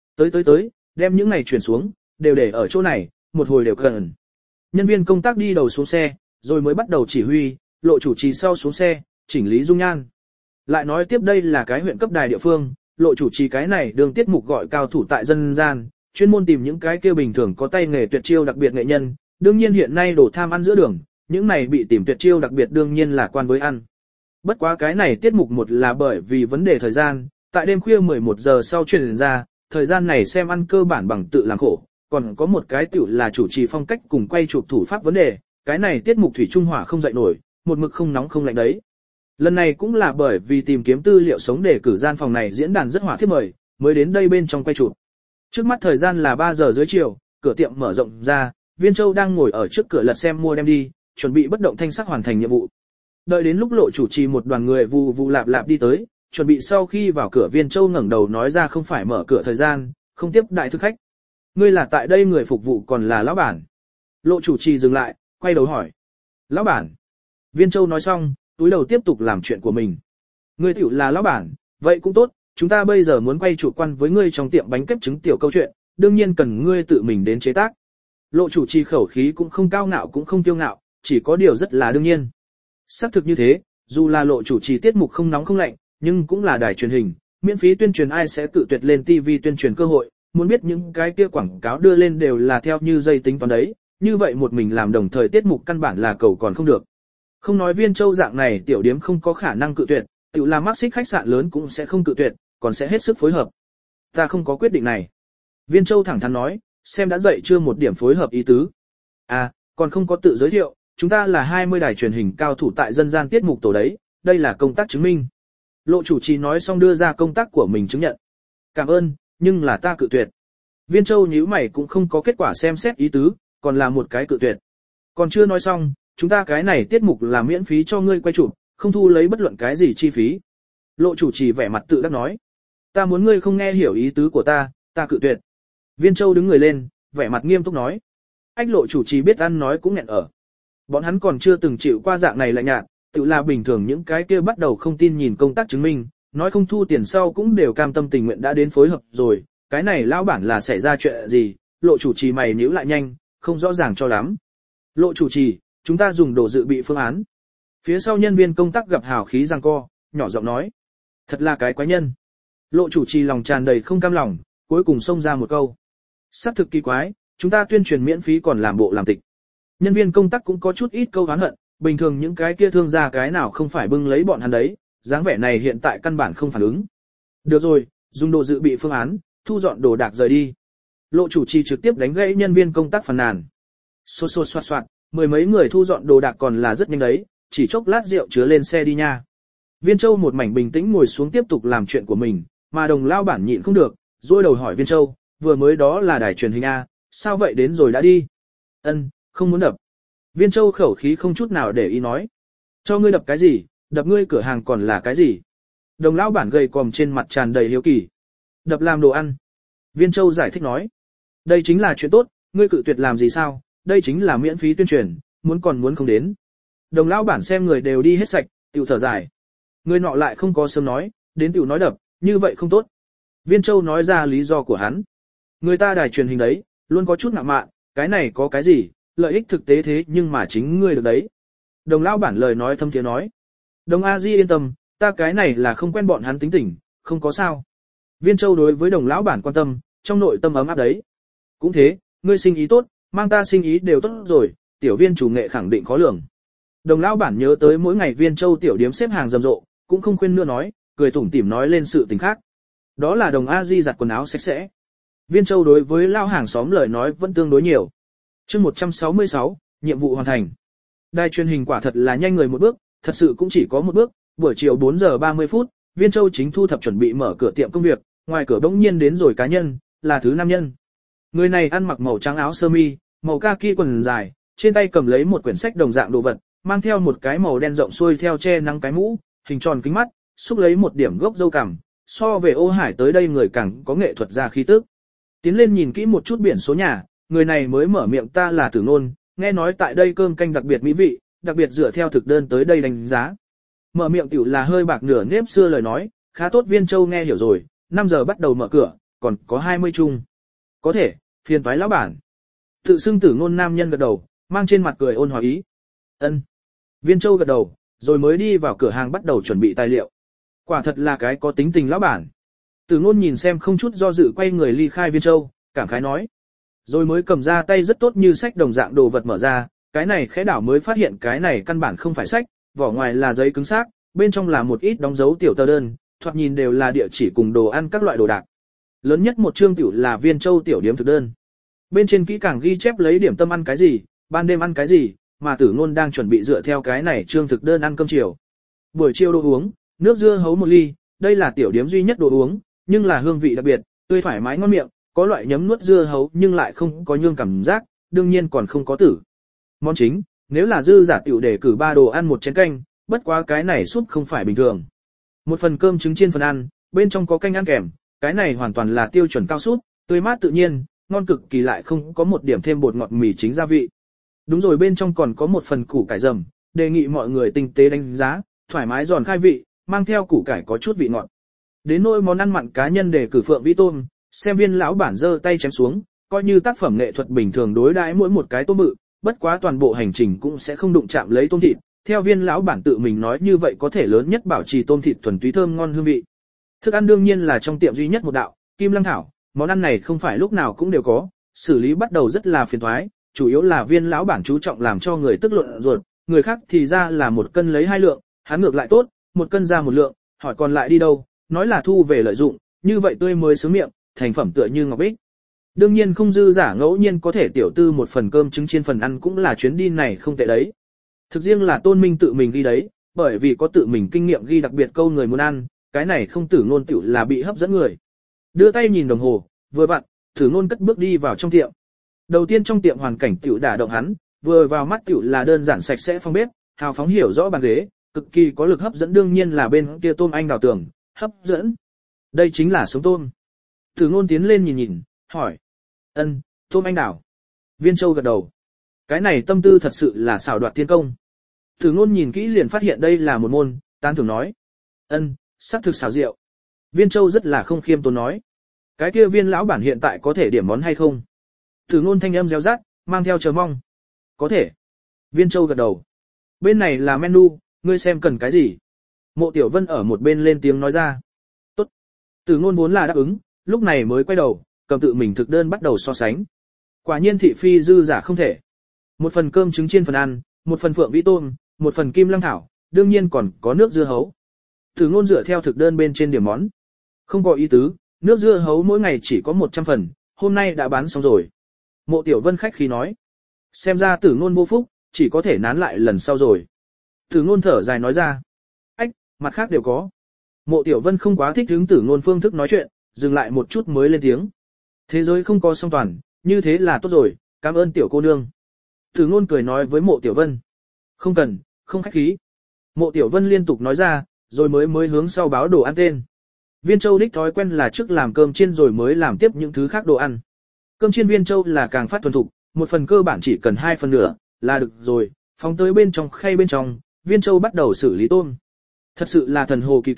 Tới, đem những này chuyển xuống, đều để ở chỗ này, một hồi đều cần. Nhân viên công tác đi đầu xuống xe, rồi mới bắt đầu chỉ huy, lộ chủ trì sau xuống xe, chỉnh lý dung nhan. Lại nói tiếp đây là cái huyện cấp đài địa phương, lộ chủ trì cái này đường tiết mục gọi cao thủ tại dân gian, chuyên môn tìm những cái kia bình thường có tay nghề tuyệt chiêu đặc biệt nghệ nhân, đương nhiên hiện nay đổ tham ăn giữa đường, những này bị tìm tuyệt chiêu đặc biệt đương nhiên là quan với ăn. Bất quá cái này tiết mục một là bởi vì vấn đề thời gian, tại đêm khuya 11 giờ sau truyền ra, thời gian này xem ăn cơ bản bằng tự làm khổ, còn có một cái tiểu là chủ trì phong cách cùng quay chụp thủ pháp vấn đề, cái này tiết mục thủy trung hỏa không dậy nổi, một mực không nóng không lạnh đấy. Lần này cũng là bởi vì tìm kiếm tư liệu sống để cử gian phòng này diễn đàn rất hỏa thiếp mời, mới đến đây bên trong quay chụp. Trước mắt thời gian là 3 giờ dưới chiều, cửa tiệm mở rộng ra, Viên Châu đang ngồi ở trước cửa lật xem mua đem đi, chuẩn bị bất động thanh sắc hoàn thành nhiệm vụ. Đợi đến lúc Lộ chủ trì một đoàn người vù vù lạp lạp đi tới, chuẩn bị sau khi vào cửa Viên Châu ngẩng đầu nói ra không phải mở cửa thời gian, không tiếp đại thực khách. Ngươi là tại đây người phục vụ còn là lão bản? Lộ chủ trì dừng lại, quay đầu hỏi. Lão bản. Viên Châu nói xong, túi đầu tiếp tục làm chuyện của mình. Ngươi tiểu là lão bản, vậy cũng tốt, chúng ta bây giờ muốn quay chủ quan với ngươi trong tiệm bánh kếp trứng tiểu câu chuyện, đương nhiên cần ngươi tự mình đến chế tác. Lộ chủ trì khẩu khí cũng không cao ngạo cũng không kiêu ngạo, chỉ có điều rất là đương nhiên. Xác thực như thế, dù là lộ chủ trì tiết mục không nóng không lạnh, nhưng cũng là đài truyền hình, miễn phí tuyên truyền ai sẽ tự tuyệt lên TV tuyên truyền cơ hội, muốn biết những cái kia quảng cáo đưa lên đều là theo như dây tính toán đấy, như vậy một mình làm đồng thời tiết mục căn bản là cầu còn không được. Không nói Viên Châu dạng này tiểu điếm không có khả năng cự tuyệt, tự làm mắc xích khách sạn lớn cũng sẽ không cự tuyệt, còn sẽ hết sức phối hợp. Ta không có quyết định này. Viên Châu thẳng thắn nói, xem đã dậy chưa một điểm phối hợp ý tứ. À, còn không có tự giới thiệu, chúng ta là 20 đài truyền hình cao thủ tại dân gian tiết mục tổ đấy, đây là công tác chứng minh. Lộ chủ trì nói xong đưa ra công tác của mình chứng nhận. Cảm ơn, nhưng là ta cự tuyệt. Viên Châu nhíu mày cũng không có kết quả xem xét ý tứ, còn là một cái cự tuyệt. Còn chưa nói xong, chúng ta cái này tiết mục là miễn phí cho ngươi quay chụp, không thu lấy bất luận cái gì chi phí. Lộ chủ trì vẻ mặt tự đắc nói. Ta muốn ngươi không nghe hiểu ý tứ của ta cự tuyệt. Viên Châu đứng người lên, vẻ mặt nghiêm túc nói. Ách lộ chủ trì biết ăn nói cũng nghẹn ở. Bọn hắn còn chưa từng chịu qua dạng này lạnh nhạt, tự là bình thường những cái kia bắt đầu không tin nhìn công tác chứng minh, nói không thu tiền sau cũng đều cam tâm tình nguyện đã đến phối hợp rồi, cái này lão bản là xảy ra chuyện gì, lộ chủ trì mày nhíu lại nhanh, không rõ ràng cho lắm. Lộ chủ trì, chúng ta dùng đồ dự bị phương án. Phía sau nhân viên công tác gặp hào khí giằng co, nhỏ giọng nói. Thật là cái quái nhân. Lộ chủ trì lòng tràn đầy không cam lòng, cuối cùng xông ra một câu. Sắc thực kỳ quái, chúng ta tuyên truyền miễn phí còn làm bộ làm tịch. Nhân viên công tác cũng có chút ít câu oán hận, bình thường những cái kia thương gia cái nào không phải bưng lấy bọn hắn đấy, dáng vẻ này hiện tại căn bản không phản ứng. Được rồi, dùng đồ dự bị phương án, thu dọn đồ đạc rời đi. Lộ chủ trì trực tiếp đánh gãy nhân viên công tác phàn nàn. Xô xô xoạt xoạt, mười mấy người thu dọn đồ đạc còn là rất nhanh đấy, chỉ chốc lát rượu chứa lên xe đi nha. Viên Châu một mảnh bình tĩnh ngồi xuống tiếp tục làm chuyện của mình, mà Đồng lao bản nhịn không được, rôi đầu hỏi Viên Châu, vừa mới đó là đài truyền hình A, sao vậy đến rồi đã đi? Ân, không muốn đập. Viên Châu khẩu khí không chút nào để ý nói. Cho ngươi đập cái gì, đập ngươi cửa hàng còn là cái gì? Đồng lão bản gầy còm trên mặt tràn đầy hiếu kỳ. Đập làm đồ ăn. Viên Châu giải thích nói. Đây chính là chuyện tốt, ngươi cự tuyệt làm gì sao, đây chính là miễn phí tuyên truyền, muốn còn muốn không đến. Đồng lão bản xem người đều đi hết sạch, tiểu thở dài. Người nọ lại không có sớm nói, đến tiểu nói đập, như vậy không tốt. Viên Châu nói ra lý do của hắn. Người ta đài truyền hình đấy, luôn có chút ngạo mạn, cái này có cái gì, lợi ích thực tế thế nhưng mà chính ngươi được đấy. Đồng lão bản lời nói thâm thiế nói. Đồng A Di yên tâm, ta cái này là không quen bọn hắn tính tình, không có sao. Viên Châu đối với đồng lão bản quan tâm, trong nội tâm ấm áp đấy. Cũng thế, ngươi sinh ý tốt, mang ta sinh ý đều tốt rồi, tiểu Viên chủ nghệ khẳng định khó lường. Đồng lão bản nhớ tới mỗi ngày Viên Châu tiểu điếm xếp hàng rầm rộ, cũng không khuyên nữa nói, cười tủm tỉm nói lên sự tình khác. Đó là đồng A Di giặt quần áo sạch sẽ. Viên Châu đối với lao hàng xóm lời nói vẫn tương đối nhiều. Chương 166, nhiệm vụ hoàn thành. Đài truyền hình quả thật là nhanh người một bước, thật sự cũng chỉ có một bước, buổi chiều 4 giờ 30 phút, Viên Châu chính thu thập chuẩn bị mở cửa tiệm công việc, ngoài cửa bỗng nhiên đến rồi cá nhân, là thứ nam nhân. Người này ăn mặc màu trắng áo sơ mi, màu kaki quần dài, trên tay cầm lấy một quyển sách đồng dạng đồ vật, mang theo một cái màu đen rộng xuôi theo che nắng cái mũ, hình tròn kính mắt, xúc lấy một điểm gốc râu cằm, so về Ô Hải tới đây người càng có nghệ thuật ra khí tức. Tiến lên nhìn kỹ một chút biển số nhà, người này mới mở miệng ta là Tử Nôn, nghe nói tại đây cơm canh đặc biệt mỹ vị, đặc biệt dựa theo thực đơn tới đây đánh giá. Mở miệng tiểu là hơi bạc nửa nếp xưa lời nói, khá tốt. Viên Châu nghe hiểu rồi, 5 giờ bắt đầu mở cửa, còn có 20 chung. Có thể, phiền toái lão bản. Tự xưng Tử Nôn nam nhân gật đầu, mang trên mặt cười ôn hòa ý. Ân. Viên Châu gật đầu, rồi mới đi vào cửa hàng bắt đầu chuẩn bị tài liệu. Quả thật là cái có tính tình lão bản. Tử Nôn nhìn xem không chút do dự quay người ly khai Viên Châu, cảm khái nói. Rồi mới cầm ra tay rất tốt như sách đồng dạng đồ vật mở ra, cái này khẽ đảo mới phát hiện cái này căn bản không phải sách, vỏ ngoài là giấy cứng xác, bên trong là một ít đóng dấu tiểu tờ đơn, thoạt nhìn đều là địa chỉ cùng đồ ăn các loại đồ đạc. Lớn nhất một chương tiểu là Viên Châu tiểu điếm thực đơn. Bên trên kỹ càng ghi chép lấy điểm tâm ăn cái gì, ban đêm ăn cái gì, mà Tử Nôn đang chuẩn bị dựa theo cái này chương thực đơn ăn cơm chiều. Buổi chiều đồ uống, nước dưa hấu 1 ly, đây là tiểu điếm duy nhất đồ uống, nhưng là hương vị đặc biệt, tươi thoải mái ngon miệng, có loại nhấm nuốt dưa hấu nhưng lại không có nhương cảm giác, đương nhiên còn không có tử. Món chính, nếu là dư giả tiểu để cử 3 đồ ăn một chén canh, bất quá cái này súp không phải bình thường. Một phần cơm trứng chiên phần ăn, bên trong có canh ăn kèm, cái này hoàn toàn là tiêu chuẩn cao súp, tươi mát tự nhiên, ngon cực kỳ lại không có một điểm thêm bột ngọt mì chính gia vị. Đúng rồi, bên trong còn có một phần củ cải dầm, đề nghị mọi người tinh tế đánh giá, thoải mái giòn khai vị, mang theo củ cải có chút vị ngọt. Đến nỗi món ăn mặn cá nhân để cử phượng vĩ tôm, xem Viên lão bản giơ tay chém xuống, coi như tác phẩm nghệ thuật bình thường đối đãi mỗi một cái tôm mự, bất quá toàn bộ hành trình cũng sẽ không đụng chạm lấy tôm thịt. Theo Viên lão bản tự mình nói như vậy có thể lớn nhất bảo trì tôm thịt thuần túy thơm ngon hương vị. Thức ăn đương nhiên là trong tiệm duy nhất một đạo, Kim Lăng thảo, món ăn này không phải lúc nào cũng đều có, xử lý bắt đầu rất là phiền toái, chủ yếu là Viên lão bản chú trọng làm cho người tức luận ruột, người khác thì ra là 1 cân lấy 2 lượng, hắn ngược lại tốt, 1 cân ra 1 lượng, hỏi còn lại đi đâu, nói là thu về lợi dụng, như vậy tươi mới sướng miệng, thành phẩm tựa như ngọc bích. Đương nhiên không dư giả ngẫu nhiên có thể tiểu tư một phần cơm trứng chiên phần ăn cũng là chuyến đi này không tệ đấy. Thực riêng là Tôn Minh tự mình ghi đấy, bởi vì có tự mình kinh nghiệm ghi đặc biệt câu người muốn ăn, cái này không Tử Ngôn tiểu là bị hấp dẫn người. Đưa tay nhìn đồng hồ, vừa vặn, Tử Ngôn cất bước đi vào trong tiệm. Đầu tiên trong tiệm hoàn cảnh tiểu đả động hắn, vừa vào mắt tiểu là đơn giản sạch sẽ phòng bếp, hào phóng hiểu rõ bàn ghế, cực kỳ có lực hấp dẫn, đương nhiên là bên kia tôm anh đào tường, hấp dẫn. Đây chính là sống tôm. Tử Ngôn tiến lên nhìn nhìn, hỏi. Ân, tôm anh đào. Viên Châu gật đầu. Cái này tâm tư thật sự là xảo đoạt thiên công. Tử Ngôn nhìn kỹ liền phát hiện đây là một môn, tán thưởng nói. Ân, sắc thực xảo diệu. Viên Châu rất là không khiêm tốn nói. Cái kia Viên lão bản hiện tại có thể điểm món hay không? Tử Ngôn thanh âm réo rát, mang theo chờ mong. Có thể. Viên Châu gật đầu. Bên này là menu, ngươi xem cần cái gì? Mộ Tiểu Vân ở một bên lên tiếng nói ra. Tốt. Tử Ngôn vốn là đáp ứng, lúc này mới quay đầu, cầm tự mình thực đơn bắt đầu so sánh. Quả nhiên thị phi dư giả không thể. Một phần cơm trứng chiên phần ăn, một phần phượng vĩ tôm, một phần kim lăng thảo, đương nhiên còn có nước dưa hấu. Tử Ngôn dựa theo thực đơn bên trên điểm món. Không có ý tứ, nước dưa hấu mỗi ngày chỉ có 100 phần, hôm nay đã bán xong rồi. Mộ Tiểu Vân khách khí nói. Xem ra Tử Ngôn vô phúc, chỉ có thể nán lại lần sau rồi. Tử Ngôn thở dài nói ra. Ách, mặt khác đều có. Mộ Tiểu Vân không quá thích hứng Tử Ngôn phương thức nói chuyện, dừng lại một chút mới lên tiếng. Thế giới không có song toàn, như thế là tốt rồi, cảm ơn tiểu cô nương. Tử Ngôn cười nói với Mộ Tiểu Vân. Không cần, không khách khí. Mộ Tiểu Vân liên tục nói ra, rồi mới hướng sau báo đồ ăn tên. Viên Châu đích thói quen là trước làm cơm chiên rồi mới làm tiếp những thứ khác đồ ăn. Cơm chiên Viên Châu là càng phát thuần thục, một phần cơ bản chỉ cần 2 phần nửa là được rồi, phóng tới bên trong khay bên trong, Viên Châu bắt đầu xử lý tôm. Thật sự là thần hồ kỳ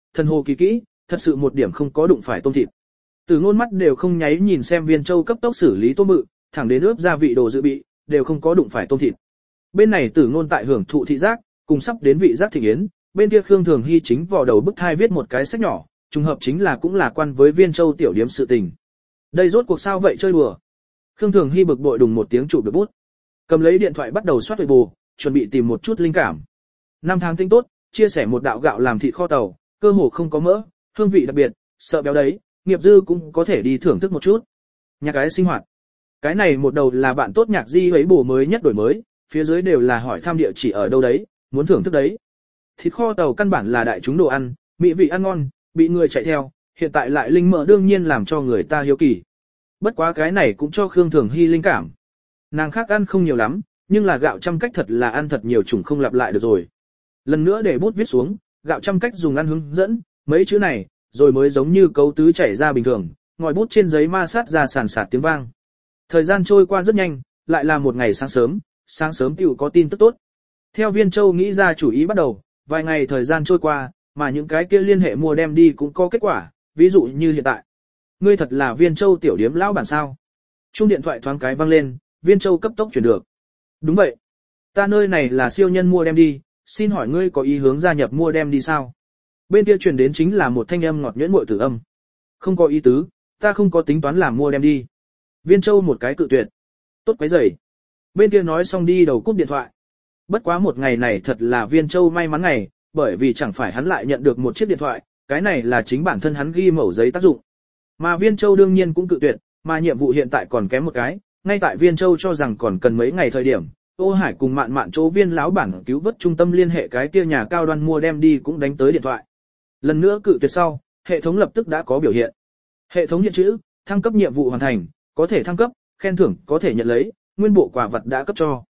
kỹ, thật sự một điểm không có đụng phải tôm thịt. Tử Ngôn mắt đều không nháy nhìn xem Viên Châu cấp tốc xử lý tôm mự, thẳng đến ướp gia vị đồ dự bị, đều không có đụng phải tôm thịt. Bên này Tử Ngôn tại hưởng thụ thị giác, cùng sắp đến vị giác thịnh yến, bên kia Khương Thường Hy chính vò đầu bức thai viết một cái sách nhỏ, trùng hợp chính là cũng là quan với Viên Châu tiểu điếm sự tình. Đây rốt cuộc sao vậy chơi đùa? Khương Thường Hy bực bội đùng một tiếng chụp được bút, cầm lấy điện thoại bắt đầu soát huệ bù, chuẩn bị tìm một chút linh cảm. 5 tháng tinh tốt, chia sẻ một đạo gạo làm thịt kho tàu, cơ hồ không có mỡ, hương vị đặc biệt, sợ béo đấy, nghiệp dư cũng có thể đi thưởng thức một chút. Nhạc cái sinh hoạt. Cái này một đầu là bạn tốt nhạc di ấy bổ mới nhất đổi mới, phía dưới đều là hỏi thăm địa chỉ ở đâu đấy, muốn thưởng thức đấy. Thịt kho tàu căn bản là đại chúng đồ ăn, mỹ vị ăn ngon, bị người chạy theo, hiện tại lại linh mỡ đương nhiên làm cho người ta hiếu kỳ. Bất quá cái này cũng cho Khương Thường Hy linh cảm. Nàng khác ăn không nhiều lắm, nhưng là gạo trăm cách thật là ăn thật nhiều chủng không lặp lại được rồi. Lần nữa để bút viết xuống, gạo trăm cách dùng ăn hướng dẫn, mấy chữ này, rồi mới giống như cấu tứ chảy ra bình thường, ngòi bút trên giấy ma sát ra sàn sạt tiếng vang. Thời gian trôi qua rất nhanh, lại là một ngày sáng sớm tiểu có tin tức tốt. Theo Viên Châu nghĩ ra chủ ý bắt đầu, vài ngày thời gian trôi qua, mà những cái kia liên hệ mua đem đi cũng có kết quả, ví dụ như hiện tại. Ngươi thật là Viên Châu tiểu điếm lão bản sao? Chuông điện thoại thoáng cái vang lên, Viên Châu cấp tốc chuyển được. Đúng vậy. Ta nơi này là siêu nhân mua đem đi, xin hỏi ngươi có ý hướng gia nhập mua đem đi sao? Bên kia truyền đến chính là một thanh âm ngọt nhuyễn muội tử âm. Không có ý tứ, ta không có tính toán làm mua đem đi. Viên Châu một cái cự tuyệt. Tốt quấy rầy. Bên kia nói xong đi đầu cúp điện thoại. Bất quá một ngày này thật là Viên Châu may mắn ngày, bởi vì chẳng phải hắn lại nhận được một chiếc điện thoại, cái này là chính bản thân hắn ghi mẩu giấy tác dụng. Mà Viên Châu đương nhiên cũng cự tuyệt, mà nhiệm vụ hiện tại còn kém một cái, ngay tại Viên Châu cho rằng còn cần mấy ngày thời điểm, Ô Hải cùng Mạn Mạn chỗ Viên lão bản cứu vớt trung tâm liên hệ cái kia nhà cao đoan mua đem đi cũng đánh tới điện thoại. Lần nữa cự tuyệt sau, hệ thống lập tức đã có biểu hiện. Hệ thống hiện chữ, thăng cấp nhiệm vụ hoàn thành, có thể thăng cấp, khen thưởng có thể nhận lấy, nguyên bộ quà vật đã cấp cho.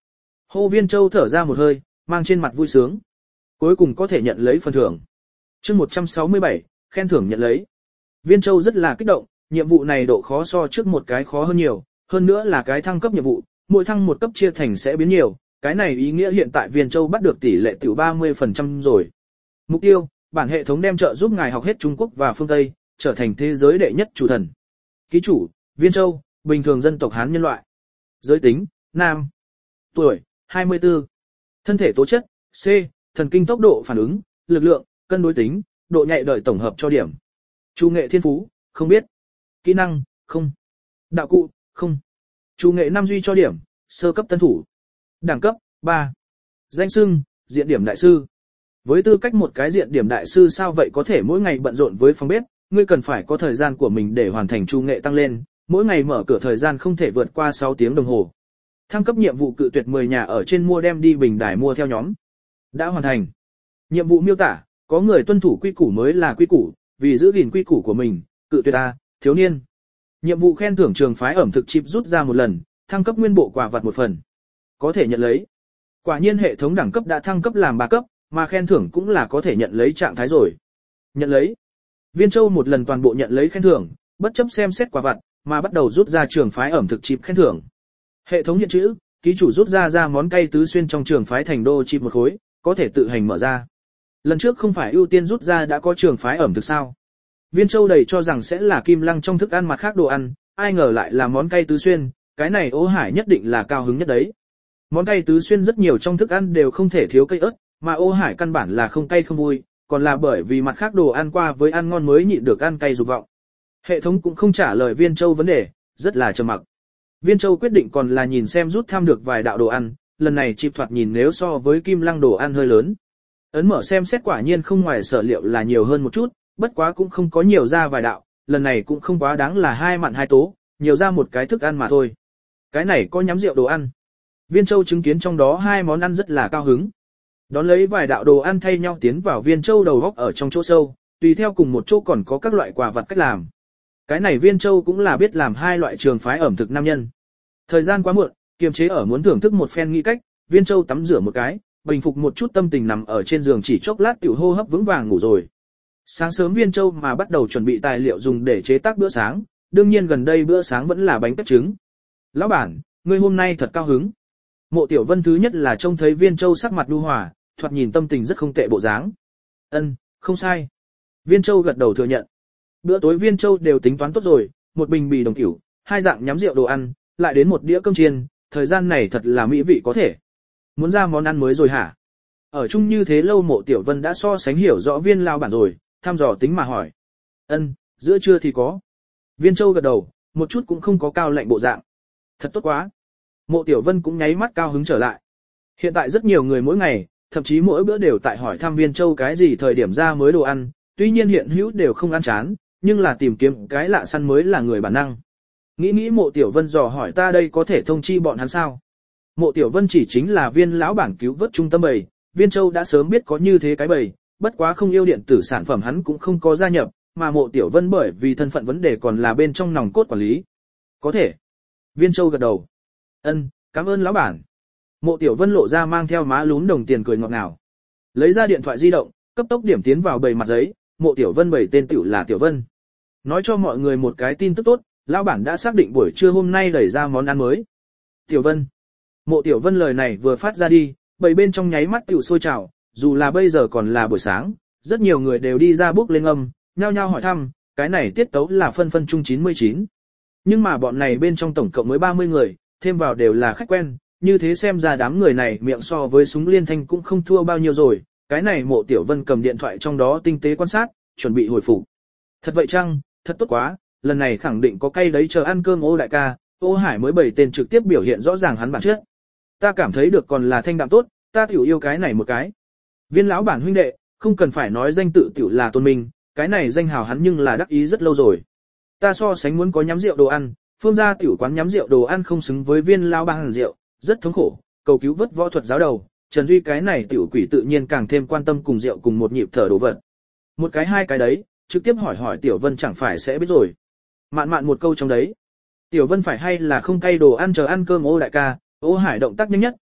Hô Viên Châu thở ra một hơi, mang trên mặt vui sướng. Cuối cùng có thể nhận lấy phần thưởng. Chương 167, khen thưởng nhận lấy. Viên Châu rất là kích động, nhiệm vụ này độ khó so trước một cái khó hơn nhiều, hơn nữa là cái thăng cấp nhiệm vụ, mỗi thăng một cấp chia thành sẽ biến nhiều, cái này ý nghĩa hiện tại Viên Châu bắt được tỷ lệ tiểu 30% rồi. Mục tiêu, bản hệ thống đem trợ giúp ngài học hết Trung Quốc và phương Tây, trở thành thế giới đệ nhất chủ thần. Ký chủ, Viên Châu, bình thường dân tộc Hán nhân loại. Giới tính, nam. Tuổi, 24. Thân thể tố chất, C, thần kinh tốc độ phản ứng, lực lượng, cân đối tính, độ nhạy đợi tổng hợp cho điểm. Chủ nghệ thiên phú, không biết. Kỹ năng, không. Đạo cụ, không. Chủ nghệ năm duy cho điểm, sơ cấp tân thủ. Đẳng cấp, 3. Danh xưng, diện điểm đại sư. Với tư cách một cái diện điểm đại sư sao vậy có thể mỗi ngày bận rộn với phòng bếp, ngươi cần phải có thời gian của mình để hoàn thành chủ nghệ tăng lên, mỗi ngày mở cửa thời gian không thể vượt qua 6 tiếng đồng hồ. Thăng cấp nhiệm vụ cự tuyệt 10 nhà ở trên mua đem đi bình đài mua theo nhóm. Đã hoàn thành. Nhiệm vụ miêu tả, có người tuân thủ quy củ mới là quy củ, vì giữ gìn quy củ của mình, cự tuyệt ta, thiếu niên. Nhiệm vụ khen thưởng trường phái ẩm thực chip rút ra một lần, thăng cấp nguyên bộ quà vặt một phần. Có thể nhận lấy. Quả nhiên hệ thống đẳng cấp đã thăng cấp làm 3 cấp, mà khen thưởng cũng là có thể nhận lấy trạng thái rồi. Nhận lấy. Viên Châu một lần toàn bộ nhận lấy khen thưởng, bất chấp xem xét quà vặt, mà bắt đầu rút ra trường phái ẩm thực chip khen thưởng. Hệ thống hiện chữ, ký chủ rút ra món cay tứ xuyên trong trường phái thành đô chip một khối, có thể tự hành mở ra. Lần trước không phải ưu tiên rút ra đã có trường phái ẩm thực sao? Viên Châu đầy cho rằng sẽ là kim lăng trong thức ăn mặt khác đồ ăn, ai ngờ lại là món cay tứ xuyên, cái này Ô Hải nhất định là cao hứng nhất đấy. Món cay tứ xuyên rất nhiều trong thức ăn đều không thể thiếu cây ớt, mà Ô Hải căn bản là không cay không vui, còn là bởi vì mặt khác đồ ăn qua với ăn ngon mới nhịn được ăn cay dục vọng. Hệ thống cũng không trả lời Viên Châu vấn đề, rất là trầm mặc. Viên Châu quyết định còn là nhìn xem rút thăm được vài đạo đồ ăn, lần này chịp thoạt nhìn nếu so với kim lăng đồ ăn hơi lớn. Ấn mở xem xét quả nhiên không ngoài sở liệu là nhiều hơn một chút, bất quá cũng không có nhiều ra vài đạo, lần này cũng không quá đáng là 2 mặn 2 tố, nhiều ra một cái thức ăn mà thôi. Cái này có nhắm rượu đồ ăn. Viên Châu chứng kiến trong đó 2 món ăn rất là cao hứng. Đón lấy vài đạo đồ ăn thay nhau tiến vào Viên Châu đầu góc ở trong chỗ sâu, tùy theo cùng một chỗ còn có các loại quà vật cách làm. Cái này Viên Châu cũng là biết làm 2 loại trường phái ẩm thực nam nhân. Thời gian quá muộn, kiềm chế ở muốn thưởng thức một phen nghĩ cách, Viên Châu tắm rửa một cái, bình phục một chút tâm tình nằm ở trên giường chỉ chốc lát tiểu hô hấp vững vàng ngủ rồi. Sáng sớm Viên Châu mà bắt đầu chuẩn bị tài liệu dùng để chế tác bữa sáng, đương nhiên gần đây bữa sáng vẫn là bánh tét trứng. Lão bản, ngươi hôm nay thật cao hứng. Mộ Tiểu Vân thứ nhất là trông thấy Viên Châu sắc mặt nhu hòa, thoạt nhìn tâm tình rất không tệ bộ dáng. Ân, không sai. Viên Châu gật đầu thừa nhận. Bữa tối Viên Châu đều tính toán tốt rồi, một bình bì đồng tiểu, 2 dạng nhắm rượu đồ ăn, lại đến một đĩa cơm chiên, thời gian này thật là mỹ vị có thể. Muốn ra món ăn mới rồi hả? Ở chung như thế lâu Mộ Tiểu Vân đã so sánh hiểu rõ Viên lão bản rồi, thăm dò tính mà hỏi. Ân, giữa trưa thì có. Viên Châu gật đầu, một chút cũng không có cao lạnh bộ dạng. Thật tốt quá. Mộ Tiểu Vân cũng nháy mắt cao hứng trở lại. Hiện tại rất nhiều người mỗi ngày, thậm chí mỗi bữa đều tại hỏi thăm Viên Châu cái gì thời điểm ra mới đồ ăn, tuy nhiên hiện hữu đều không ăn chán, nhưng là tìm kiếm cái lạ săn mới là người bản năng. Nghĩ Mộ Tiểu Vân dò hỏi ta đây có thể thông chi bọn hắn sao? Mộ Tiểu Vân chỉ chính là Viên lão bản cứu vớt trung tâm bầy, Viên Châu đã sớm biết có như thế cái bầy, bất quá không yêu điện tử sản phẩm hắn cũng không có gia nhập, mà Mộ Tiểu Vân bởi vì thân phận vấn đề còn là bên trong nòng cốt quản lý. Có thể. Viên Châu gật đầu. Ân, cảm ơn lão bản. Mộ Tiểu Vân lộ ra mang theo má lún đồng tiền cười ngọt ngào. Lấy ra điện thoại di động, cấp tốc điểm tiến vào bầy mặt giấy, Mộ Tiểu Vân bầy tên tiểu là Tiểu Vân. Nói cho mọi người một cái tin tức tốt, lão bản đã xác định buổi trưa hôm nay đẩy ra món ăn mới. Tiểu Vân. Mộ Tiểu Vân lời này vừa phát ra đi, bầy bên trong nháy mắt tiểu sôi trào, dù là bây giờ còn là buổi sáng, rất nhiều người đều đi ra bước lên âm, nhao nhao hỏi thăm, cái này tiết tấu là phân chung 99. Nhưng mà bọn này bên trong tổng cộng mới 30 người, thêm vào đều là khách quen, như thế xem ra đám người này miệng so với súng liên thanh cũng không thua bao nhiêu rồi, cái này Mộ Tiểu Vân cầm điện thoại trong đó tinh tế quan sát, chuẩn bị hồi phục. Thật vậy chăng, thật tốt quá, lần này khẳng định có cay đấy chờ ăn cơm Ô đại ca, Ô Hải mới bày tên trực tiếp biểu hiện rõ ràng hắn bản chất. Ta cảm thấy được còn là thanh đạm tốt, ta tiểu yêu cái này một cái. Viên lão bản huynh đệ, không cần phải nói danh tự tiểu là tôn minh, cái này danh hào hắn nhưng là đắc ý rất lâu rồi. Ta so sánh muốn có nhắm rượu đồ ăn, phương gia tiểu quán nhắm rượu đồ ăn không xứng với Viên lão bản rượu, rất thống khổ, cầu cứu vớt võ thuật giáo đầu, Trần Duy cái này tiểu quỷ tự nhiên càng thêm quan tâm cùng rượu cùng một nhịp thở đồ vật. Một cái hai cái đấy, trực tiếp hỏi Tiểu Vân chẳng phải sẽ biết rồi. Mạn một câu trong đấy. Tiểu Vân phải hay là không cay đồ ăn chờ ăn cơm Ô đại ca, Ô Hải động tác nhanh nhất,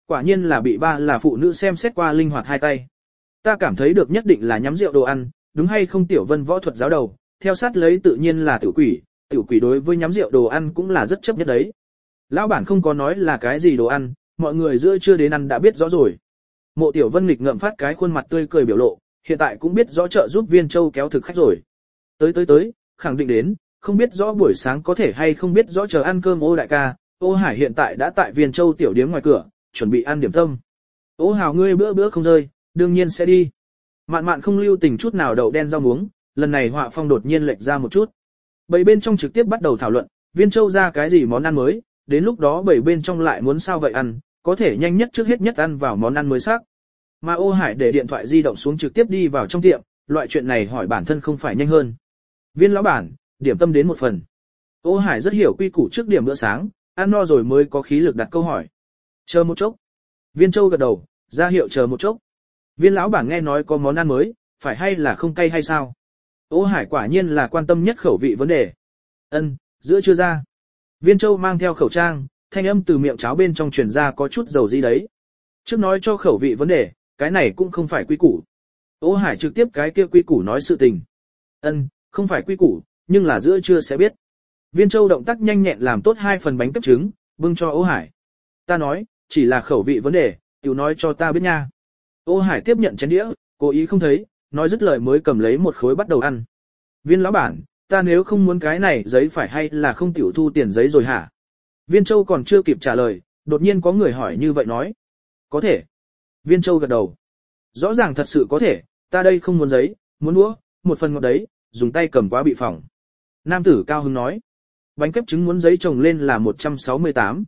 Quả nhiên là bị ba là phụ nữ xem xét qua linh hoạt hai tay. Ta cảm thấy được nhất định là nhắm rượu đồ ăn, đúng hay không Tiểu Vân võ thuật giáo đầu, theo sát lấy tự nhiên là tiểu quỷ đối với nhắm rượu đồ ăn cũng là rất chấp nhất đấy. Lão bản không có nói là cái gì đồ ăn, mọi người giữa chưa đến ăn đã biết rõ rồi. Mộ Tiểu Vân nghịch ngợm phát cái khuôn mặt tươi cười biểu lộ, hiện tại cũng biết rõ trợ giúp Viên Châu kéo thực khách rồi. Tới, khẳng định đến, không biết rõ buổi sáng có thể hay không biết rõ chờ ăn cơm Ô đại ca, Ô Hải hiện tại đã tại Viên Châu tiểu điếm ngoài cửa, chuẩn bị ăn điểm tâm. Ô Hào ngươi bữa không rơi, đương nhiên sẽ đi. Mạn mạn không lưu tình chút nào đậu đen rau muống, lần này họa phong đột nhiên lệch ra một chút. Bảy bên trong trực tiếp bắt đầu thảo luận, Viên Châu ra cái gì món ăn mới, đến lúc đó bảy bên trong lại muốn sao vậy ăn, có thể nhanh nhất trước hết nhất ăn vào món ăn mới xác. Mà Ô Hải để điện thoại di động xuống trực tiếp đi vào trong tiệm, loại chuyện này hỏi bản thân không phải nhanh hơn. Viên lão bản, điểm tâm đến một phần. Ô Hải rất hiểu quy củ trước điểm bữa sáng, ăn no rồi mới có khí lực đặt câu hỏi. Chờ một chốc. Viên Châu gật đầu, ra hiệu chờ một chốc. Viên lão bản nghe nói có món ăn mới, phải hay là không cay hay sao? Ô Hải quả nhiên là quan tâm nhất khẩu vị vấn đề. Giữa chưa ra. Viên Châu mang theo khẩu trang, thanh âm từ miệng cháo bên trong truyền ra có chút dầu gì đấy. Trước nói cho khẩu vị vấn đề, cái này cũng không phải quy củ. Ô Hải trực tiếp cái kia quy củ nói sự tình. Không phải quy củ, nhưng là giữa trưa sẽ biết. Viên Châu động tác nhanh nhẹn làm tốt 2 phần bánh cấp trứng, bưng cho Ô Hải. Ta nói, chỉ là khẩu vị vấn đề, tiểu nói cho ta biết nha. Ô Hải tiếp nhận chén đĩa, cố ý không thấy, nói dứt lời mới cầm lấy một khối bắt đầu ăn. Viên lão bản, ta nếu không muốn cái này giấy phải hay là không tiểu thu tiền giấy rồi hả? Viên Châu còn chưa kịp trả lời, đột nhiên có người hỏi như vậy nói. Có thể. Viên Châu gật đầu. Rõ ràng thật sự có thể, ta đây không muốn giấy, muốn đũa, một phần ngọt đấy, dùng tay cầm quá bị phỏng. Nam tử cao hứng nói. Bánh kép trứng muốn giấy trồng lên là 168.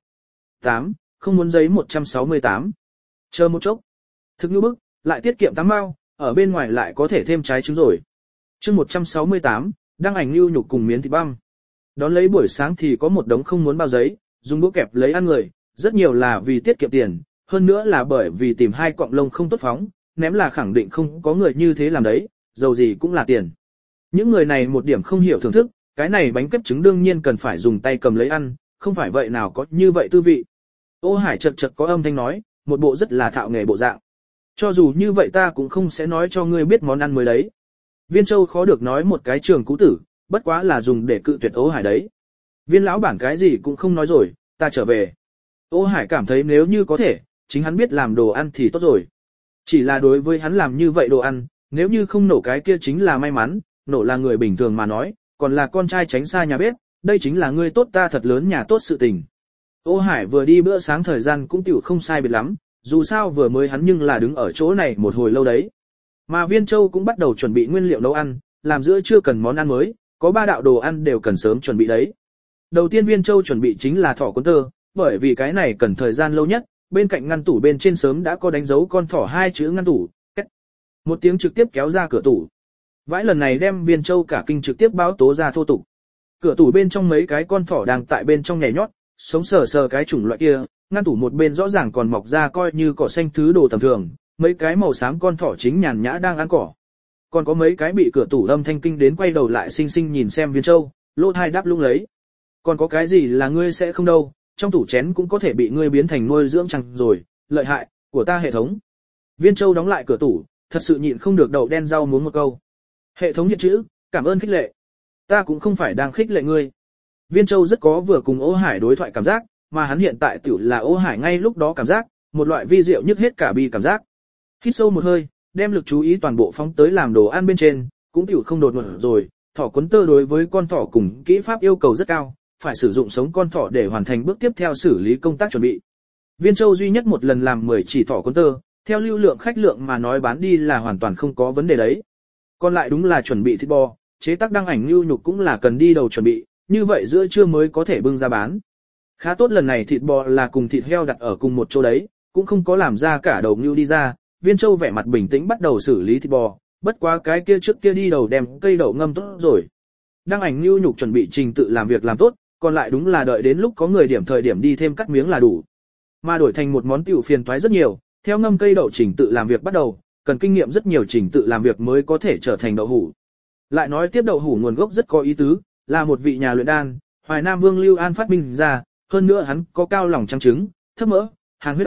8, không muốn giấy 168. Chờ một chốc. Thực như bức, lại tiết kiệm 8 mao, ở bên ngoài lại có thể thêm trái trứng rồi. Chương 168, đăng ảnh lưu nhục cùng miến thịt băm. Đón lấy buổi sáng thì có một đống không muốn bao giấy, dùng đũa kẹp lấy ăn người, rất nhiều là vì tiết kiệm tiền, hơn nữa là bởi vì tìm 2 cọng lông không tốt phóng, ném là khẳng định không có người như thế làm đấy, dầu gì cũng là tiền. Những người này một điểm không hiểu thưởng thức, cái này bánh kép trứng đương nhiên cần phải dùng tay cầm lấy ăn, không phải vậy nào có như vậy tư vị. Ô Hải chật chật có âm thanh nói, một bộ rất là thạo nghề bộ dạng. Cho dù như vậy ta cũng không sẽ nói cho ngươi biết món ăn mới đấy. Viên Châu khó được nói một cái trường cũ tử, bất quá là dùng để cự tuyệt Ô Hải đấy. Viên lão bản cái gì cũng không nói rồi, ta trở về. Ô Hải cảm thấy nếu như có thể, chính hắn biết làm đồ ăn thì tốt rồi. Chỉ là đối với hắn làm như vậy đồ ăn, nếu như không nổ cái kia chính là may mắn, nổ là người bình thường mà nói, còn là con trai tránh xa nhà bếp, đây chính là ngươi tốt ta thật lớn nhà tốt sự tình. Ô Hải vừa đi bữa sáng thời gian cũng tiểu không sai biệt lắm, dù sao vừa mới hắn nhưng là đứng ở chỗ này một hồi lâu đấy. Mà Viên Châu cũng bắt đầu chuẩn bị nguyên liệu nấu ăn, làm giữa chưa cần món ăn mới, có 3 đạo đồ ăn đều cần sớm chuẩn bị đấy. Đầu tiên Viên Châu chuẩn bị chính là thỏ cuốn tơ, bởi vì cái này cần thời gian lâu nhất, bên cạnh ngăn tủ bên trên sớm đã có đánh dấu con thỏ 2 chữ ngăn tủ, cách. Một tiếng trực tiếp kéo ra cửa tủ. Vãi lần này đem Viên Châu cả kinh trực tiếp báo tố ra thô tục. Cửa tủ bên trong mấy cái con thỏ đang tại bên trong nhảy nhót, sống sờ sờ cái chủng loại kia, ngăn tủ một bên rõ ràng còn mọc ra coi như cỏ xanh thứ đồ tầm thường, mấy cái màu xám con thỏ chính nhàn nhã đang ăn cỏ. Còn có mấy cái bị cửa tủ âm thanh kinh đến quay đầu lại xinh xinh nhìn xem Viên Châu, lỗ thai đáp lung lấy. Còn có cái gì là ngươi sẽ không đâu, trong tủ chén cũng có thể bị ngươi biến thành nuôi dưỡng chẳng rồi, lợi hại, của ta hệ thống. Viên Châu đóng lại cửa tủ, thật sự nhịn không được đậu đen rau muống một câu. Hệ thống hiện chữ, cảm ơn khích lệ. Ta cũng không phải đang khích lệ ngươi. Viên Châu rất có vừa cùng Ô Hải đối thoại cảm giác, mà hắn hiện tại tiểu là Ô Hải ngay lúc đó cảm giác, một loại vi diệu nhất hết cả bi cảm giác. Hít sâu một hơi, đem lực chú ý toàn bộ phóng tới làm đồ ăn bên trên, cũng tiểu không đột ngột rồi, thỏ cuốn tơ đối với con thỏ cùng kỹ pháp yêu cầu rất cao, phải sử dụng sống con thỏ để hoàn thành bước tiếp theo xử lý công tác chuẩn bị. Viên Châu duy nhất một lần làm 10 chỉ thỏ cuốn tơ, theo lưu lượng khách lượng mà nói bán đi là hoàn toàn không có vấn đề đấy. Còn lại đúng là chuẩn bị thịt bò, chế tác đăng ảnh lưu nhục cũng là cần đi đầu chuẩn bị, như vậy giữa trưa mới có thể bưng ra bán. Khá tốt lần này thịt bò là cùng thịt heo đặt ở cùng một chỗ đấy, cũng không có làm ra cả đầu ngưu đi ra. Viên Châu vẻ mặt bình tĩnh bắt đầu xử lý thịt bò, bất quá cái kia trước kia đi đầu đem cây đậu ngâm tốt rồi. Đăng ảnh lưu nhục chuẩn bị trình tự làm việc làm tốt, còn lại đúng là đợi đến lúc có người điểm thời điểm đi thêm cắt miếng là đủ. Mà đổi thành một món tiểu phiền toái rất nhiều, theo ngâm cây đậu trình tự làm việc bắt đầu, cần kinh nghiệm rất nhiều trình tự làm việc mới có thể trở thành đậu hũ. Lại nói tiếp đậu hũ nguồn gốc rất có ý tứ, là một vị nhà luyện đan, Hoài Nam Vương Lưu An phát minh ra, hơn nữa hắn có cao lòng trắng trứng, thấp mỡ, hàng huyết áp,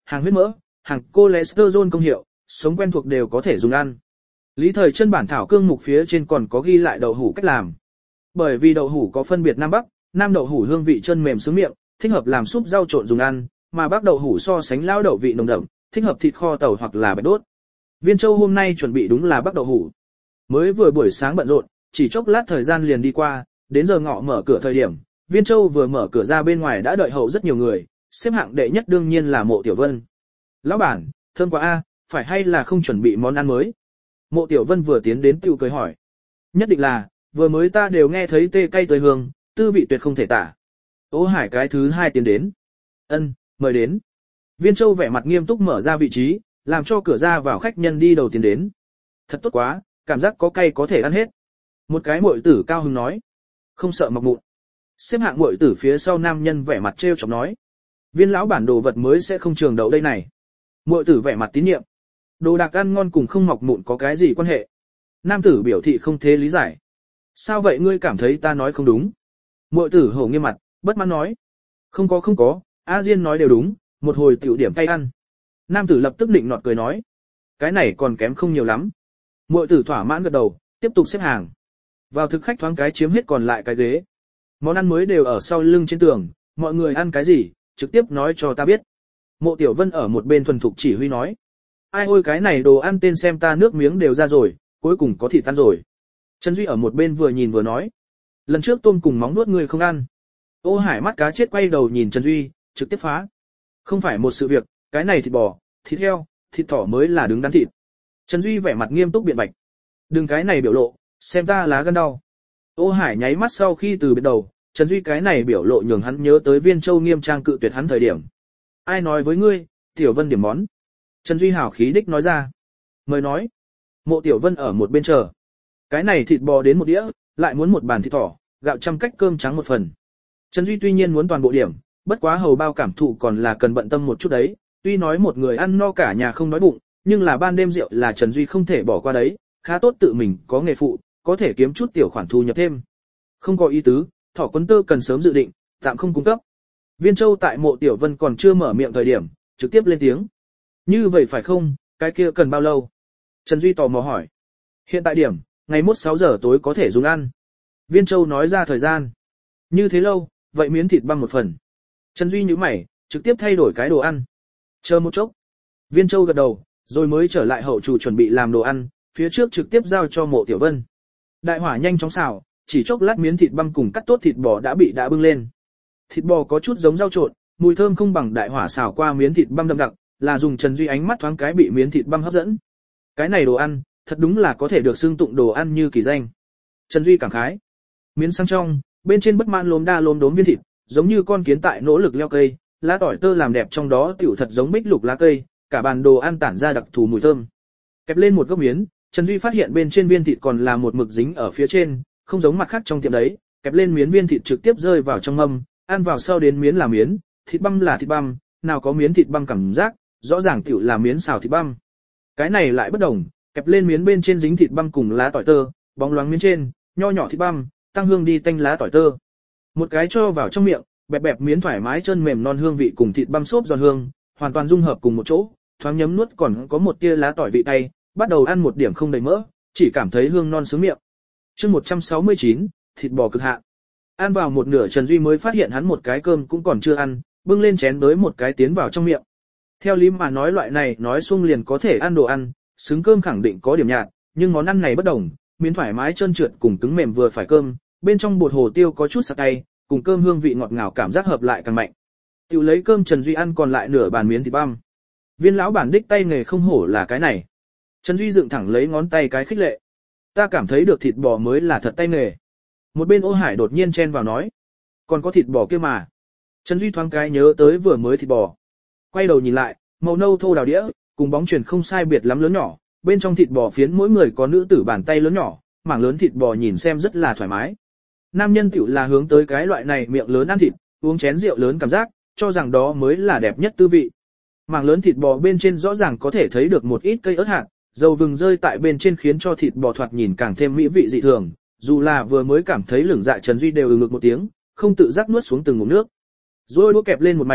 hàng huyết mỡ, hàng cholesterol công hiệu, sống quen thuộc đều có thể dùng ăn. Lý Thời Chân bản thảo cương mục phía trên còn có ghi lại đậu hũ cách làm. Bởi vì đậu hũ có phân biệt nam bắc, nam đậu hũ hương vị chân mềm sướng miệng, thích hợp làm súp rau trộn dùng ăn, mà bắc đậu hũ so sánh lao đậu vị nồng đậm, thích hợp thịt kho tàu hoặc là bạch đốt. Viên Châu hôm nay chuẩn bị đúng là bắc đậu hũ. Mới vừa buổi sáng bận rộn, chỉ chốc lát thời gian liền đi qua, đến giờ ngọ mở cửa thời điểm, Viên Châu vừa mở cửa ra bên ngoài đã đợi hậu rất nhiều người, xếp hạng đệ nhất đương nhiên là Mộ Tiểu Vân. Lão bản, thơm quá a, phải hay là không chuẩn bị món ăn mới? Mộ Tiểu Vân vừa tiến đến tiêu cười hỏi. Nhất định là, vừa mới ta đều nghe thấy tê cay tới hương, tư vị tuyệt không thể tả. Ô Hải cái thứ hai tiến đến. Ân, mời đến. Viên Châu vẻ mặt nghiêm túc mở ra vị trí, làm cho cửa ra vào khách nhân đi đầu tiến đến. Thật tốt quá, cảm giác có cay có thể ăn hết. Một cái muội tử cao hứng nói. Không sợ mọc mụn. Xếp hạng muội tử phía sau nam nhân vẻ mặt trêu chọc nói. Viên lão bản đồ vật mới sẽ không trường đậu đây này. Muội tử vẻ mặt tín nhiệm. Đồ đạc ăn ngon cùng không mọc mụn có cái gì quan hệ? Nam tử biểu thị không thế lý giải. Sao vậy ngươi cảm thấy ta nói không đúng? Muội tử hổ nghiêm mặt, bất mãn nói. Không có, A Diên nói đều đúng, một hồi tiểu điểm cay ăn. Nam tử lập tức định nọt cười nói. Cái này còn kém không nhiều lắm. Muội tử thỏa mãn gật đầu, tiếp tục xếp hàng. Vào thực khách thoáng cái chiếm hết còn lại cái ghế. Món ăn mới đều ở sau lưng trên tường, mọi người ăn cái gì, trực tiếp nói cho ta biết. Mộ Tiểu Vân ở một bên thuần thục chỉ huy nói. Ai ôi cái này đồ ăn tên xem ta nước miếng đều ra rồi, cuối cùng có thịt ăn rồi. Trần Duy ở một bên vừa nhìn vừa nói. Lần trước tôm cùng móng nuốt ngươi không ăn. Ô Hải mắt cá chết quay đầu nhìn Trần Duy, trực tiếp phá. Không phải một sự việc, cái này thịt bò, thịt heo, thịt thỏ mới là đứng đắn thịt. Trần Duy vẻ mặt nghiêm túc biện bạch. Đừng cái này biểu lộ, xem ta lá gan đau. Ô Hải nháy mắt sau khi từ biệt đầu, Trần Duy cái này biểu lộ nhường hắn nhớ tới Viên Châu nghiêm trang cự tuyệt hắn thời điểm. Ai nói với ngươi, Tiểu Vân điểm món. Trần Duy hảo khí đích nói ra. Mời nói. Mộ Tiểu Vân ở một bên chờ. Cái này thịt bò đến một đĩa, lại muốn một bàn thịt thỏ, gạo trăm cách cơm trắng một phần. Trần Duy tuy nhiên muốn toàn bộ điểm, bất quá hầu bao cảm thụ còn là cần bận tâm một chút đấy. Tuy nói một người ăn no cả nhà không đói bụng, nhưng là ban đêm rượu là Trần Duy không thể bỏ qua đấy. Khá tốt tự mình có nghề phụ, có thể kiếm chút tiểu khoản thu nhập thêm. Không có ý tứ, thỏ quấn tơ cần sớm dự định, tạm không cung cấp. Viên Châu tại Mộ Tiểu Vân còn chưa mở miệng thời điểm, trực tiếp lên tiếng. Như vậy phải không, cái kia cần bao lâu? Trần Duy tò mò hỏi. Hiện tại điểm, ngày mốt 6 giờ tối có thể dùng ăn. Viên Châu nói ra thời gian. Như thế lâu, vậy miếng thịt băm một phần. Trần Duy nhíu mày, trực tiếp thay đổi cái đồ ăn. Chờ một chốc. Viên Châu gật đầu, rồi mới trở lại hậu chủ chuẩn bị làm đồ ăn, phía trước trực tiếp giao cho Mộ Tiểu Vân. Đại hỏa nhanh chóng xào, chỉ chốc lát miếng thịt băm cùng cắt tốt thịt bò đã bưng lên. Thịt bò có chút giống rau trộn, mùi thơm không bằng đại hỏa xào qua miếng thịt băm đậm đặc, là dùng Trần Duy ánh mắt thoáng cái bị miếng thịt băm hấp dẫn. Cái này đồ ăn, thật đúng là có thể được xưng tụng đồ ăn như kỳ danh. Trần Duy cảm khái. Miếng sang trong, bên trên bất mãn lốm đa lốm đốm viên thịt, giống như con kiến tại nỗ lực leo cây, lá tỏi tơ làm đẹp trong đó tiểu thật giống bích lục lá cây, cả bàn đồ ăn tản ra đặc thù mùi thơm. Kẹp lên một góc miến, Trần Duy phát hiện bên trên viên thịt còn là một mực dính ở phía trên, không giống mặt khác trong tiệm đấy, kẹp lên miến viên thịt trực tiếp rơi vào trong mâm, ăn vào sau đến miến là miến, thịt băm là thịt băm, nào có miến thịt băm cảm giác, rõ ràng tiểu là miến xào thịt băm. Cái này lại bất đồng, kẹp lên miến bên trên dính thịt băm cùng lá tỏi tơ, bóng loáng miến trên, nho nhỏ thịt băm, tăng hương đi tanh lá tỏi tơ. Một cái cho vào trong miệng, bẹp bẹp miến thoải mái chân mềm non hương vị cùng thịt băm xốp giòn hương, hoàn toàn dung hợp cùng một chỗ, thoáng nhấm nuốt còn có một tia lá tỏi vị cay, bắt đầu ăn một điểm không đầy mỡ, chỉ cảm thấy hương non sướng miệng. Chương 169, thịt bò cực hạn. Ăn vào một nửa Trần Duy mới phát hiện hắn một cái cơm cũng còn chưa ăn, bưng lên chén đới một cái tiến vào trong miệng. Theo lý mà nói loại này nói xuông liền có thể ăn đồ ăn, xứng cơm khẳng định có điểm nhạt, nhưng món ăn này bất đồng, miến thoải mái trơn trượt cùng cứng mềm vừa phải cơm, bên trong bột hồ tiêu có chút sặc cay, cùng cơm hương vị ngọt ngào cảm giác hợp lại càng mạnh. Tiểu lấy cơm Trần Duy ăn còn lại nửa bàn miến thịt băm. Viên lão bản đích tay nghề không hổ là cái này. Trần Duy dựng thẳng lấy ngón tay cái khích lệ. Ta cảm thấy được thịt bò mới là thật tay nghề. Một bên Ô Hải đột nhiên chen vào nói. Còn có thịt bò kia mà. Trần Duy thoáng cái nhớ tới vừa mới thịt bò. Quay đầu nhìn lại, màu nâu thô đào đĩa, cùng bóng chuyền không sai biệt lắm lớn nhỏ. Bên trong thịt bò phiến mỗi người có nữ tử bàn tay lớn nhỏ, mảng lớn thịt bò nhìn xem rất là thoải mái. Nam nhân tiểu là hướng tới cái loại này miệng lớn ăn thịt, uống chén rượu lớn cảm giác, cho rằng đó mới là đẹp nhất tư vị. Mảng lớn thịt bò bên trên rõ ràng có thể thấy được một ít cây ớt hạt, dầu vừng rơi tại bên trên khiến cho thịt bò thoạt nhìn càng thêm mỹ vị dị thường, dù là vừa mới cảm thấy lửng dạ Trần Duy đều ngực một tiếng, không tự giác nuốt xuống từng ngụm nước. Rồi đũa kẹp lên một mảnh,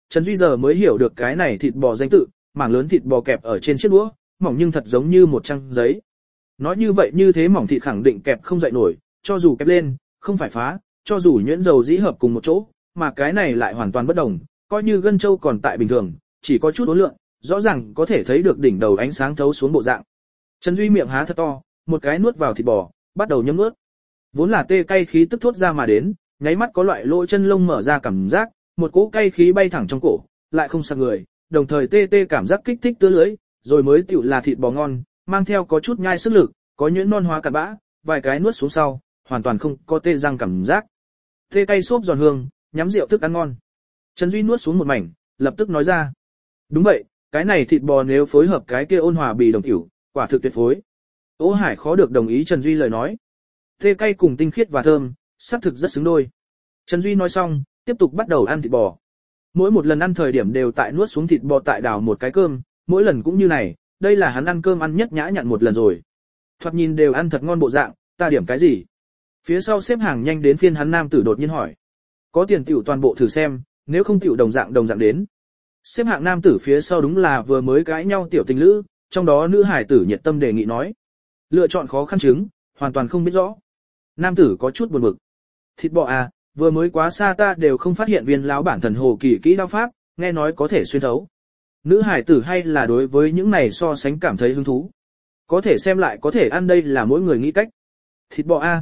Trần Duy giờ mới hiểu được cái này thịt bò danh tự, mảng lớn thịt bò kẹp ở trên chiếc đũa, mỏng nhưng thật giống như một trang giấy. Nói như vậy như thế mỏng thịt khẳng định kẹp không dậy nổi, cho dù kẹp lên, không phải phá, cho dù nhuyễn dầu dĩ hợp cùng một chỗ, mà cái này lại hoàn toàn bất đồng, coi như gân châu còn tại bình thường, chỉ có chút uốn lượn, rõ ràng có thể thấy được đỉnh đầu ánh sáng thấu xuống bộ dạng. Trần Duy miệng há thật to, một cái nuốt vào thịt bò, bắt đầu nhấm nuốt. Vốn là tê cay khí tức thốt ra mà đến, nháy mắt có loại lỗ chân lông mở ra cảm giác, một cỗ cay khí bay thẳng trong cổ, lại không sặc người, đồng thời tê tê cảm giác kích thích tứ lưỡi, rồi mới tựu là thịt bò ngon, mang theo có chút nhai sức lực, có nhuyễn non hóa cặn bã, vài cái nuốt xuống sau, hoàn toàn không có tê răng cảm giác. Tê cay xốp giòn hương, nhắm rượu thức ăn ngon. Trần Duy nuốt xuống một mảnh, lập tức nói ra. Đúng vậy, cái này thịt bò nếu phối hợp cái kia ôn hòa bì đồng tiểu, quả thực tuyệt phối. Ô Hải khó được đồng ý Trần Duy lời nói. Tê cay cùng tinh khiết và thơm, xác thực rất xứng đôi. Trần Duy nói xong, tiếp tục bắt đầu ăn thịt bò. Mỗi một lần ăn thời điểm đều tại nuốt xuống thịt bò tại đảo một cái cơm, mỗi lần cũng như này, đây là hắn ăn cơm ăn nhất nhã nhặn một lần rồi. Thoạt nhìn đều ăn thật ngon bộ dạng, ta điểm cái gì? Phía sau xếp hàng nhanh đến phiên hắn nam tử đột nhiên hỏi. Có tiền tiểu toàn bộ thử xem, nếu không tiểu đồng dạng đến. Xếp hạng nam tử phía sau đúng là vừa mới cãi nhau tiểu tình lữ, trong đó nữ hải tử nhiệt tâm đề nghị nói. Lựa chọn khó khăn chứng, hoàn toàn không biết rõ. Nam tử có chút buồn bực. Thịt bò à, vừa mới quá xa ta đều không phát hiện viên lão bản thần hồ kỳ kỹ đao pháp, nghe nói có thể xuyên thấu. Nữ hải tử hay là đối với những này so sánh cảm thấy hứng thú. Có thể xem lại có thể ăn đây là mỗi người nghĩ cách. Thịt bò a,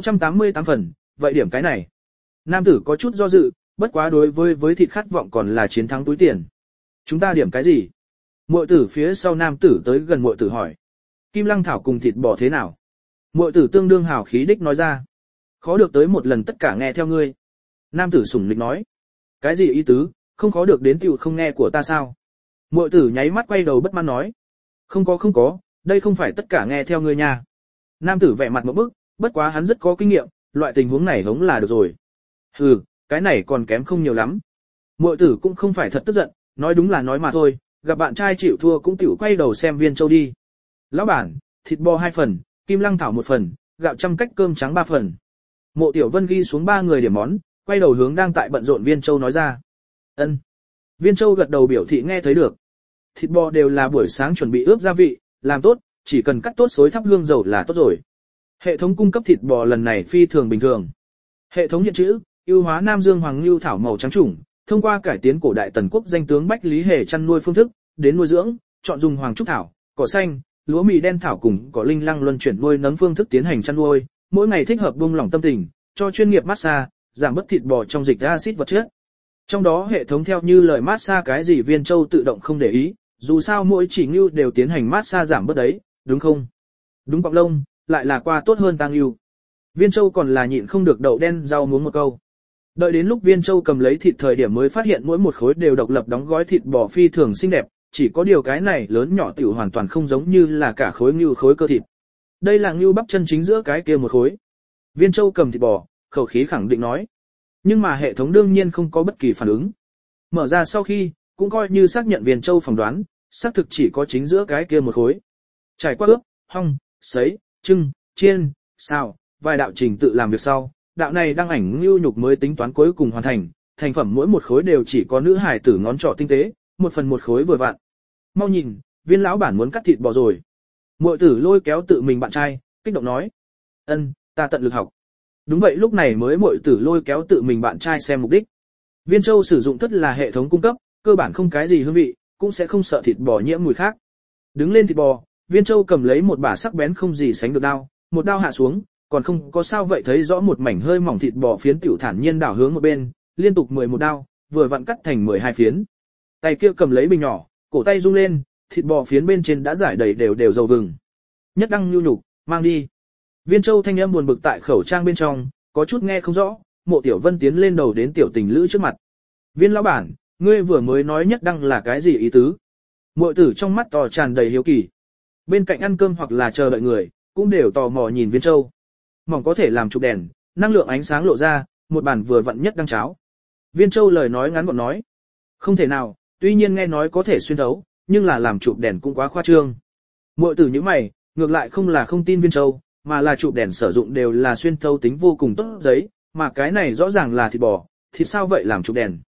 688 phần, vậy điểm cái này. Nam tử có chút do dự, bất quá đối với thịt khát vọng còn là chiến thắng túi tiền. Chúng ta điểm cái gì? Muội tử phía sau nam tử tới gần muội tử hỏi. Kim lăng thảo cùng thịt bò thế nào? Muội tử tương đương hào khí đích nói ra. Khó được tới một lần tất cả nghe theo ngươi. Nam tử sủng lịch nói. Cái gì ý tứ, không khó được đến tiểu không nghe của ta sao? Muội tử nháy mắt quay đầu bất mãn nói. Không có, đây không phải tất cả nghe theo ngươi nha. Nam tử vẻ mặt một bức, bất quá hắn rất có kinh nghiệm, loại tình huống này hống là được rồi. Hừ, cái này còn kém không nhiều lắm. Muội tử cũng không phải thật tức giận, nói đúng là nói mà thôi, gặp bạn trai chịu thua cũng tiểu quay đầu xem Viên Châu đi. Lão bản, thịt bò 2 phần, kim lăng thảo 1 phần, gạo trăm cách cơm trắng 3 phần. Mộ Tiểu Vân ghi xuống 3 người điểm món, quay đầu hướng đang tại bận rộn Viên Châu nói ra. Ân. Viên Châu gật đầu biểu thị nghe thấy được. Thịt bò đều là buổi sáng chuẩn bị ướp gia vị, làm tốt, chỉ cần cắt tốt xối thắp hương dầu là tốt rồi. Hệ thống cung cấp thịt bò lần này phi thường bình thường. Hệ thống hiện chữ, ưu hóa Nam Dương Hoàng Lưu thảo màu trắng chủng, thông qua cải tiến cổ đại tần quốc danh tướng Bách Lý Hề chăn nuôi phương thức, đến nuôi dưỡng, chọn dùng hoàng trúc thảo, cỏ xanh, lúa mì đen thảo cùng cỏ linh lăng luân chuyển nuôi nấng phương thức tiến hành chăn nuôi, mỗi ngày thích hợp buông lỏng tâm tình, cho chuyên nghiệp massage, giảm bớt thịt bò trong dịch axit vật chất. Trong đó hệ thống theo như lời massage cái gì Viên Châu tự động không để ý, dù sao mỗi chỉ ngưu đều tiến hành massage giảm bớt đấy, đúng không? Đúng cọc lông, lại là qua tốt hơn tang ngưu. Viên Châu còn là nhịn không được đậu đen rau muống một câu. Đợi đến lúc Viên Châu cầm lấy thịt thời điểm mới phát hiện mỗi một khối đều độc lập đóng gói thịt bò phi thường xinh đẹp, chỉ có điều cái này lớn nhỏ tiểu hoàn toàn không giống như là cả khối ngưu khối cơ thịt. Đây là ngưu bắp chân chính giữa cái kia một khối. Viên Châu cầm thịt bò, khẩu khí khẳng định nói. Nhưng mà hệ thống đương nhiên không có bất kỳ phản ứng. Mở ra sau khi, cũng coi như xác nhận Viên Châu phỏng đoán, xác thực chỉ có chính giữa cái kia một khối. Trải qua ướp, hong, sấy, trưng, chiên, xào, vài đạo trình tự làm việc sau, đạo này đăng ảnh ngưu nhục mới tính toán cuối cùng hoàn thành, thành phẩm mỗi một khối đều chỉ có nữ hài tử ngón trỏ tinh tế, 1/1 khối vừa vặn. Mau nhìn, Viên lão bản muốn cắt thịt bò rồi. Muội tử lôi kéo tự mình bạn trai, kích động nói. Ân, ta tận lực học. Đúng vậy lúc này mới muội tử lôi kéo tự mình bạn trai xem mục đích. Viên Châu sử dụng thất là hệ thống cung cấp, cơ bản không cái gì hương vị, cũng sẽ không sợ thịt bò nhiễm mùi khác. Đứng lên thịt bò, Viên Châu cầm lấy một bả sắc bén không gì sánh được đao, một đao hạ xuống, còn không có sao vậy thấy rõ một mảnh hơi mỏng thịt bò phiến tiểu thản nhiên đảo hướng một bên, liên tục 11 đao, vừa vặn cắt thành 12 phiến. Tay kia cầm lấy bình nhỏ, cổ tay rung lên, thịt bò phiến bên trên đã giải đầy đều dầu vừng. Nhất đăng nhu nhục, mang đi. Viên Châu thanh âm buồn bực tại khẩu trang bên trong, có chút nghe không rõ, Mộ Tiểu Vân tiến lên đầu đến tiểu tình lữ trước mặt. Viên lão bản, ngươi vừa mới nói nhất đăng là cái gì ý tứ? Muội tử trong mắt to tràn đầy hiếu kỳ. Bên cạnh ăn cơm hoặc là chờ đợi người, cũng đều tò mò nhìn Viên Châu. Mỏng có thể làm chụp đèn, năng lượng ánh sáng lộ ra, một bản vừa vặn nhất đăng cháo. Viên Châu lời nói ngắn gọn nói. Không thể nào, tuy nhiên nghe nói có thể xuyên thấu, nhưng là làm chụp đèn cũng quá khoa trương. Muội tử như mày, ngược lại không là không tin Viên Châu, mà là chụp đèn sử dụng đều là xuyên thấu tính vô cùng tốt giấy, mà cái này rõ ràng là thịt bò, thịt sao vậy làm chụp đèn.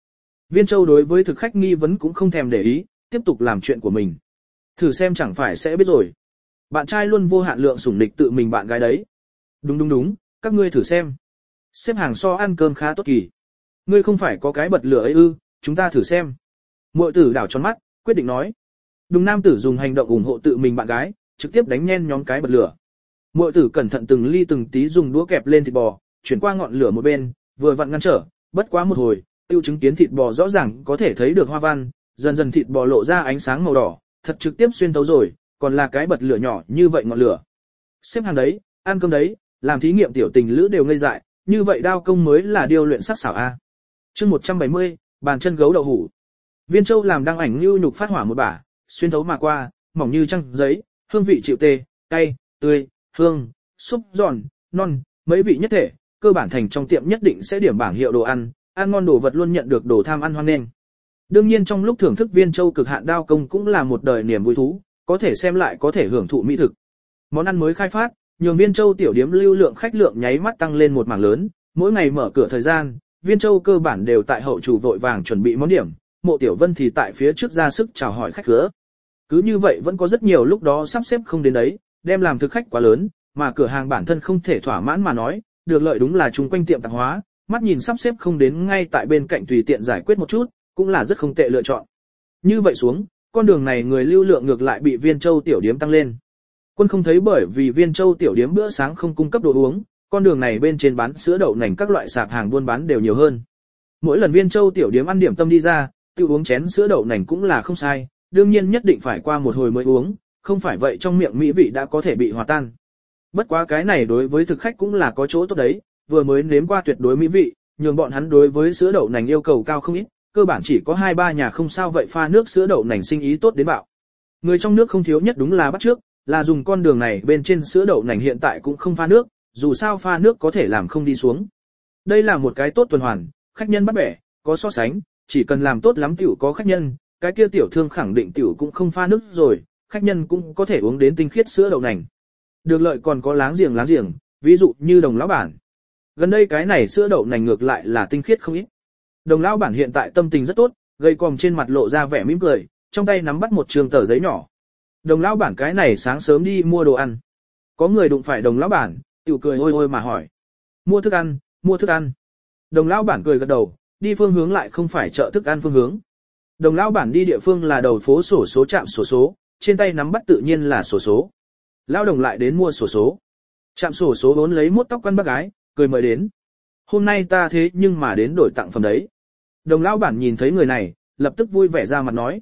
Viên Châu đối với thực khách nghi vấn cũng không thèm để ý, tiếp tục làm chuyện của mình. Thử xem chẳng phải sẽ biết rồi. Bạn trai luôn vô hạn lượng sủng địch tự mình bạn gái đấy. Đúng, các ngươi thử xem. Xếp hàng so ăn cơm khá tốt kỳ. Ngươi không phải có cái bật lửa ấy ư, chúng ta thử xem. Muội tử đảo tròn mắt, quyết định nói. Đùng nam tử dùng hành động ủng hộ tự mình bạn gái, trực tiếp đánh nhen nhóm cái bật lửa. Muội tử cẩn thận từng ly từng tí dùng đũa kẹp lên thịt bò, chuyển qua ngọn lửa một bên, vừa vặn ngăn trở, bất quá một hồi, tiêu chứng kiến thịt bò rõ ràng có thể thấy được hoa văn, dần dần thịt bò lộ ra ánh sáng màu đỏ, thật trực tiếp xuyên thấu rồi, còn là cái bật lửa nhỏ như vậy ngọn lửa. Xếp hàng đấy, ăn cơm đấy, làm thí nghiệm tiểu tình lữ đều ngây dại, như vậy đao công mới là điêu luyện sắc xảo a. Chương 170, bàn chân gấu đậu hủ. Viên Châu làm đăng ảnh lưu nhục phát hỏa một bả, xuyên thấu mà qua, mỏng như trăng giấy, hương vị chịu tê, cay, tươi, hương, súp, giòn, non, mấy vị nhất thể, cơ bản thành trong tiệm nhất định sẽ điểm bảng hiệu đồ ăn, ăn ngon đồ vật luôn nhận được đồ tham ăn hoan nghênh. Đương nhiên trong lúc thưởng thức Viên Châu cực hạn đao công cũng là một đời niềm vui thú, có thể xem lại có thể hưởng thụ mỹ thực. Món ăn mới khai phát, nhường Viên Châu tiểu điếm lưu lượng khách lượng nháy mắt tăng lên một mảng lớn, mỗi ngày mở cửa thời gian, Viên Châu cơ bản đều tại hậu chủ vội vàng chuẩn bị món điểm, Mộ Tiểu Vân thì tại phía trước ra sức chào hỏi khách khứa. Cứ như vậy vẫn có rất nhiều lúc đó sắp xếp không đến đấy, đem làm thực khách quá lớn, mà cửa hàng bản thân không thể thỏa mãn mà nói, được lợi đúng là chung quanh tiệm tạp hóa, mắt nhìn sắp xếp không đến ngay tại bên cạnh tùy tiện giải quyết một chút, cũng là rất không tệ lựa chọn. Như vậy xuống, con đường này người lưu lượng ngược lại bị Viên Châu tiểu điếm tăng lên. Quân không thấy bởi vì Viên Châu tiểu điếm bữa sáng không cung cấp đồ uống, con đường này bên trên bán sữa đậu nành các loại sạp hàng buôn bán đều nhiều hơn. Mỗi lần Viên Châu tiểu điếm ăn điểm tâm đi ra, tự uống chén sữa đậu nành cũng là không sai, đương nhiên nhất định phải qua một hồi mới uống, không phải vậy trong miệng mỹ vị đã có thể bị hòa tan. Bất quá cái này đối với thực khách cũng là có chỗ tốt đấy, vừa mới nếm qua tuyệt đối mỹ vị, nhường bọn hắn đối với sữa đậu nành yêu cầu cao không ít, cơ bản chỉ có 2-3 nhà không sao vậy pha nước sữa đậu nành sinh ý tốt đến bạo. Người trong nước không thiếu nhất đúng là bắt trước, là dùng con đường này bên trên sữa đậu nành hiện tại cũng không pha nước, dù sao pha nước có thể làm không đi xuống. Đây là một cái tốt tuần hoàn, khách nhân bắt bẻ, có so sánh, chỉ cần làm tốt lắm tiểu có khách nhân, cái kia tiểu thương khẳng định tiểu cũng không pha nước rồi, khách nhân cũng có thể uống đến tinh khiết sữa đậu nành. Được lợi còn có láng giềng, ví dụ như Đồng lão bản. Gần đây cái này sữa đậu nành ngược lại là tinh khiết không ít. Đồng lão bản hiện tại tâm tình rất tốt, gầy còm trên mặt lộ ra vẻ mỉm cười, trong tay nắm bắt một trường tờ giấy nhỏ. Đồng lão bản cái này sáng sớm đi mua đồ ăn. Có người đụng phải Đồng lão bản, tiểu cười ôi ôi mà hỏi. Mua thức ăn. Đồng lão bản cười gật đầu, đi phương hướng lại không phải chợ thức ăn phương hướng. Đồng lão bản đi địa phương là đầu phố sổ số trạm sổ số, trên tay nắm bắt tự nhiên là sổ số. Lão Đồng lại đến mua sổ số. Trạm sổ số vốn lấy mốt tóc quăn bác gái, cười mời đến. Hôm nay ta thế nhưng mà đến đổi tặng phẩm đấy. Đồng lão bản nhìn thấy người này, lập tức vui vẻ ra mặt nói.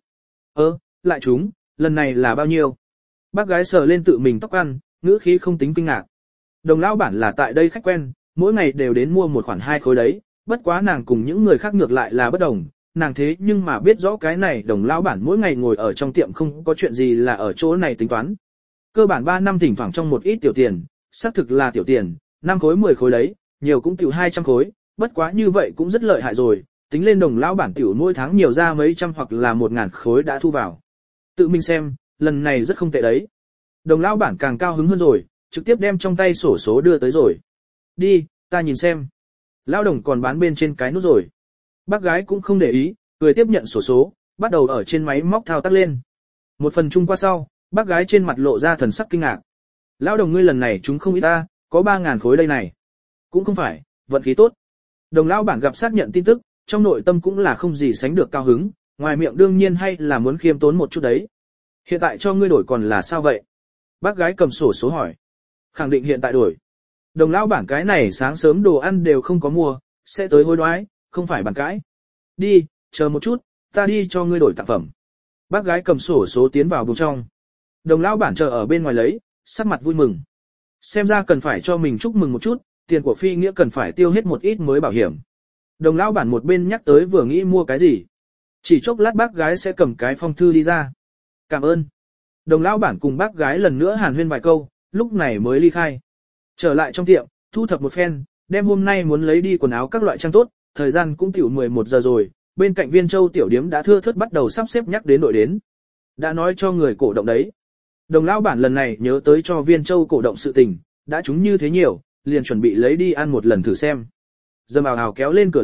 Lại chúng, lần này là bao nhiêu? Bác gái sờ lên tự mình tóc ăn, ngữ khí không tính kinh ngạc. Đồng lão bản là tại đây khách quen, mỗi ngày đều đến mua một khoản 2 khối đấy, bất quá nàng cùng những người khác ngược lại là bất đồng. Nàng thế nhưng mà biết rõ cái này Đồng lão bản mỗi ngày ngồi ở trong tiệm không có chuyện gì là ở chỗ này tính toán. Cơ bản 3 năm thỉnh thoảng trong một ít tiểu tiền, xác thực là tiểu tiền, 5 khối 10 khối đấy, nhiều cũng tiểu 200 khối, bất quá như vậy cũng rất lợi hại rồi, tính lên Đồng lão bản tiểu mỗi tháng nhiều ra mấy trăm hoặc là 1.000 khối đã thu vào. Tự mình xem, lần này rất không tệ đấy. Đồng lão bản càng cao hứng hơn rồi, trực tiếp đem trong tay sổ số đưa tới rồi. Đi, ta nhìn xem. Lão Đồng còn bán bên trên cái nút rồi. Bác gái cũng không để ý, cười tiếp nhận sổ số, bắt đầu ở trên máy móc thao tác lên. Một phần chung qua sau, bác gái trên mặt lộ ra thần sắc kinh ngạc. Lão Đồng ngươi lần này chúng không ít ta, có 3.000 khối đây này. Cũng không phải, vận khí tốt. Đồng lão bản gặp xác nhận tin tức, trong nội tâm cũng là không gì sánh được cao hứng, ngoài miệng đương nhiên hay là muốn khiêm tốn một chút đấy. Hiện tại cho ngươi đổi còn là sao vậy? Bác gái cầm sổ số hỏi. Khẳng định hiện tại đổi. Đồng lão bản cái này sáng sớm đồ ăn đều không có mua, sẽ tới hối đoái, không phải bàn cãi. Đi, chờ một chút, ta đi cho ngươi đổi tặng phẩm. Bác gái cầm sổ số tiến vào buồng trong. Đồng lão bản chờ ở bên ngoài lấy, sắc mặt vui mừng. Xem ra cần phải cho mình chúc mừng một chút, tiền của phi nghĩa cần phải tiêu hết một ít mới bảo hiểm. Đồng lão bản một bên nhắc tới vừa nghĩ mua cái gì. Chỉ chốc lát bác gái sẽ cầm cái phong thư đi ra. Cảm ơn. Đồng lão bản cùng bác gái lần nữa hàn huyên vài câu, lúc này mới ly khai. Trở lại trong tiệm, thu thập một phen, đem hôm nay muốn lấy đi quần áo các loại trang tốt, thời gian cũng tiểu 11 giờ rồi, bên cạnh Viên Châu tiểu điếm đã thưa thớt bắt đầu sắp xếp nhắc đến đội đến. Đã nói cho người cổ động đấy. Đồng lão bản lần này nhớ tới cho Viên Châu cổ động sự tình, đã chúng như thế nhiều, liền chuẩn bị lấy đi ăn một lần thử xem. Dầm ào ào kéo lên cửa lớn,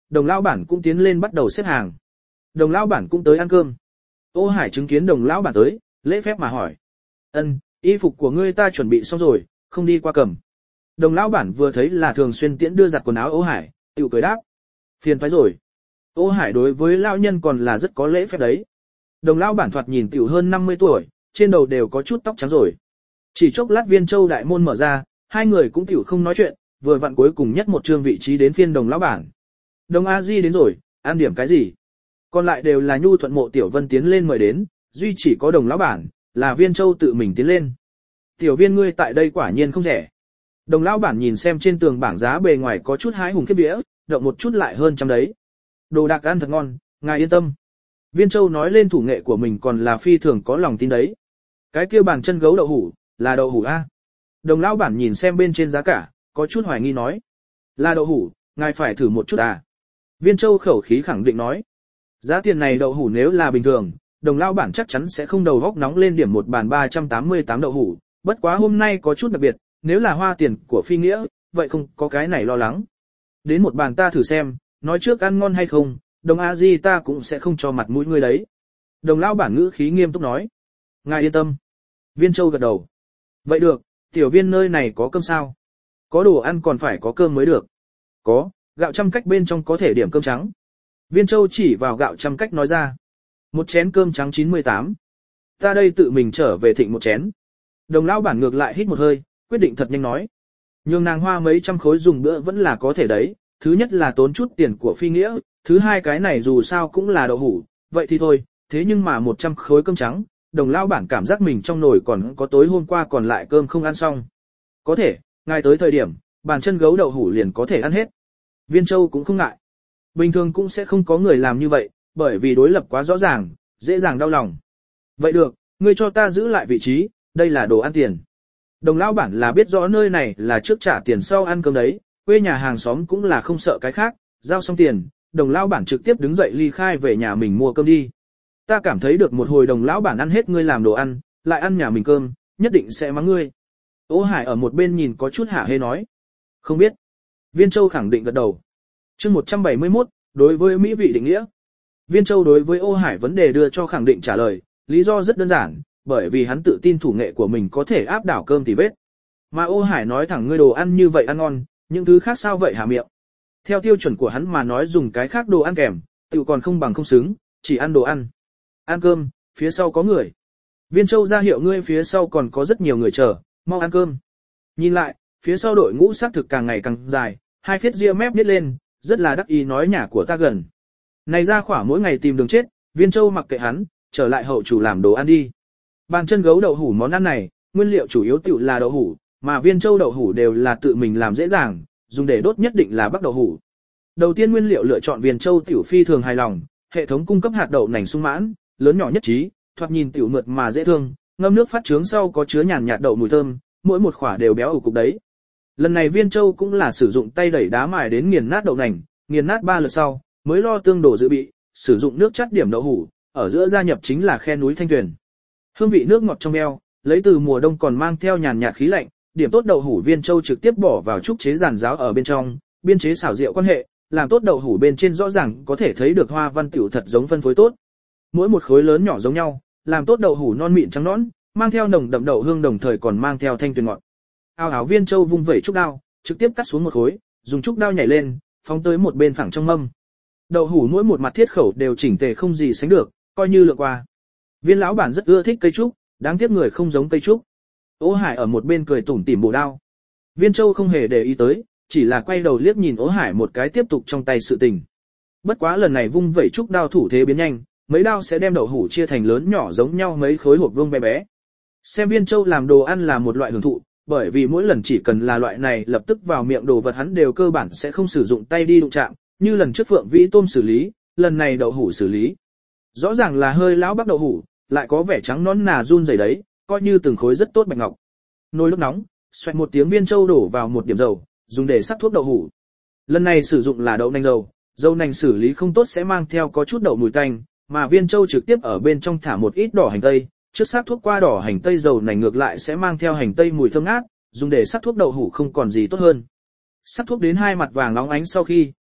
Đồng lão bản cũng tiến lên bắt đầu xếp hàng. Đồng lão bản cũng tới ăn cơm. Ô Hải chứng kiến Đồng lão bản tới, lễ phép mà hỏi: "Ân, y phục của ngươi ta chuẩn bị xong rồi, không đi qua cầm." Đồng lão bản vừa thấy là Thường Xuyên tiễn đưa giặt quần áo Ô Hải, tiểu cười đáp: "Phiền toái rồi." Ô Hải đối với lão nhân còn là rất có lễ phép đấy. Đồng lão bản thoạt nhìn tiểu hơn 50 tuổi, trên đầu đều có chút tóc trắng rồi. Chỉ chốc lát Viên Châu đại môn mở ra, hai người cũng tiểu không nói chuyện, vừa vặn cuối cùng nhất một chương vị trí đến phiên Đồng lão bản. "Đồng A Di đến rồi, ăn điểm cái gì?" Còn lại đều là Nhu Thuận Mộ Tiểu Vân tiến lên mời đến, duy chỉ có Đồng lão bản, là Viên Châu tự mình tiến lên. "Tiểu Viên ngươi tại đây quả nhiên không rẻ." Đồng lão bản nhìn xem trên tường bảng giá bề ngoài có chút hái hùng khiếp vía, động một chút lại hơn trăm đấy. "Đồ đạc ăn thật ngon, ngài yên tâm." Viên Châu nói lên thủ nghệ của mình còn là phi thường có lòng tin đấy. "Cái kia bàn chân gấu đậu hủ, là đậu hủ a?" Đồng lão bản nhìn xem bên trên giá cả, có chút hoài nghi nói: "Là đậu hủ, ngài phải thử một chút à?" Viên Châu khẩu khí khẳng định nói: "Giá tiền này đậu hủ nếu là bình thường, Đồng lão bản chắc chắn sẽ không đầu góc nóng lên điểm một bàn 388 đậu hủ, bất quá hôm nay có chút đặc biệt, nếu là hoa tiền của phi nghĩa, vậy không có cái này lo lắng. Đến một bàn ta thử xem, nói trước ăn ngon hay không, Đồng A Di ta cũng sẽ không cho mặt mũi ngươi đấy." Đồng lão bản ngữ khí nghiêm túc nói: "Ngài yên tâm." Viên Châu gật đầu: "Vậy được, tiểu Viên nơi này có cơm sao?" "Có đồ ăn còn phải có cơm mới được." "Có, gạo trăm cách bên trong có thể điểm cơm trắng." Viên Châu chỉ vào gạo trăm cách nói ra: "Một chén cơm trắng 98. Ta đây tự mình trở về thịnh một chén." Đồng lão bản ngược lại hít một hơi, quyết định thật nhanh nói: "Nhường nàng hoa mấy trăm khối dùng bữa vẫn là có thể đấy, thứ nhất là tốn chút tiền của phi nghĩa, thứ hai cái này dù sao cũng là đậu hủ, vậy thì thôi, thế nhưng mà 100 khối cơm trắng." Đồng lão bản cảm giác mình trong nồi còn có tối hôm qua còn lại cơm không ăn xong. "Có thể, ngài tới thời điểm, bàn chân gấu đậu hủ liền có thể ăn hết." Viên Châu cũng không ngại. Bình thường cũng sẽ không có người làm như vậy, bởi vì đối lập quá rõ ràng, dễ dàng đau lòng. "Vậy được, ngươi cho ta giữ lại vị trí, đây là đồ ăn tiền." Đồng lão bản là biết rõ nơi này là trước trả tiền sau ăn cơm đấy, quê nhà hàng xóm cũng là không sợ cái khác, giao xong tiền, Đồng lão bản trực tiếp đứng dậy ly khai về nhà mình mua cơm đi. "Ta cảm thấy được một hồi Đồng lão bản ăn hết ngươi làm đồ ăn, lại ăn nhà mình cơm, nhất định sẽ mắng ngươi." Ô Hải ở một bên nhìn có chút hả hê nói: "Không biết." Viên Châu khẳng định gật đầu. Chương 171, đối với mỹ vị định nghĩa. Viên Châu đối với Ô Hải vấn đề đưa cho khẳng định trả lời, lý do rất đơn giản, bởi vì hắn tự tin thủ nghệ của mình có thể áp đảo cơm tỉ vết. Mà Ô Hải nói thẳng ngươi đồ ăn như vậy ăn ngon, những thứ khác sao vậy hả miệng. Theo tiêu chuẩn của hắn mà nói dùng cái khác đồ ăn kèm, tự còn không bằng không xứng, chỉ ăn đồ ăn. "Ăn cơm, phía sau có người." Viên Châu ra hiệu ngươi phía sau còn có rất nhiều người chờ, mau ăn cơm. Nhìn lại, phía sau đội ngũ xác thực càng ngày càng dài, hai phiết ria mép nhếch lên, rất là đắc ý nói nhà của ta gần. Này ra khỏa mỗi ngày tìm đường chết, Viên Châu mặc kệ hắn, trở lại hậu chủ làm đồ ăn đi. Bàn chân gấu đậu hủ món ăn này, nguyên liệu chủ yếu tiểu là đậu hủ, mà Viên Châu đậu hủ đều là tự mình làm dễ dàng, dùng để đốt nhất định là bắc đậu hủ. Đầu tiên nguyên liệu lựa chọn Viên Châu tiểu phi thường hài lòng, hệ thống cung cấp hạt đậu nành sung mãn, lớn nhỏ nhất trí, thoạt nhìn tiểu mượt mà dễ thương, ngâm nước phát trướng sau có chứa nhàn nhạt đậu mùi thơm, mỗi một quả đều béo ủ cục đấy. Lần này Viên Châu cũng là sử dụng tay đẩy đá mài đến nghiền nát đậu nành, nghiền nát 3 lượt sau, mới lo tương đổ dự bị, sử dụng nước chắt điểm đậu hủ, ở giữa gia nhập chính là khe núi thanh tuyền. Hương vị nước ngọt trong eo, lấy từ mùa đông còn mang theo nhàn nhạt khí lạnh, điểm tốt đậu hủ Viên Châu trực tiếp bỏ vào trúc chế giàn giáo ở bên trong, biên chế xảo diệu quan hệ, làm tốt đậu hủ bên trên rõ ràng có thể thấy được hoa văn tiểu thật giống phân phối tốt. Mỗi một khối lớn nhỏ giống nhau, làm tốt đậu hủ non mịn trắng nõn, mang theo nồng đậm đậu hương đồng thời còn mang theo thanh tuyền ngọt. Ao áo Viên Châu vung vẩy trúc đao, trực tiếp cắt xuống một khối, dùng trúc đao nhảy lên, phóng tới một bên phẳng trong mâm. Đậu hủ mỗi một mặt thiết khẩu đều chỉnh tề không gì sánh được, coi như lượng qua. Viên lão bản rất ưa thích cây trúc, đáng tiếc người không giống cây trúc. Ô Hải ở một bên cười tủm tỉm bổ đao. Viên Châu không hề để ý tới, chỉ là quay đầu liếc nhìn Ô Hải một cái tiếp tục trong tay sự tình. Bất quá lần này vung vẩy trúc đao thủ thế biến nhanh, mấy đao sẽ đem đậu hủ chia thành lớn nhỏ giống nhau mấy khối hộp vuông bé bé. Xem Viên Châu làm đồ ăn là một loại hưởng thụ, bởi vì mỗi lần chỉ cần là loại này lập tức vào miệng đồ vật hắn đều cơ bản sẽ không sử dụng tay đi đụng chạm, như lần trước Phượng Vĩ tôm xử lý, lần này đậu hủ xử lý. Rõ ràng là hơi lão bắc đậu hủ, lại có vẻ trắng nõn nà run rẩy đấy, coi như từng khối rất tốt bạch ngọc. Nồi lúc nóng, xoẹt một tiếng Viên Châu đổ vào một điểm dầu, dùng để sắc thuốc đậu hủ. Lần này sử dụng là đậu nành dầu, dầu nành xử lý không tốt sẽ mang theo có chút đậu mùi tanh, mà Viên Châu trực tiếp ở bên trong thả một ít đỏ hành tây, trước sắc thuốc qua đỏ hành tây dầu nành ngược lại sẽ mang theo hành tây mùi thơm ngát, dùng để sắc thuốc đậu hủ không còn gì tốt hơn. Sắc thuốc đến hai mặt vàng nóng ánh sau khi,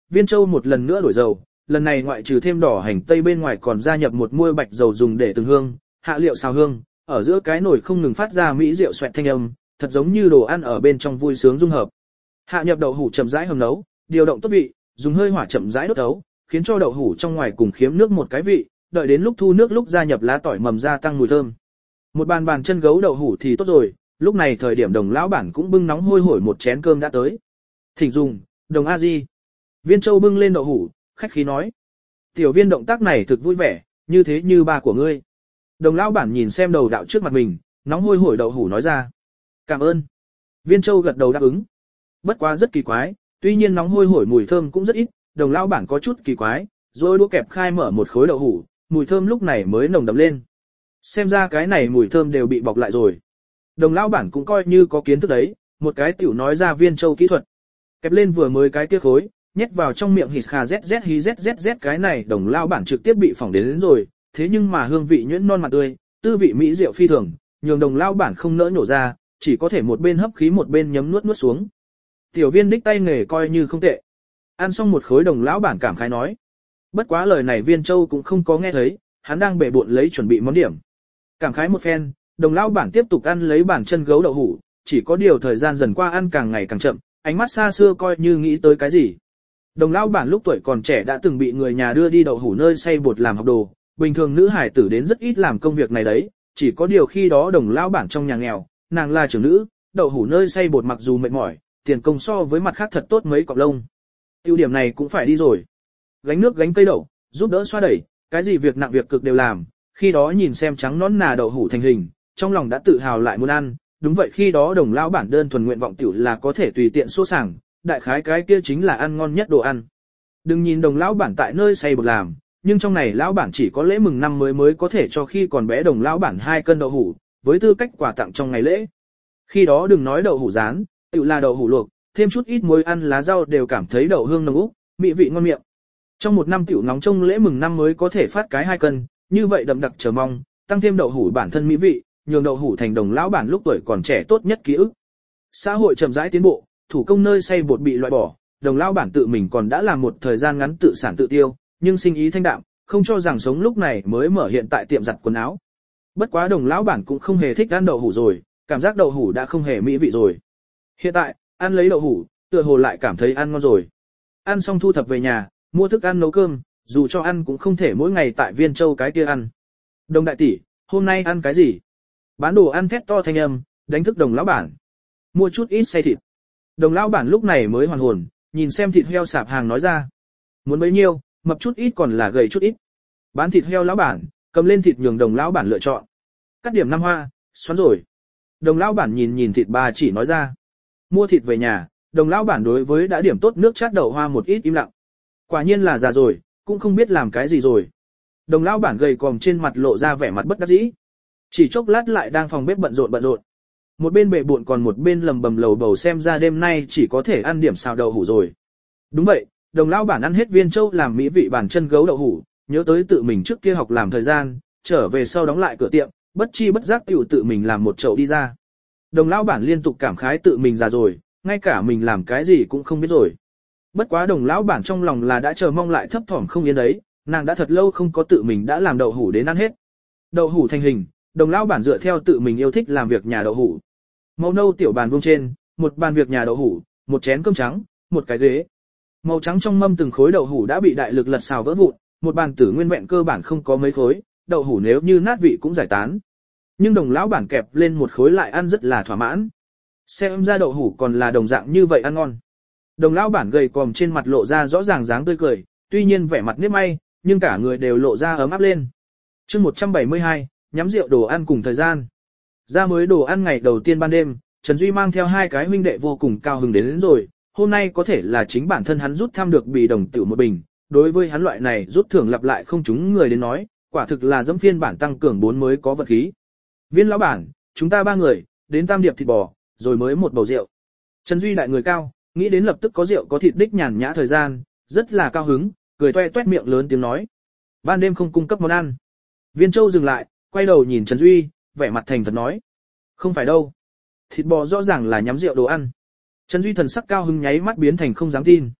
Viên Châu một lần nữa đổi dầu, lần này ngoại trừ thêm đỏ hành tây bên ngoài còn gia nhập một muôi bạch dầu dùng để từng hương, hạ liệu xào hương, ở giữa cái nồi không ngừng phát ra mỹ rượu xoẹt thanh âm, thật giống như đồ ăn ở bên trong vui sướng dung hợp. Hạ nhập đậu hủ chậm rãi hầm nấu, điều động tốt vị, dùng hơi hỏa chậm rãi đốt nấu, khiến cho đậu hủ trong ngoài cùng khiếm nước một cái vị, đợi đến lúc thu nước lúc gia nhập lá tỏi mầm gia tăng mùi thơm. Một bàn chân gấu đậu hủ thì tốt rồi, lúc này thời điểm Đồng lão bản cũng bưng nóng hôi hổi một chén cơm đã tới. Thỉnh dùng, Đồng a di. Viên Châu bưng lên đậu hủ, khách khí nói. Tiểu Viên động tác này thực vui vẻ, như thế như ba của ngươi. Đồng lão bản nhìn xem đầu đạo trước mặt mình, nóng hôi hổi đậu hủ nói ra. Cảm ơn. Viên Châu gật đầu đáp ứng. Bất quá rất kỳ quái, tuy nhiên nóng hôi hổi mùi thơm cũng rất ít, Đồng lão bản có chút kỳ quái, rồi đũa kẹp khai mở một khối đậu hủ, mùi thơm lúc này mới nồng đậm lên. Xem ra cái này mùi thơm đều bị bọc lại rồi. Đồng lão bản cũng coi như có kiến thức đấy, một cái tiểu nói ra Viên Châu kỹ thuật. Kẹp lên vừa mới cái kia khối, nhét vào trong miệng hít kha zz hí zzz cái này Đồng lão bản trực tiếp bị phỏng đến rồi, thế nhưng mà hương vị nhuyễn non mặt tươi, tư vị mỹ rượu phi thường, nhường Đồng lão bản không nỡ nhổ ra, chỉ có thể một bên hấp khí một bên nhấm nuốt xuống. Tiểu Viên đích tay nghề coi như không tệ. Ăn xong một khối Đồng lão bản cảm khái nói. Bất quá lời này Viên Châu cũng không có nghe thấy, hắn đang bể bộn lấy chuẩn bị món điểm. Cảm khái một phen, Đồng lão bản tiếp tục ăn lấy bản chân gấu đậu hủ, chỉ có điều thời gian dần qua ăn càng ngày càng chậm, ánh mắt xa xưa coi như nghĩ tới cái gì. Đồng lão bản lúc tuổi còn trẻ đã từng bị người nhà đưa đi đậu hủ nơi xay bột làm học đồ, bình thường nữ hải tử đến rất ít làm công việc này đấy, chỉ có điều khi đó Đồng lão bản trong nhà nghèo, nàng là trưởng nữ, đậu hủ nơi xay bột mặc dù mệt mỏi, tiền công so với mặt khác thật tốt mấy cọng lông. Tiêu điểm này cũng phải đi rồi. Gánh nước gánh cây đậu, giúp đỡ xoa đẩy, cái gì việc nặng việc cực đều làm, khi đó nhìn xem trắng nõn nà đậu hủ thành hình, trong lòng đã tự hào lại muốn ăn, đúng vậy khi đó Đồng lão bản đơn thuần nguyện vọng tiểu là có thể tùy tiện số sảng, đại khái cái kia chính là ăn ngon nhất đồ ăn. Đừng nhìn Đồng lão bản tại nơi xay bột làm, nhưng trong này lão bản chỉ có lễ mừng năm mới có thể cho khi còn bé Đồng lão bản 2 cân đậu hủ, với tư cách quà tặng trong ngày lễ. Khi đó đừng nói đậu hủ rán, tiểu là đậu hủ luộc, thêm chút ít muối ăn lá rau đều cảm thấy đậu hương nồng úc, mỹ vị ngon miệng. Trong một năm tiểu nóng trông lễ mừng năm mới có thể phát cái 2 cân, như vậy đậm đặc chờ mong, tăng thêm đậu hủ bản thân mỹ vị, nhường đậu hủ thành Đồng lão bản lúc tuổi còn trẻ tốt nhất ký ức. Xã hội chậm rãi tiến bộ, thủ công nơi xay bột bị loại bỏ, Đồng lão bản tự mình còn đã làm một thời gian ngắn tự sản tự tiêu, nhưng sinh ý thanh đạm, không cho rằng sống lúc này mới mở hiện tại tiệm giặt quần áo. Bất quá Đồng lão bản cũng không hề thích ăn đậu hủ rồi, cảm giác đậu hủ đã không hề mỹ vị rồi. Hiện tại, ăn lấy đậu hủ, tựa hồ lại cảm thấy ăn ngon rồi. Ăn xong thu thập về nhà, mua thức ăn nấu cơm, dù cho ăn cũng không thể mỗi ngày tại Viên Châu cái kia ăn. Đồng đại tỷ, hôm nay ăn cái gì? Bán đồ ăn thét to thanh âm, đánh thức Đồng lão bản. Mua chút ít xay thịt. Đồng lão bản lúc này mới hoàn hồn, nhìn xem thịt heo sạp hàng nói ra. Muốn bấy nhiêu, mập chút ít còn là gầy chút ít. Bán thịt heo lão bản, cầm lên thịt nhường Đồng lão bản lựa chọn. Cắt điểm 5 hoa, xoắn rồi. Đồng lão bản nhìn thịt bà chỉ nói ra. Mua thịt về nhà, Đồng lão bản đối với đã điểm tốt nước chát đậu hoa một ít im lặng. Quả nhiên là già rồi, cũng không biết làm cái gì rồi. Đồng lão bản gầy còm trên mặt lộ ra vẻ mặt bất đắc dĩ. Chỉ chốc lát lại đang phòng bếp bận rộn. Một bên bệ bộn còn một bên lầm bầm lầu bầu xem ra đêm nay chỉ có thể ăn điểm xào đậu hủ rồi. Đúng vậy, Đồng lão bản ăn hết Viên Châu làm mỹ vị bản chân gấu đậu hủ, nhớ tới tự mình trước kia học làm thời gian, trở về sau đóng lại cửa tiệm, bất chi bất giác tiểu tự mình làm một chậu đi ra. Đồng lão bản liên tục cảm khái tự mình già rồi, ngay cả mình làm cái gì cũng không biết rồi. Bất quá Đồng lão bản trong lòng là đã chờ mong lại thấp thỏm không yên đấy, nàng đã thật lâu không có tự mình đã làm đậu hủ đến ăn hết. Đậu hủ thành hình, Đồng lão bản dựa theo tự mình yêu thích làm việc nhà đậu hủ. Màu nâu tiểu bàn vuông trên, một bàn việc nhà đậu hủ, một chén cơm trắng, một cái ghế. Màu trắng trong mâm từng khối đậu hủ đã bị đại lực lật xào vỡ vụn, một bàn tử nguyên vẹn cơ bản không có mấy khối, đậu hủ nếu như nát vị cũng giải tán. Nhưng Đồng lão bản kẹp lên một khối lại ăn rất là thỏa mãn. Xem ra đậu hủ còn là đồng dạng như vậy ăn ngon. Đồng lão bản gầy còm trên mặt lộ ra rõ ràng dáng tươi cười, tuy nhiên vẻ mặt nếp may, nhưng cả người đều lộ ra ấm áp lên. Chương 172, nhắm rượu đồ ăn cùng thời gian. Ra mới đồ ăn ngày đầu tiên ban đêm, Trần Duy mang theo 2 cái huynh đệ vô cùng cao hứng đến rồi, hôm nay có thể là chính bản thân hắn rút thăm được bì đồng tiểu một bình, đối với hắn loại này rút thưởng lặp lại không trúng người đến nói, quả thực là dẫm phiên bản tăng cường 4 mới có vật khí. Viên lão bản, chúng ta 3 người, đến tam điệp thịt bò, rồi mới một bầu rượu. Trần Duy đại người cao, nghĩ đến lập tức có rượu có thịt đích nhàn nhã thời gian, rất là cao hứng, cười toe toét miệng lớn tiếng nói. Ban đêm không cung cấp món ăn. Viên Châu dừng lại, quay đầu nhìn Trần Duy, vẻ mặt thành thật nói. Không phải đâu. Thịt bò rõ ràng là nhắm rượu đồ ăn. Trần Duy thần sắc cao hứng nháy mắt biến thành không dám tin.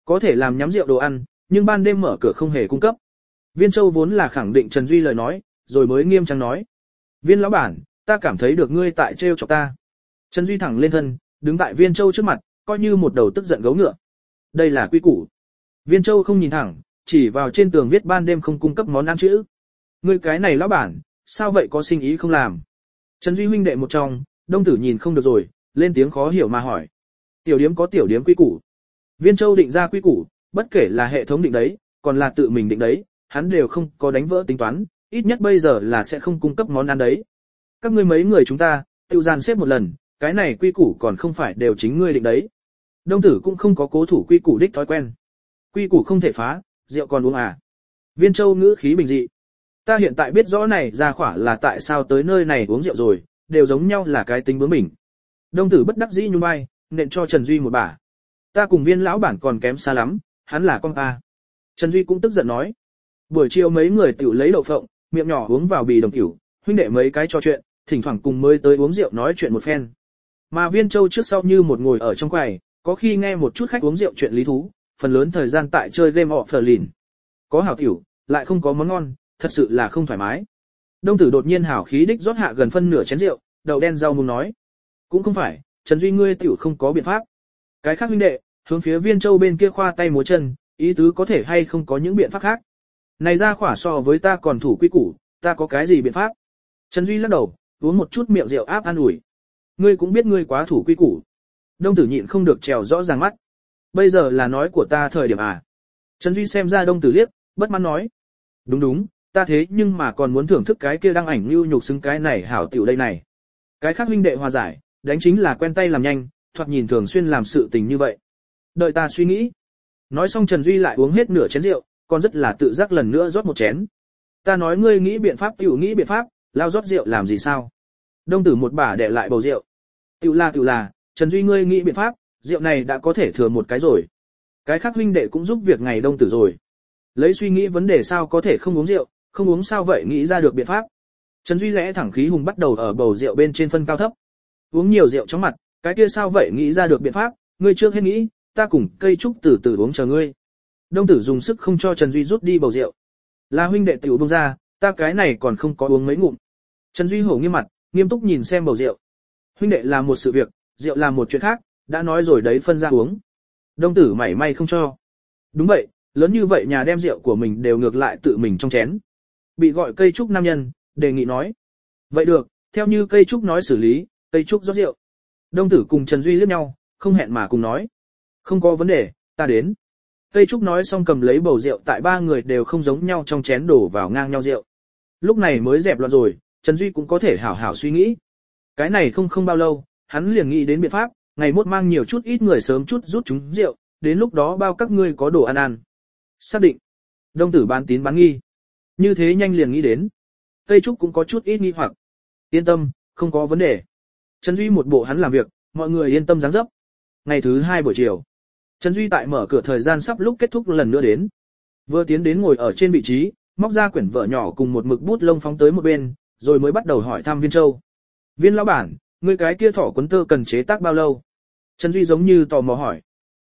Có thể làm nhắm rượu đồ ăn, nhưng ban đêm mở cửa không hề cung cấp. Viên Châu vốn là khẳng định Trần Duy lời nói, rồi mới nghiêm trang nói. Viên lão bản, ta cảm thấy được ngươi tại trêu chọc ta. Trần Duy thẳng lên thân, đứng tại Viên Châu trước mặt, coi như một đầu tức giận gấu ngựa. Đây là quy củ. Viên Châu không nhìn thẳng, chỉ vào trên tường viết ban đêm không cung cấp món ăn chữ. Ngươi cái này lão bản, sao vậy có sinh ý không làm? Trần Duy huynh đệ một trong, Đông Tử nhìn không được rồi, lên tiếng khó hiểu mà hỏi. Tiểu điếm có tiểu điếm quy củ. Viên Châu định ra quy củ, bất kể là hệ thống định đấy, còn là tự mình định đấy, hắn đều không có đánh vỡ tính toán, ít nhất bây giờ là sẽ không cung cấp món ăn đấy. Các ngươi mấy người chúng ta, tiêu gian xếp một lần, cái này quy củ còn không phải đều chính ngươi định đấy. Đông Tử cũng không có cố thủ quy củ đích thói quen. Quy củ không thể phá, rượu còn uống à? Viên Châu ngữ khí bình dị. Ta hiện tại biết rõ này ra khỏa là tại sao tới nơi này uống rượu rồi, đều giống nhau là cái tính bướng bỉnh. Đông Tử bất đắc dĩ nhún vai, nện cho Trần Duy một bả. Ta cùng Viên lão bản còn kém xa lắm, hắn là con ta. Trần Duy cũng tức giận nói. Buổi chiều mấy người tiểu lấy đậu phộng, miệng nhỏ uống vào bì đồng tiểu, huynh đệ mấy cái trò chuyện, thỉnh thoảng cùng mới tới uống rượu nói chuyện một phen. Mà Viên Châu trước sau như một ngồi ở trong quầy, có khi nghe một chút khách uống rượu chuyện lý thú, phần lớn thời gian tại chơi game offline. Có hảo tiểu, lại không có món ngon, thật sự là không thoải mái. Đông Tử đột nhiên hảo khí đích rót hạ gần phân nửa chén rượu, đầu đen rau muống nói. Cũng không phải, Trần Duy ngươi tiểu không có biện pháp. Cái khác huynh đệ, hướng phía Viên Châu bên kia khoa tay múa chân, ý tứ có thể hay không có những biện pháp khác. Này ra khỏa so với ta còn thủ quy củ, ta có cái gì biện pháp? Trần Duy lắc đầu, uống một chút miệng rượu áp an ủi. Ngươi cũng biết ngươi quá thủ quy củ. Đông Tử nhịn không được trèo rõ ràng mắt. Bây giờ là nói của ta thời điểm à? Trần Duy xem ra Đông Tử liếc, bất mãn nói. Đúng đúng, ta thế nhưng mà còn muốn thưởng thức cái kia đăng ảnh lưu nhục xứng cái này hảo tiểu đây này. Cái khác huynh đệ hòa giải, đánh chính là quen tay làm nhanh, thoạt nhìn thường xuyên làm sự tình như vậy. Đợi ta suy nghĩ. Nói xong Trần Duy lại uống hết nửa chén rượu, còn rất là tự giác lần nữa rót một chén. Ta nói ngươi nghĩ biện pháp tiểu nghĩ biện pháp, lao rót rượu làm gì sao? Đông Tử một bả đè lại bầu rượu. Tiểu là, Trần Duy ngươi nghĩ biện pháp, rượu này đã có thể thừa một cái rồi. Cái khác huynh đệ cũng giúp việc ngày Đông Tử rồi. Lấy suy nghĩ vấn đề sao có thể không uống rượu, không uống sao vậy nghĩ ra được biện pháp. Trần Duy lẽ thẳng khí hùng bắt đầu ở bầu rượu bên trên phân cao thấp. Uống nhiều rượu chóng mặt, cái kia sao vậy nghĩ ra được biện pháp, ngươi trước hết nghĩ, ta cùng cây trúc từ từ uống chờ ngươi. Đông Tử dùng sức không cho Trần Duy rút đi bầu rượu. Là huynh đệ tiểu buông ra, ta cái này còn không có uống mấy ngụm. Trần Duy hổ nghiêm mặt, nghiêm túc nhìn xem bầu rượu. Huynh đệ làm một sự việc, rượu làm một chuyện khác, đã nói rồi đấy phân ra uống. Đông Tử mảy may không cho. Đúng vậy, lớn như vậy nhà đem rượu của mình đều ngược lại tự mình trong chén. Bị gọi cây trúc nam nhân, đề nghị nói. Vậy được, theo như cây trúc nói xử lý, cây trúc rót rượu. Đông Tử cùng Trần Duy liếc nhau, không hẹn mà cùng nói. Không có vấn đề, ta đến. Cây trúc nói xong cầm lấy bầu rượu tại ba người đều không giống nhau trong chén đổ vào ngang nhau rượu. Lúc này mới dẹp loạn rồi, Trần Duy cũng có thể hảo hảo suy nghĩ. Cái này không bao lâu, hắn liền nghĩ đến biện pháp, ngày mốt mang nhiều chút ít người sớm chút rút chúng rượu, đến lúc đó bao các ngươi có đồ ăn ăn. Xác định. Đông Tử bán tín bán nghi. Như thế nhanh liền nghĩ đến. Cây trúc cũng có chút ít nghi hoặc. Yên tâm, không có vấn đề. Trần Duy một bộ hắn làm việc, mọi người yên tâm dáng dấp. Ngày thứ 2 buổi chiều. Trần Duy tại mở cửa thời gian sắp lúc kết thúc lần nữa đến. Vừa tiến đến ngồi ở trên vị trí, móc ra quyển vở nhỏ cùng một mực bút lông phóng tới một bên, rồi mới bắt đầu hỏi thăm Viên Châu. Viên lão bản, ngươi cái kia thỏ cuốn tơ cần chế tác bao lâu? Trần Duy giống như tò mò hỏi.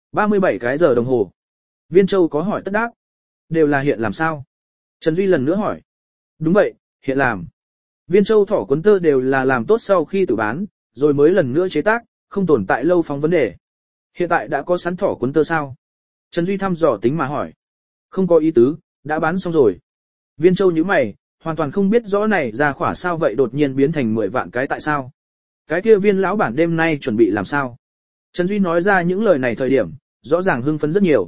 37 cái giờ đồng hồ. Viên Châu có hỏi tất đáp. Đều là hiện làm sao? Trần Duy lần nữa hỏi. Đúng vậy, hiện làm. Viên Châu thỏ cuốn tơ đều là làm tốt sau khi tự bán, rồi mới lần nữa chế tác, không tồn tại lâu phóng vấn đề. Hiện tại đã có sẵn thỏ cuốn tơ sao? Trần Duy thăm dò tính mà hỏi. Không có ý tứ, đã bán xong rồi. Viên Châu nhíu mày, hoàn toàn không biết rõ này ra khỏa sao vậy đột nhiên biến thành 10 vạn cái tại sao. Cái kia Viên lão bản đêm nay chuẩn bị làm sao? Trần Duy nói ra những lời này thời điểm, rõ ràng hưng phấn rất nhiều.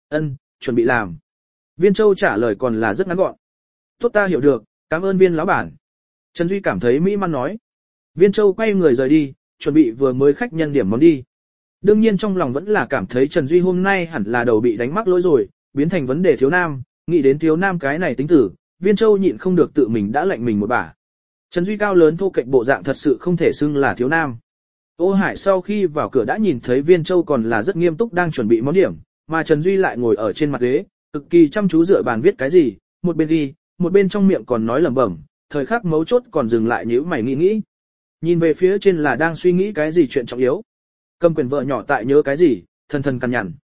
Chuẩn bị làm. Viên Châu trả lời còn là rất ngắn gọn. Tốt ta hiểu được, cảm ơn Viên lão bản. Trần Duy cảm thấy mỹ mãn nói. Viên Châu quay người rời đi, chuẩn bị vừa mới khách nhân điểm món đi. Đương nhiên trong lòng vẫn là cảm thấy Trần Duy hôm nay hẳn là đầu bị đánh mắc lỗi rồi, biến thành vấn đề thiếu nam, nghĩ đến thiếu nam cái này tính tử, Viên Châu nhịn không được tự mình đã lạnh mình một bả. Trần Duy cao lớn thô kệch bộ dạng thật sự không thể xưng là thiếu nam. Ô Hải sau khi vào cửa đã nhìn thấy Viên Châu còn là rất nghiêm túc đang chuẩn bị món điểm, mà Trần Duy lại ngồi ở trên mặt ghế, cực kỳ chăm chú dựa bàn viết cái gì, một bên đi, một bên trong miệng còn nói lẩm bẩm, thời khắc mấu chốt còn dừng lại nhíu mày nghĩ. Nhìn về phía trên là đang suy nghĩ cái gì chuyện trọng yếu. Cầm quyển vợ nhỏ tại nhớ cái gì, thần thần cằn nhằn.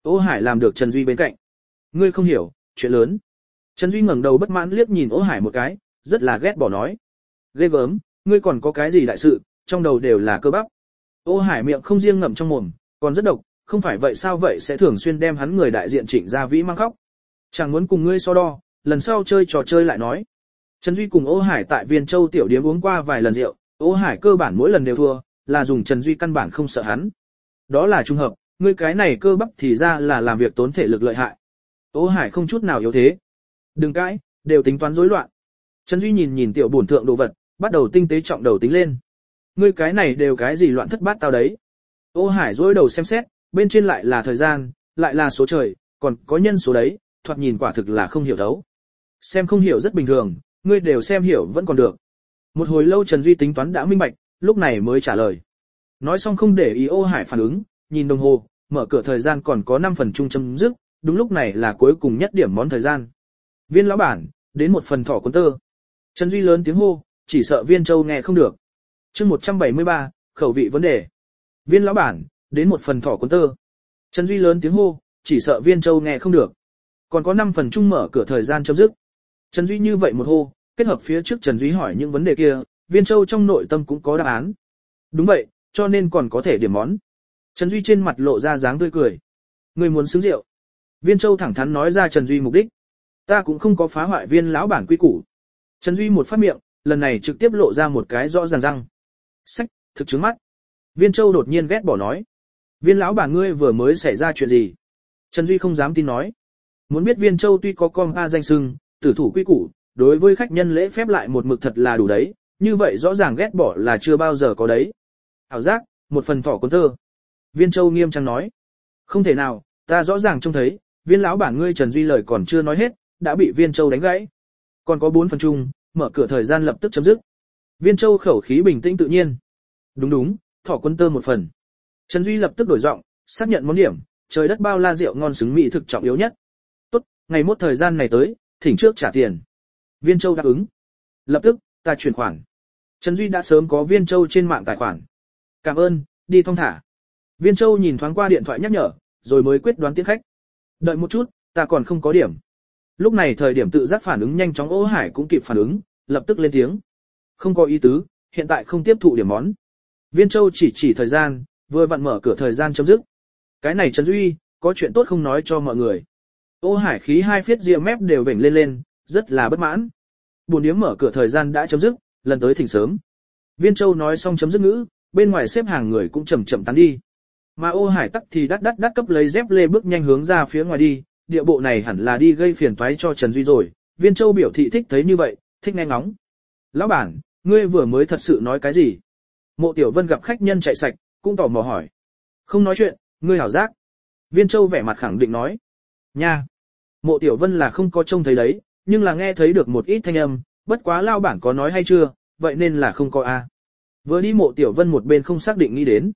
Ô Hải làm được Trần Duy bên cạnh. Ngươi không hiểu, chuyện lớn. Trần Duy ngẩng đầu bất mãn liếc nhìn Ô Hải một cái, rất là ghét bỏ nói. Ghê gớm, ngươi còn có cái gì đại sự, trong đầu đều là cơ bắp. Ô Hải miệng không riêng ngậm trong mồm, còn rất độc, không phải vậy sao vậy sẽ thường xuyên đem hắn người đại diện Trịnh Gia Vĩ mang khóc. Chẳng muốn cùng ngươi so đo, lần sau chơi trò chơi lại nói. Trần Duy cùng Ô Hải tại Viên Châu tiểu điếm uống qua vài lần rượu, Ô Hải cơ bản mỗi lần đều thua, là dùng Trần Duy căn bản không sợ hắn. Đó là trùng hợp, ngươi cái này cơ bắp thì ra là làm việc tốn thể lực lợi hại. Ô Hải không chút nào yếu thế. Đừng cãi, đều tính toán rối loạn. Trần Duy nhìn nhìn tiểu bổn thượng đồ vật, bắt đầu tinh tế trọng đầu tính lên. Ngươi cái này đều cái gì loạn thất bát tao đấy. Ô Hải rối đầu xem xét, bên trên lại là thời gian, lại là số trời, còn có nhân số đấy, thoạt nhìn quả thực là không hiểu thấu. Xem không hiểu rất bình thường, ngươi đều xem hiểu vẫn còn được. Một hồi lâu Trần Duy tính toán đã minh bạch, lúc này mới trả lời. Nói xong không để ý Ô Hải phản ứng, nhìn đồng hồ, mở cửa thời gian còn có 5 phần chung chấm dứt, đúng lúc này là cuối cùng nhất điểm món thời gian. Viên lão bản, đến một phần thỏ cuốn tơ. Trần Duy lớn tiếng hô, chỉ sợ Viên Châu nghe không được. Chương 173, khẩu vị vấn đề. Viên lão bản, đến một phần thỏ cuốn tơ. Trần Duy lớn tiếng hô, chỉ sợ Viên Châu nghe không được. Còn có 5 phần chung mở cửa thời gian chấm dứt. Trần Duy như vậy một hô, kết hợp phía trước Trần Duy hỏi những vấn đề kia, Viên Châu trong nội tâm cũng có đáp án. Đúng vậy, cho nên còn có thể điểm món. Trần Duy trên mặt lộ ra dáng tươi cười. Người muốn xứng rượu. Viên Châu thẳng thắn nói ra Trần Duy mục đích. Ta cũng không có phá hoại Viên lão bản quy củ. Trần Duy một phát miệng, lần này trực tiếp lộ ra một cái rõ ràng răng. Sách, thực chứng mắt. Viên Châu đột nhiên ghét bỏ nói. Viên lão bản ngươi vừa mới xảy ra chuyện gì? Trần Duy không dám tin nói. Muốn biết Viên Châu tuy có con a danh xưng, tử thủ quy củ, đối với khách nhân lễ phép lại một mực thật là đủ đấy, như vậy rõ ràng ghét bỏ là chưa bao giờ có đấy. Ảo giác, một phần thỏ cuốn tơ. Viên Châu nghiêm trang nói. Không thể nào, ta rõ ràng trông thấy, Viên lão bản ngươi Trần Duy lời còn chưa nói hết, đã bị Viên Châu đánh gãy. Còn có 4 phần chung, mở cửa thời gian lập tức chấm dứt. Viên Châu khẩu khí bình tĩnh tự nhiên. Đúng đúng, thỏ cuốn tơ một phần. Trần Duy lập tức đổi giọng, xác nhận món điểm, trời đất bao la rượu ngon xứng mỹ thực trọng yếu nhất. Tốt, ngày mốt thời gian này tới, thỉnh trước trả tiền. Viên Châu đáp ứng. Lập tức, ta chuyển khoản. Trần Duy đã sớm có Viên Châu trên mạng tài khoản. Cảm ơn, đi thong thả. Viên Châu nhìn thoáng qua điện thoại nhắc nhở, rồi mới quyết đoán tiễn khách. Đợi một chút, ta còn không có điểm. Lúc này thời điểm tự giác phản ứng nhanh chóng Ô Hải cũng kịp phản ứng, lập tức lên tiếng. Không có ý tứ, hiện tại không tiếp thụ điểm món. Viên Châu chỉ thời gian, vừa vặn mở cửa thời gian chấm dứt. Cái này Trần Duy, có chuyện tốt không nói cho mọi người. Ô Hải khí hai phiết ria mép đều vểnh lên, rất là bất mãn. Buồn điếm mở cửa thời gian đã chấm dứt, lần tới thỉnh sớm. Viên Châu nói xong chấm dứt ngữ, bên ngoài xếp hàng người cũng chậm chậm tán đi. Mà Ô Hải tắc thì đắt cấp lấy dép lê bước nhanh hướng ra phía ngoài đi, địa bộ này hẳn là đi gây phiền toái cho Trần Duy rồi. Viên Châu biểu thị thích thấy như vậy, thích nghe ngóng. Lão bản, ngươi vừa mới thật sự nói cái gì? Mộ Tiểu Vân gặp khách nhân chạy sạch, cũng tò mò hỏi. Không nói chuyện, ngươi hảo giác. Viên Châu vẻ mặt khẳng định nói. Nha. Mộ Tiểu Vân là không có trông thấy đấy, nhưng là nghe thấy được một ít thanh âm, bất quá lao bản có nói hay chưa, vậy nên là không có a. Vừa đi Mộ Tiểu Vân một bên không xác định nghĩ đến.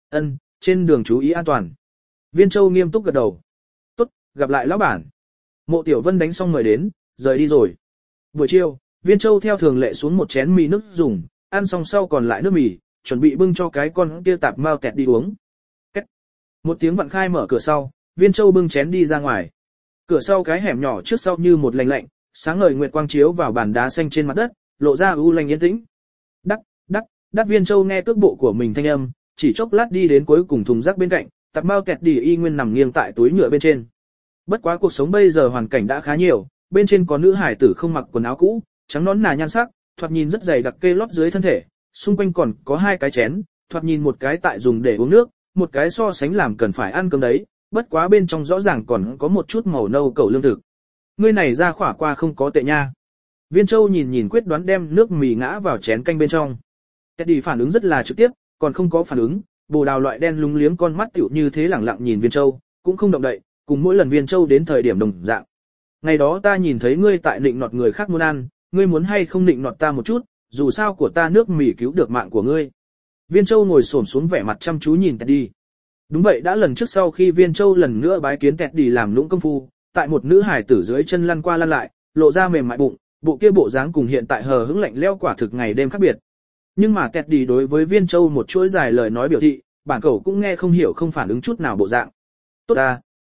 Trên đường chú ý an toàn. Viên Châu nghiêm túc gật đầu. Tốt, gặp lại lão bản. Mộ Tiểu Vân đánh xong mời đến, rời đi rồi. Buổi chiều, Viên Châu theo thường lệ xuống một chén mì nước dùng, ăn xong sau còn lại nước mì, chuẩn bị bưng cho cái con kia tạp mao tẹt đi uống. Cách. Một tiếng vặn khai mở cửa sau, Viên Châu bưng chén đi ra ngoài. Cửa sau cái hẻm nhỏ trước sau như một lạnh lạnh, sáng ngời nguyệt quang chiếu vào bàn đá xanh trên mặt đất, lộ ra u lanh yên tĩnh. Đắc Viên Châu nghe cước bộ của mình thanh âm, chỉ chốc lát đi đến cuối cùng thùng rác bên cạnh, tạp mao kẹt đi y nguyên nằm nghiêng tại túi nhựa bên trên. Bất quá cuộc sống bây giờ hoàn cảnh đã khá nhiều, bên trên có nữ hải tử không mặc quần áo cũ, trắng nõn nà nhan sắc, thoạt nhìn rất dày đặc kê lót dưới thân thể, xung quanh còn có 2 cái chén, thoạt nhìn một cái tại dùng để uống nước, một cái so sánh làm cần phải ăn cơm đấy, bất quá bên trong rõ ràng còn có một chút màu nâu cẩu lương thực. Ngươi này ra khỏa qua không có tệ nha. Viên Châu nhìn quyết đoán đem nước mì ngã vào chén canh bên trong. Teddy phản ứng rất là trực tiếp, còn không có phản ứng, bồ đào loại đen lúng liếng con mắt tiểu như thế lẳng lặng nhìn Viên Châu, cũng không động đậy, cùng mỗi lần Viên Châu đến thời điểm đồng dạng. Ngày đó ta nhìn thấy ngươi tại nịnh nọt người khác muốn ăn, ngươi muốn hay không nịnh nọt ta một chút, dù sao của ta nước mì cứu được mạng của ngươi. Viên Châu ngồi xổm xuống vẻ mặt chăm chú nhìn Teddy. Đúng vậy, đã lần trước sau khi Viên Châu lần nữa bái kiến Teddy làm lũng công phu, tại một nữ hải tử dưới chân lăn qua lăn lại, lộ ra mềm mại bụng, bộ kia bộ dáng cùng hiện tại hờ hững lạnh lẽo quả thực ngày đêm khác biệt. Nhưng mà Teddy đối với Viên Châu một chuỗi dài lời nói biểu thị, bản cẩu cũng nghe không hiểu không phản ứng chút nào bộ dạng. Tốt ta,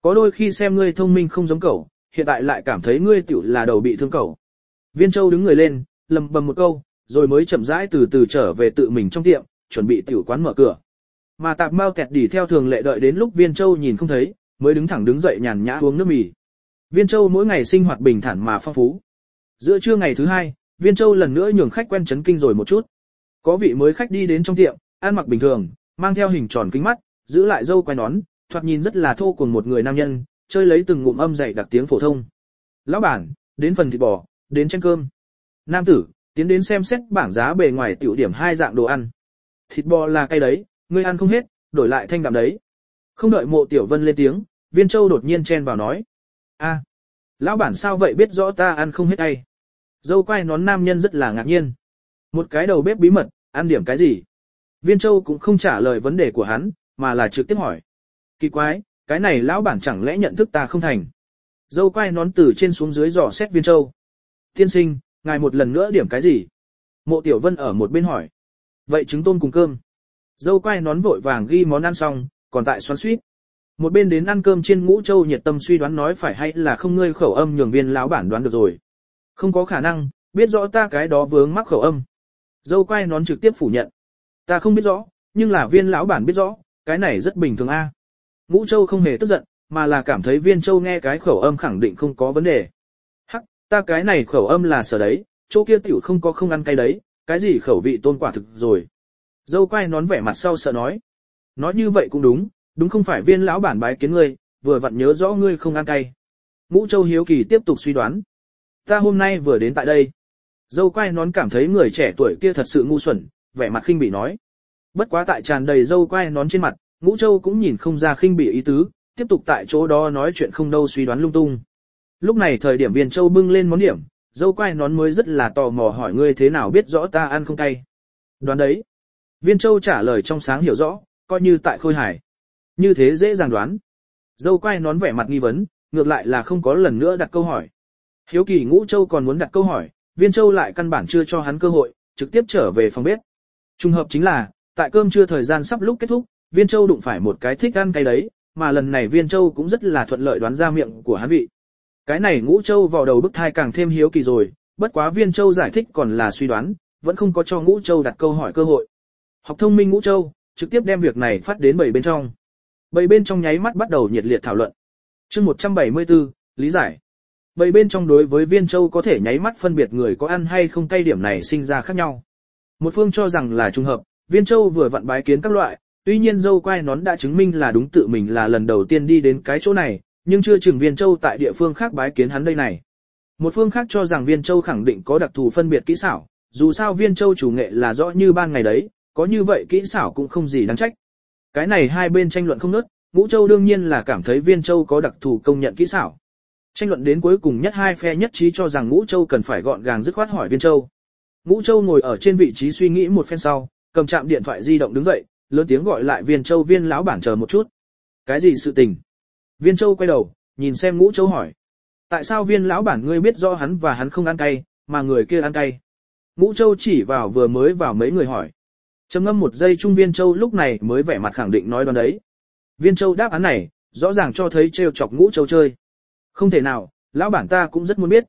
Có đôi khi xem ngươi thông minh không giống cẩu, hiện tại lại cảm thấy ngươi tiểu là đầu bị thương cẩu. Viên Châu đứng người lên, lầm bầm một câu, rồi mới chậm rãi từ từ trở về tự mình trong tiệm, chuẩn bị tiểu quán mở cửa. Mà Tạp Mao Kẹt Đỉ theo thường lệ đợi đến lúc Viên Châu nhìn không thấy, mới đứng thẳng đứng dậy nhàn nhã uống nước mì. Viên Châu mỗi ngày sinh hoạt bình thản mà phong phú. Giữa trưa ngày thứ hai, Viên Châu lần nữa nhường khách quen chấn kinh rồi một chút. Có vị mới khách đi đến trong tiệm, ăn mặc bình thường, mang theo hình tròn kính mắt, giữ lại râu quai nón, thoạt nhìn rất là thô cùng một người nam nhân, chơi lấy từng ngụm âm dày đặc tiếng phổ thông. Lão bản, đến phần thịt bò, đến chén cơm. Nam tử, tiến đến xem xét bảng giá bề ngoài tiểu điểm hai dạng đồ ăn. Thịt bò là cay đấy, ngươi ăn không hết, đổi lại thanh đạm đấy. Không đợi Mộ Tiểu Vân lên tiếng, Viên Châu đột nhiên chen vào nói. A, lão bản sao vậy biết rõ ta ăn không hết cay? Dâu quai nón nam nhân rất là ngạc nhiên. Một cái đầu bếp bí mật, ăn điểm cái gì? Viên Châu cũng không trả lời vấn đề của hắn, mà là trực tiếp hỏi. Kỳ quái, cái này lão bản chẳng lẽ nhận thức ta không thành? Dâu quai nón từ trên xuống dưới dò xét Viên Châu. Tiên sinh, ngài một lần nữa điểm cái gì? Mộ Tiểu Vân ở một bên hỏi. Vậy trứng tôm cùng cơm. Dâu quai nón vội vàng ghi món ăn xong, còn tại xoắn suýt. Một bên đến ăn cơm trên Ngũ Châu nhiệt tâm suy đoán nói phải hay là không ngươi khẩu âm nhường Viên lão bản đoán được rồi. Không có khả năng, biết rõ ta cái đó vướng mắc khẩu âm. Dâu quai nón trực tiếp phủ nhận. Ta không biết rõ, nhưng là Viên lão bản biết rõ, cái này rất bình thường a. Ngũ Châu không hề tức giận, mà là cảm thấy Viên Châu nghe cái khẩu âm khẳng định không có vấn đề. Hắc, ta cái này khẩu âm là sở đấy, chỗ kia tiểu không có không ăn cay đấy, cái gì khẩu vị tôn quả thực rồi. Dâu quai nón vẻ mặt sau sợ nói. Nói như vậy cũng đúng, đúng không phải Viên lão bản bái kiến ngươi, vừa vặn nhớ rõ ngươi không ăn cay. Ngũ Châu hiếu kỳ tiếp tục suy đoán. Ta hôm nay vừa đến tại đây. Dâu quai nón cảm thấy người trẻ tuổi kia thật sự ngu xuẩn, vẻ mặt khinh bỉ nói. Bất quá tại tràn đầy dâu quai nón trên mặt, Ngũ Châu cũng nhìn không ra khinh bỉ ý tứ, tiếp tục tại chỗ đó nói chuyện không đâu suy đoán lung tung. Lúc này thời điểm Viên Châu bưng lên món điểm, dâu quai nón mới rất là tò mò hỏi ngươi thế nào biết rõ ta ăn không cay. Đoán đấy. Viên Châu trả lời trong sáng hiểu rõ, coi như tại khôi hài. Như thế dễ dàng đoán. Dâu quai nón vẻ mặt nghi vấn, ngược lại là không có lần nữa đặt câu hỏi. Hiếu kỳ Ngũ Châu còn muốn đặt câu hỏi, Viên Châu lại căn bản chưa cho hắn cơ hội, trực tiếp trở về phòng bếp. Trùng hợp chính là, tại cơm trưa thời gian sắp lúc kết thúc, Viên Châu đụng phải một cái thích ăn cay đấy, mà lần này Viên Châu cũng rất là thuận lợi đoán ra miệng của hắn vị. Cái này Ngũ Châu vào đầu bức thai càng thêm hiếu kỳ rồi, bất quá Viên Châu giải thích còn là suy đoán, vẫn không có cho Ngũ Châu đặt câu hỏi cơ hội. Học thông minh Ngũ Châu, trực tiếp đem việc này phát đến bầy bên trong. Bầy bên trong nháy mắt bắt đầu nhiệt liệt thảo luận. Chương 174, lý giải. Bầy bên trong đối với Viên Châu có thể nháy mắt phân biệt người có ăn hay không cay điểm này sinh ra khác nhau. Một phương cho rằng là trùng hợp, Viên Châu vừa vặn bái kiến các loại, tuy nhiên dâu quai nón đã chứng minh là đúng tự mình là lần đầu tiên đi đến cái chỗ này, nhưng chưa chừng Viên Châu tại địa phương khác bái kiến hắn đây này. Một phương khác cho rằng Viên Châu khẳng định có đặc thù phân biệt kỹ xảo, dù sao Viên Châu chủ nghệ là rõ như ban ngày đấy, có như vậy kỹ xảo cũng không gì đáng trách. Cái này hai bên tranh luận không ngớt, Ngũ Châu đương nhiên là cảm thấy Viên Châu có đặc thù công nhận kỹ xảo. Tranh luận đến cuối cùng nhất hai phe nhất trí cho rằng Ngũ Châu cần phải gọn gàng dứt khoát hỏi Viên Châu. Ngũ Châu ngồi ở trên vị trí suy nghĩ một phen sau, cầm chạm điện thoại di động đứng dậy, lớn tiếng gọi lại Viên Châu Viên lão bản chờ một chút. Cái gì sự tình? Viên Châu quay đầu, nhìn xem Ngũ Châu hỏi. Tại sao Viên lão bản ngươi biết rõ hắn và hắn không ăn cay, mà người kia ăn cay? Ngũ Châu chỉ vào vừa mới vào mấy người hỏi. Trầm ngâm một giây Trung Viên Châu lúc này mới vẻ mặt khẳng định nói đoán đấy. Viên Châu đáp án này, rõ ràng cho thấy trêu chọc Ngũ Châu chơi. Không thể nào, lão bản ta cũng rất muốn biết.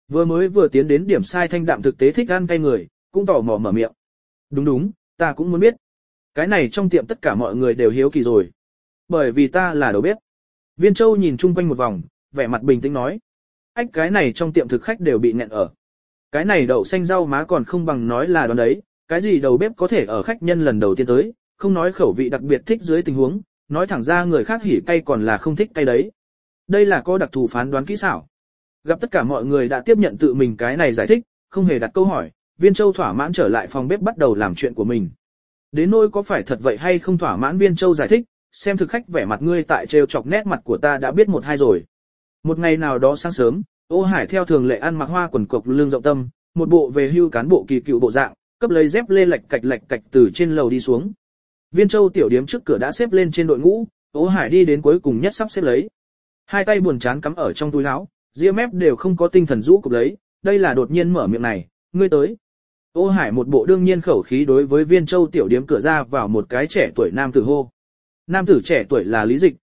Vừa tiến đến điểm sai thanh đạm thực tế thích ăn cay người, cũng tò mò mở miệng. Đúng, ta cũng muốn biết. Cái này trong tiệm tất cả mọi người đều hiếu kỳ rồi. Bởi vì ta là đầu bếp. Viên Châu nhìn chung quanh một vòng, vẻ mặt bình tĩnh nói. Ách cái này trong tiệm thực khách đều bị nghẹn ở. Cái này đậu xanh rau má còn không bằng nói là đoán đấy, cái gì đầu bếp có thể ở khách nhân lần đầu tiên tới, không nói khẩu vị đặc biệt thích dưới tình huống, nói thẳng ra người khác hỉ cay còn là không thích cay đấy. Đây là có đặc thù phán đoán kỹ xảo. Gặp tất cả mọi người đã tiếp nhận tự mình cái này giải thích, không hề đặt câu hỏi, Viên Châu thỏa mãn trở lại phòng bếp bắt đầu làm chuyện của mình. Đến nỗi có phải thật vậy hay không thỏa mãn Viên Châu giải thích, xem thực khách vẻ mặt ngươi tại trêu chọc nét mặt của ta đã biết một hai rồi. Một ngày nào đó sáng sớm, Ô Hải theo thường lệ ăn mặc hoa quần cộc lưng rộng tâm, một bộ về hưu cán bộ kỳ cựu bộ dạng, cấp lấy dép lê lạch cạch từ trên lầu đi xuống. Viên Châu tiểu điếm trước cửa đã xếp lên trên đội ngũ, Ô Hải đi đến cuối cùng nhất sắp xếp lấy. Hai tay buồn chán cắm ở trong túi áo, ria mép đều không có tinh thần rũ cụp lấy, đây là đột nhiên mở miệng này, ngươi tới. Ô Hải một bộ đương nhiên khẩu khí đối với Viên Châu tiểu điếm cửa ra vào một cái trẻ tuổi nam tử hô. Nam tử trẻ tuổi là Lý Dịch,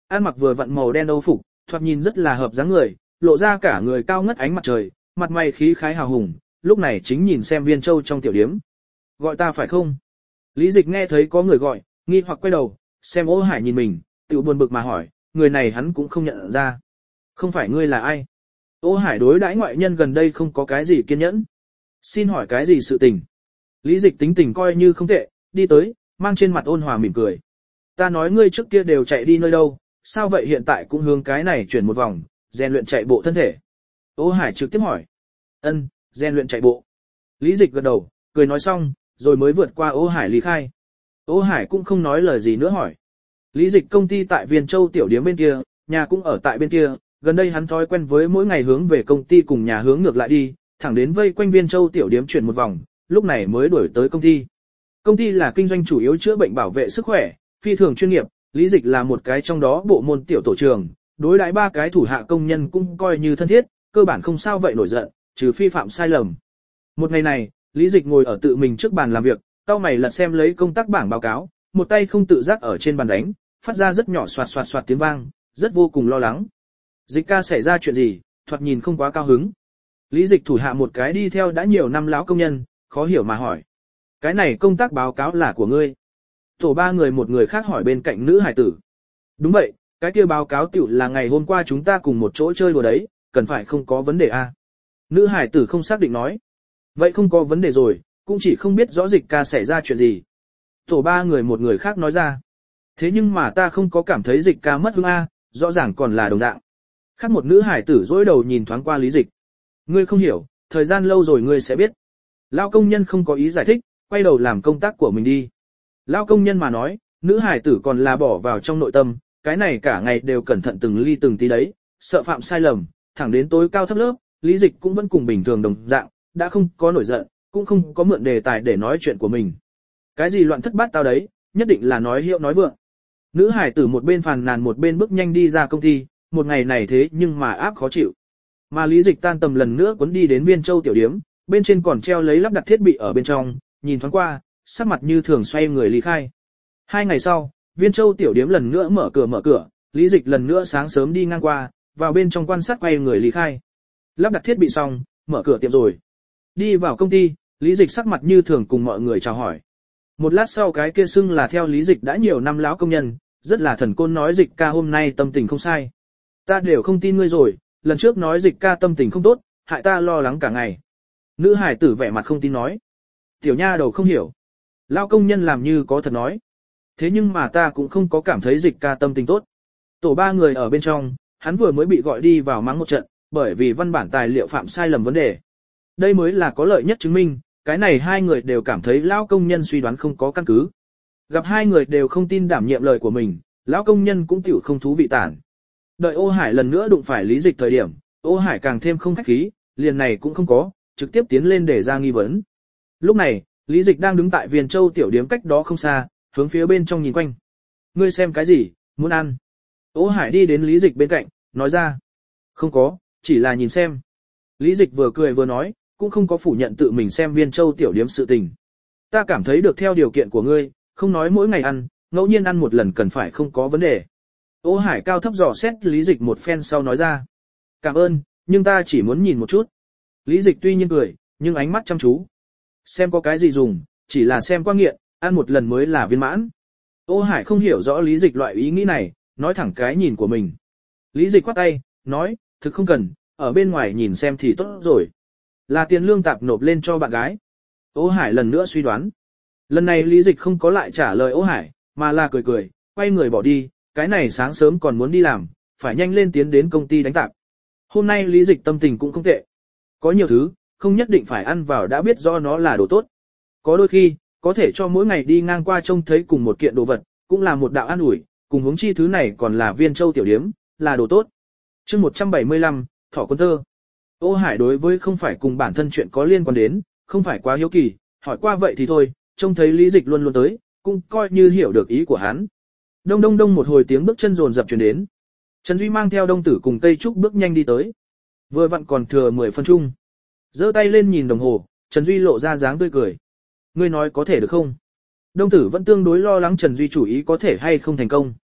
ăn mặc vừa vặn màu đen âu phục, thoạt nhìn rất là hợp dáng người, lộ ra cả người cao ngất ánh mặt trời, mặt mày khí khái hào hùng, lúc này chính nhìn xem Viên Châu trong tiểu điếm. Gọi ta phải không? Lý Dịch nghe thấy có người gọi, nghi hoặc quay đầu, xem Ô Hải nhìn mình, tự buồn bực mà hỏi, người này hắn cũng không nhận ra. Không phải ngươi là ai? Ô Hải đối đãi ngoại nhân gần đây không có cái gì kiên nhẫn. Xin hỏi cái gì sự tình? Lý Dịch tính tình coi như không tệ, đi tới, mang trên mặt ôn hòa mỉm cười. Ta nói ngươi trước kia đều chạy đi nơi đâu, sao vậy hiện tại cũng hướng cái này chuyển một vòng, rèn luyện chạy bộ thân thể. Ô Hải trực tiếp hỏi. Ân, rèn luyện chạy bộ. Lý Dịch gật đầu, cười nói xong, rồi mới vượt qua Ô Hải lý khai. Ô Hải cũng không nói lời gì nữa hỏi. Lý Dịch công ty tại Viên Châu tiểu điếm bên kia, nhà cũng ở tại bên kia, gần đây hắn thói quen với mỗi ngày hướng về công ty cùng nhà hướng ngược lại đi, thẳng đến vây quanh Viên Châu tiểu điếm chuyển một vòng, lúc này mới đuổi tới công ty. Công ty là kinh doanh chủ yếu chữa bệnh bảo vệ sức khỏe, phi thường chuyên nghiệp, Lý Dịch là một cái trong đó bộ môn tiểu tổ trưởng, đối đãi ba cái thủ hạ công nhân cũng coi như thân thiết, cơ bản không sao vậy nổi giận, trừ phi phạm sai lầm. Một ngày này, Lý Dịch ngồi ở tự mình trước bàn làm việc, cau mày lật xem lấy công tác bảng báo cáo, một tay không tự giác ở trên bàn đánh, phát ra rất nhỏ xoạt xoạt xoạt tiếng vang, rất vô cùng lo lắng. Dịch ca xảy ra chuyện gì, thoạt nhìn không quá cao hứng. Lý Dịch thủ hạ một cái đi theo đã nhiều năm lão công nhân, khó hiểu mà hỏi. Cái này công tác báo cáo là của ngươi. Tổ ba người một người khác hỏi bên cạnh nữ hải tử. Đúng vậy, cái kia báo cáo tiểu là ngày hôm qua chúng ta cùng một chỗ chơi đùa đấy, cần phải không có vấn đề a. Nữ hải tử không xác định nói. Vậy không có vấn đề rồi, cũng chỉ không biết rõ Dịch ca xảy ra chuyện gì. Tổ ba người một người khác nói ra. Thế nhưng mà ta không có cảm thấy Dịch ca mất hứng a, rõ ràng còn là đồng dạng. Khác một nữ hải tử dỗi đầu nhìn thoáng qua Lý Dịch. Ngươi không hiểu, thời gian lâu rồi ngươi sẽ biết. Lao công nhân không có ý giải thích, quay đầu làm công tác của mình đi. Lao công nhân mà nói, nữ hải tử còn là bỏ vào trong nội tâm, cái này cả ngày đều cẩn thận từng ly từng tí đấy, sợ phạm sai lầm, thẳng đến tối cao thấp lớp, Lý Dịch cũng vẫn cùng bình thường đồng dạng, đã không có nổi giận, cũng không có mượn đề tài để nói chuyện của mình. Cái gì loạn thất bát tao đấy, nhất định là nói hiệu nói vượng. Nữ hải tử một bên phàn nàn một bên bước nhanh đi ra công ty, một ngày này thế nhưng mà áp khó chịu. Mà Lý Dịch tan tầm lần nữa cuốn đi đến Viên Châu tiểu điếm, bên trên còn treo lấy lắp đặt thiết bị ở bên trong, nhìn thoáng qua, sắc mặt như thường xoay người lý khai. 2 ngày sau, Viên Châu tiểu điếm lần nữa mở cửa, Lý Dịch lần nữa sáng sớm đi ngang qua, vào bên trong quan sát quay người lý khai. Lắp đặt thiết bị xong, mở cửa tiệm rồi. Đi vào công ty, Lý Dịch sắc mặt như thường cùng mọi người chào hỏi. Một lát sau cái kia xưng là theo Lý Dịch đã nhiều năm lão công nhân, rất là thần côn nói Dịch ca hôm nay tâm tình không sai. Ta đều không tin ngươi rồi, lần trước nói Dịch ca tâm tình không tốt, hại ta lo lắng cả ngày. Nữ hải tử vẻ mặt không tin nói. Tiểu nha đầu không hiểu. Lão công nhân làm như có thật nói. Thế nhưng mà ta cũng không có cảm thấy Dịch ca tâm tình tốt. Tổ ba người ở bên trong, hắn vừa mới bị gọi đi vào mắng một trận, bởi vì văn bản tài liệu phạm sai lầm vấn đề. Đây mới là có lợi nhất chứng minh, cái này hai người đều cảm thấy lão công nhân suy đoán không có căn cứ. Gặp hai người đều không tin đảm nhiệm lời của mình, lão công nhân cũng tiểu không thú vị tản. Đợi Ô Hải lần nữa đụng phải Lý Dịch thời điểm, Ô Hải càng thêm không khách khí, liền này cũng không có, trực tiếp tiến lên để ra nghi vấn. Lúc này, Lý Dịch đang đứng tại Viên Châu tiểu điếm cách đó không xa, hướng phía bên trong nhìn quanh. Ngươi xem cái gì, muốn ăn? Ô Hải đi đến Lý Dịch bên cạnh, nói ra. Không có, chỉ là nhìn xem. Lý Dịch vừa cười vừa nói, cũng không có phủ nhận tự mình xem Viên Châu tiểu điếm sự tình. Ta cảm thấy được theo điều kiện của ngươi, không nói mỗi ngày ăn, ngẫu nhiên ăn một lần cần phải không có vấn đề. Ô Hải cao thấp dò xét Lý Dịch một phen sau nói ra. Cảm ơn, nhưng ta chỉ muốn nhìn một chút. Lý Dịch tuy nhiên cười, nhưng ánh mắt chăm chú. Xem có cái gì dùng, chỉ là xem qua nghiện, ăn một lần mới là viên mãn. Ô Hải không hiểu rõ Lý Dịch loại ý nghĩ này, nói thẳng cái nhìn của mình. Lý Dịch quát tay, nói, thực không cần, ở bên ngoài nhìn xem thì tốt rồi. Là tiền lương tạp nộp lên cho bạn gái. Ô Hải lần nữa suy đoán. Lần này Lý Dịch không có lại trả lời Ô Hải, mà là cười cười, quay người bỏ đi, cái này sáng sớm còn muốn đi làm, phải nhanh lên tiến đến công ty đánh tạp. Hôm nay Lý Dịch tâm tình cũng không tệ. Có nhiều thứ, không nhất định phải ăn vào đã biết do nó là đồ tốt. Có đôi khi, có thể cho mỗi ngày đi ngang qua trông thấy cùng một kiện đồ vật, cũng là một đạo an ủi, cùng huống chi thứ này còn là Viên Châu tiểu điếm, là đồ tốt. Chương 175, Thỏ Quân Tơ. Ô Hải đối với không phải cùng bản thân chuyện có liên quan đến, không phải quá hiếu kỳ, hỏi qua vậy thì thôi, trông thấy Lý Dịch luôn luôn tới, cũng coi như hiểu được ý của hắn. Đông đông đông một hồi tiếng bước chân rồn rập truyền đến. Trần Duy mang theo Đông Tử cùng Tây Trúc bước nhanh đi tới. Vừa vặn còn thừa 10 phân chung. Giơ tay lên nhìn đồng hồ, Trần Duy lộ ra dáng tươi cười. Ngươi nói có thể được không? Đông Tử vẫn tương đối lo lắng Trần Duy chủ ý có thể hay không thành công.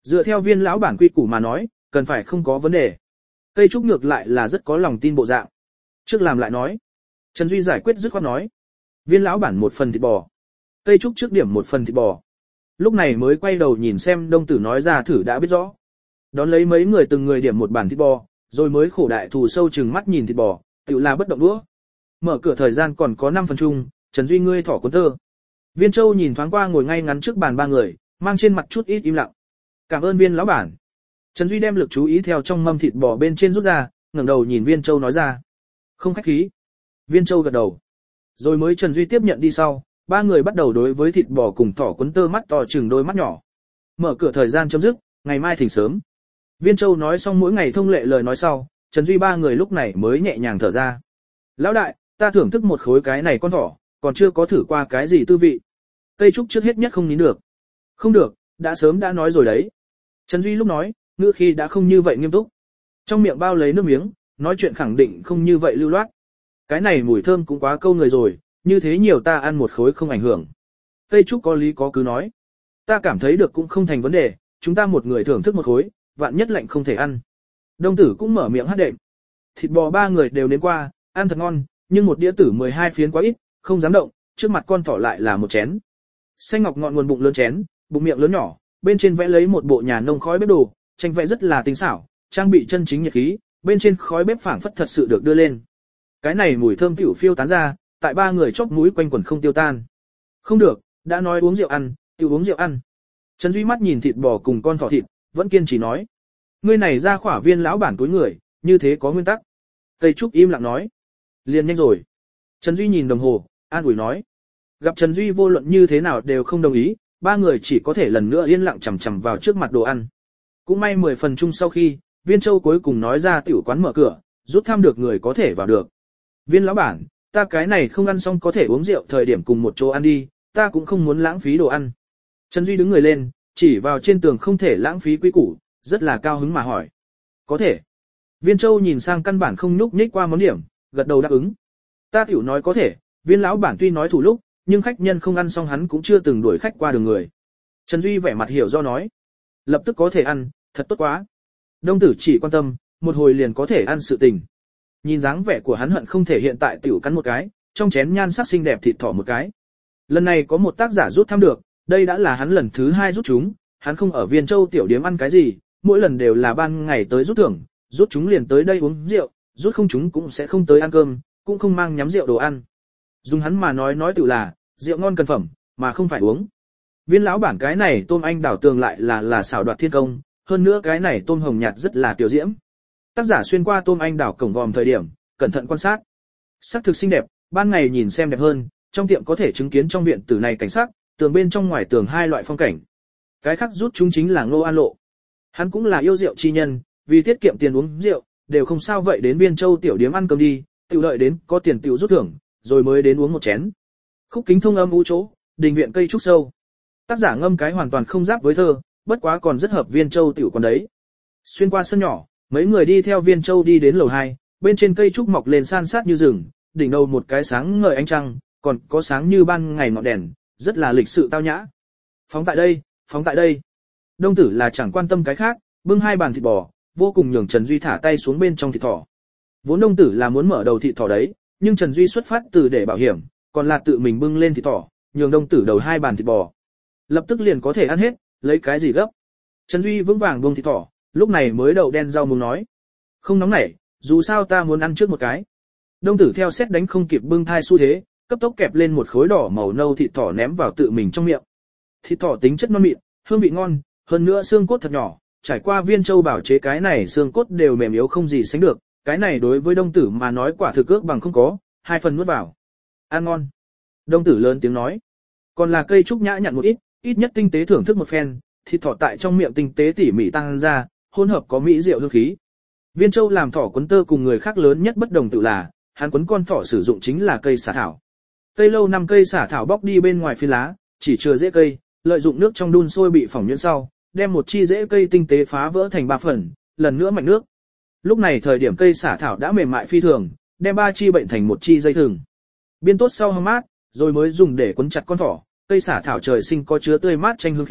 Dựa theo Viên lão bản quy củ mà nói, cần phải không có vấn đề. Cây trúc ngược lại là rất có lòng tin bộ dạng. Trước làm lại nói. Trần Duy giải quyết dứt khoát nói. Viên lão bản một phần thịt bò. Cây trúc trước điểm một phần thịt bò. Lúc này mới quay đầu nhìn xem Đông Tử nói ra thử đã biết rõ. Đón lấy mấy người từng người điểm một bàn thịt bò, rồi mới khổ đại thù sâu chừng mắt nhìn thịt bò, tự là bất động đũa. Mở cửa thời gian còn có 5 phần chung, Trần Duy ngươi thỏ cuốn tơ. Viên Châu nhìn thoáng qua ngồi ngay ngắn trước bàn ba người, mang trên mặt chút ít im lặng. Cảm ơn Viên lão bản. Trần Duy đem lực chú ý theo trong mâm thịt bò bên trên rút ra, ngẩng đầu nhìn Viên Châu nói ra. Không khách khí. Viên Châu gật đầu. Rồi mới Trần Duy tiếp nhận đi sau, ba người bắt đầu đối với thịt bò cùng thỏ cuốn tơ mắt to chừng đôi mắt nhỏ. Mở cửa thời gian chấm dứt, ngày mai thỉnh sớm. Viên Châu nói xong mỗi ngày thông lệ lời nói sau, Trần Duy ba người lúc này mới nhẹ nhàng thở ra. Lão đại, ta thưởng thức một khối cái này con thỏ, còn chưa có thử qua cái gì tư vị. Cây trúc trước hết nhất không nín được. Không được, đã sớm đã nói rồi đấy. Trần Duy lúc nói, ngữ khi đã không như vậy nghiêm túc. Trong miệng bao lấy nước miếng, nói chuyện khẳng định không như vậy lưu loát. Cái này mùi thơm cũng quá câu người rồi, như thế nhiều ta ăn một khối không ảnh hưởng. Cây trúc có lý có cứ nói. Ta cảm thấy được cũng không thành vấn đề, chúng ta một người thưởng thức một khối, vạn nhất lạnh không thể ăn. Đông Tử cũng mở miệng hát đệm. Thịt bò ba người đều nếm qua, ăn thật ngon, nhưng một đĩa tử 12 phiến quá ít, không dám động, trước mặt con thỏ lại là một chén. Xanh ngọc ngọn nguồn bụng lớn chén, bụng miệng lớn nhỏ, bên trên vẽ lấy một bộ nhà nông khói bếp đồ, tranh vẽ rất là tinh xảo, trang bị chân chính nhiệt khí, bên trên khói bếp phảng phất thật sự được đưa lên. Cái này mùi thơm tiểu phiêu tán ra, tại ba người chóp mũi quanh quẩn không tiêu tan. Không được, đã nói uống rượu ăn, tiểu uống rượu ăn. Trần Duy mắt nhìn thịt bò cùng con thỏ thịt, vẫn kiên trì nói. Ngươi này ra khỏa Viên lão bản túi người, như thế có nguyên tắc. Cây trúc im lặng nói. Liền nhanh rồi. Trần Duy nhìn đồng hồ, an ủi nói. Gặp Trần Duy vô luận như thế nào đều không đồng ý, ba người chỉ có thể lần nữa yên lặng chằm chằm vào trước mặt đồ ăn. Cũng may 10 phần chung sau khi, Viên Châu cuối cùng nói ra tiểu quán mở cửa, rút thăm được người có thể vào được. Viên lão bản, ta cái này không ăn xong có thể uống rượu thời điểm cùng một chỗ ăn đi, ta cũng không muốn lãng phí đồ ăn. Trần Duy đứng người lên, chỉ vào trên tường không thể lãng phí quý củ, rất là cao hứng mà hỏi. Có thể. Viên Châu nhìn sang căn bản không nhúc nhích qua món điểm, gật đầu đáp ứng. Ta tiểu nói có thể, Viên lão bản tuy nói thủ lúc, nhưng khách nhân không ăn xong hắn cũng chưa từng đuổi khách qua đường người. Trần Duy vẻ mặt hiểu do nói. Lập tức có thể ăn, thật tốt quá. Đông Tử chỉ quan tâm, một hồi liền có thể ăn sự tình. Nhìn dáng vẻ của hắn hận không thể hiện tại tiểu cắn một cái, trong chén nhan sắc xinh đẹp thịt thỏ một cái. Lần này có một tác giả rút thăm được, đây đã là hắn lần thứ 2 rút chúng, hắn không ở Viên Châu tiểu điếm ăn cái gì, mỗi lần đều là ban ngày tới rút thưởng, rút chúng liền tới đây uống rượu, rút không chúng cũng sẽ không tới ăn cơm, cũng không mang nhắm rượu đồ ăn. Dùng hắn mà nói tự là, rượu ngon cần phẩm, mà không phải uống. Viên lão bản cái này tôm anh đảo tường lại là xảo đoạt thiên công, hơn nữa cái này tôm hồng nhạt rất là tiểu diễm. Tác giả xuyên qua tôm anh đảo cổng vòm thời điểm, cẩn thận quan sát. Sắc thực xinh đẹp, ban ngày nhìn xem đẹp hơn, trong tiệm có thể chứng kiến trong viện tử này cảnh sắc, tường bên trong ngoài tường hai loại phong cảnh. Cái khác rút chúng chính là Ngô An Lộ. Hắn cũng là yêu rượu chi nhân, vì tiết kiệm tiền uống rượu, đều không sao vậy đến Viên Châu tiểu điếm ăn cơm đi, tiểu đợi đến có tiền tiểu rút thưởng, rồi mới đến uống một chén. Khúc kính thông âm u chỗ, đình viện cây trúc sâu. Tác giả ngâm cái hoàn toàn không giáp với thơ, bất quá còn rất hợp Viên Châu tiểu quán đấy. Xuyên qua sân nhỏ, mấy người đi theo Viên Châu đi đến lầu 2, bên trên cây trúc mọc lên san sát như rừng, đỉnh đầu một cái sáng ngời ánh trăng, còn có sáng như ban ngày ngọn đèn, rất là lịch sự tao nhã. Phóng tại đây, phóng tại đây. Đông Tử là chẳng quan tâm cái khác, bưng 2 bàn thịt bò, vô cùng nhường Trần Duy thả tay xuống bên trong thịt thỏ. Vốn Đông Tử là muốn mở đầu thịt thỏ đấy, nhưng Trần Duy xuất phát từ để bảo hiểm, còn là tự mình bưng lên thịt thỏ, nhường Đông Tử đầu 2 bàn thịt bò. Lập tức liền có thể ăn hết, lấy cái gì gấp. Trần Duy vững vàng buông thịt thỏ, lúc này mới đậu đen rau muống nói. Không nóng nảy, dù sao ta muốn ăn trước một cái. Đông Tử theo xét đánh không kịp bưng thai xu thế, cấp tốc kẹp lên một khối đỏ màu nâu thịt thỏ ném vào tự mình trong miệng. Thịt thỏ tính chất non mịn, hương vị ngon, hơn nữa xương cốt thật nhỏ, trải qua Viên Châu bảo chế cái này xương cốt đều mềm yếu không gì sánh được, cái này đối với Đông Tử mà nói quả thực ước bằng không có, 2 phần nuốt vào. Ăn ngon. Đông Tử lớn tiếng nói. Còn là cây trúc nhã nhặn một ít nhất tinh tế thưởng thức một phen, thịt thỏ tại trong miệng tinh tế tỉ mỉ tăng ra, hỗn hợp có mỹ rượu hương khí. Viên Châu làm thỏ quấn tơ cùng người khác lớn nhất bất đồng tự là, hắn quấn con thỏ sử dụng chính là cây xả thảo. Cây lâu năm cây xả thảo bóc đi bên ngoài phi lá, chỉ chừa rễ cây, lợi dụng nước trong đun sôi bị phỏng nhuyễn sau, đem một chi rễ cây tinh tế phá vỡ thành 3 phần, lần nữa mạnh nước. Lúc này thời điểm cây xả thảo đã mềm mại phi thường, đem 3 chi bệnh thành một chi dây thừng. Biên tốt sau hâm mát, rồi mới dùng để quấn chặt con thỏ. Cây xả thảo trời sinh có chứa tươi mát chanh hương khí,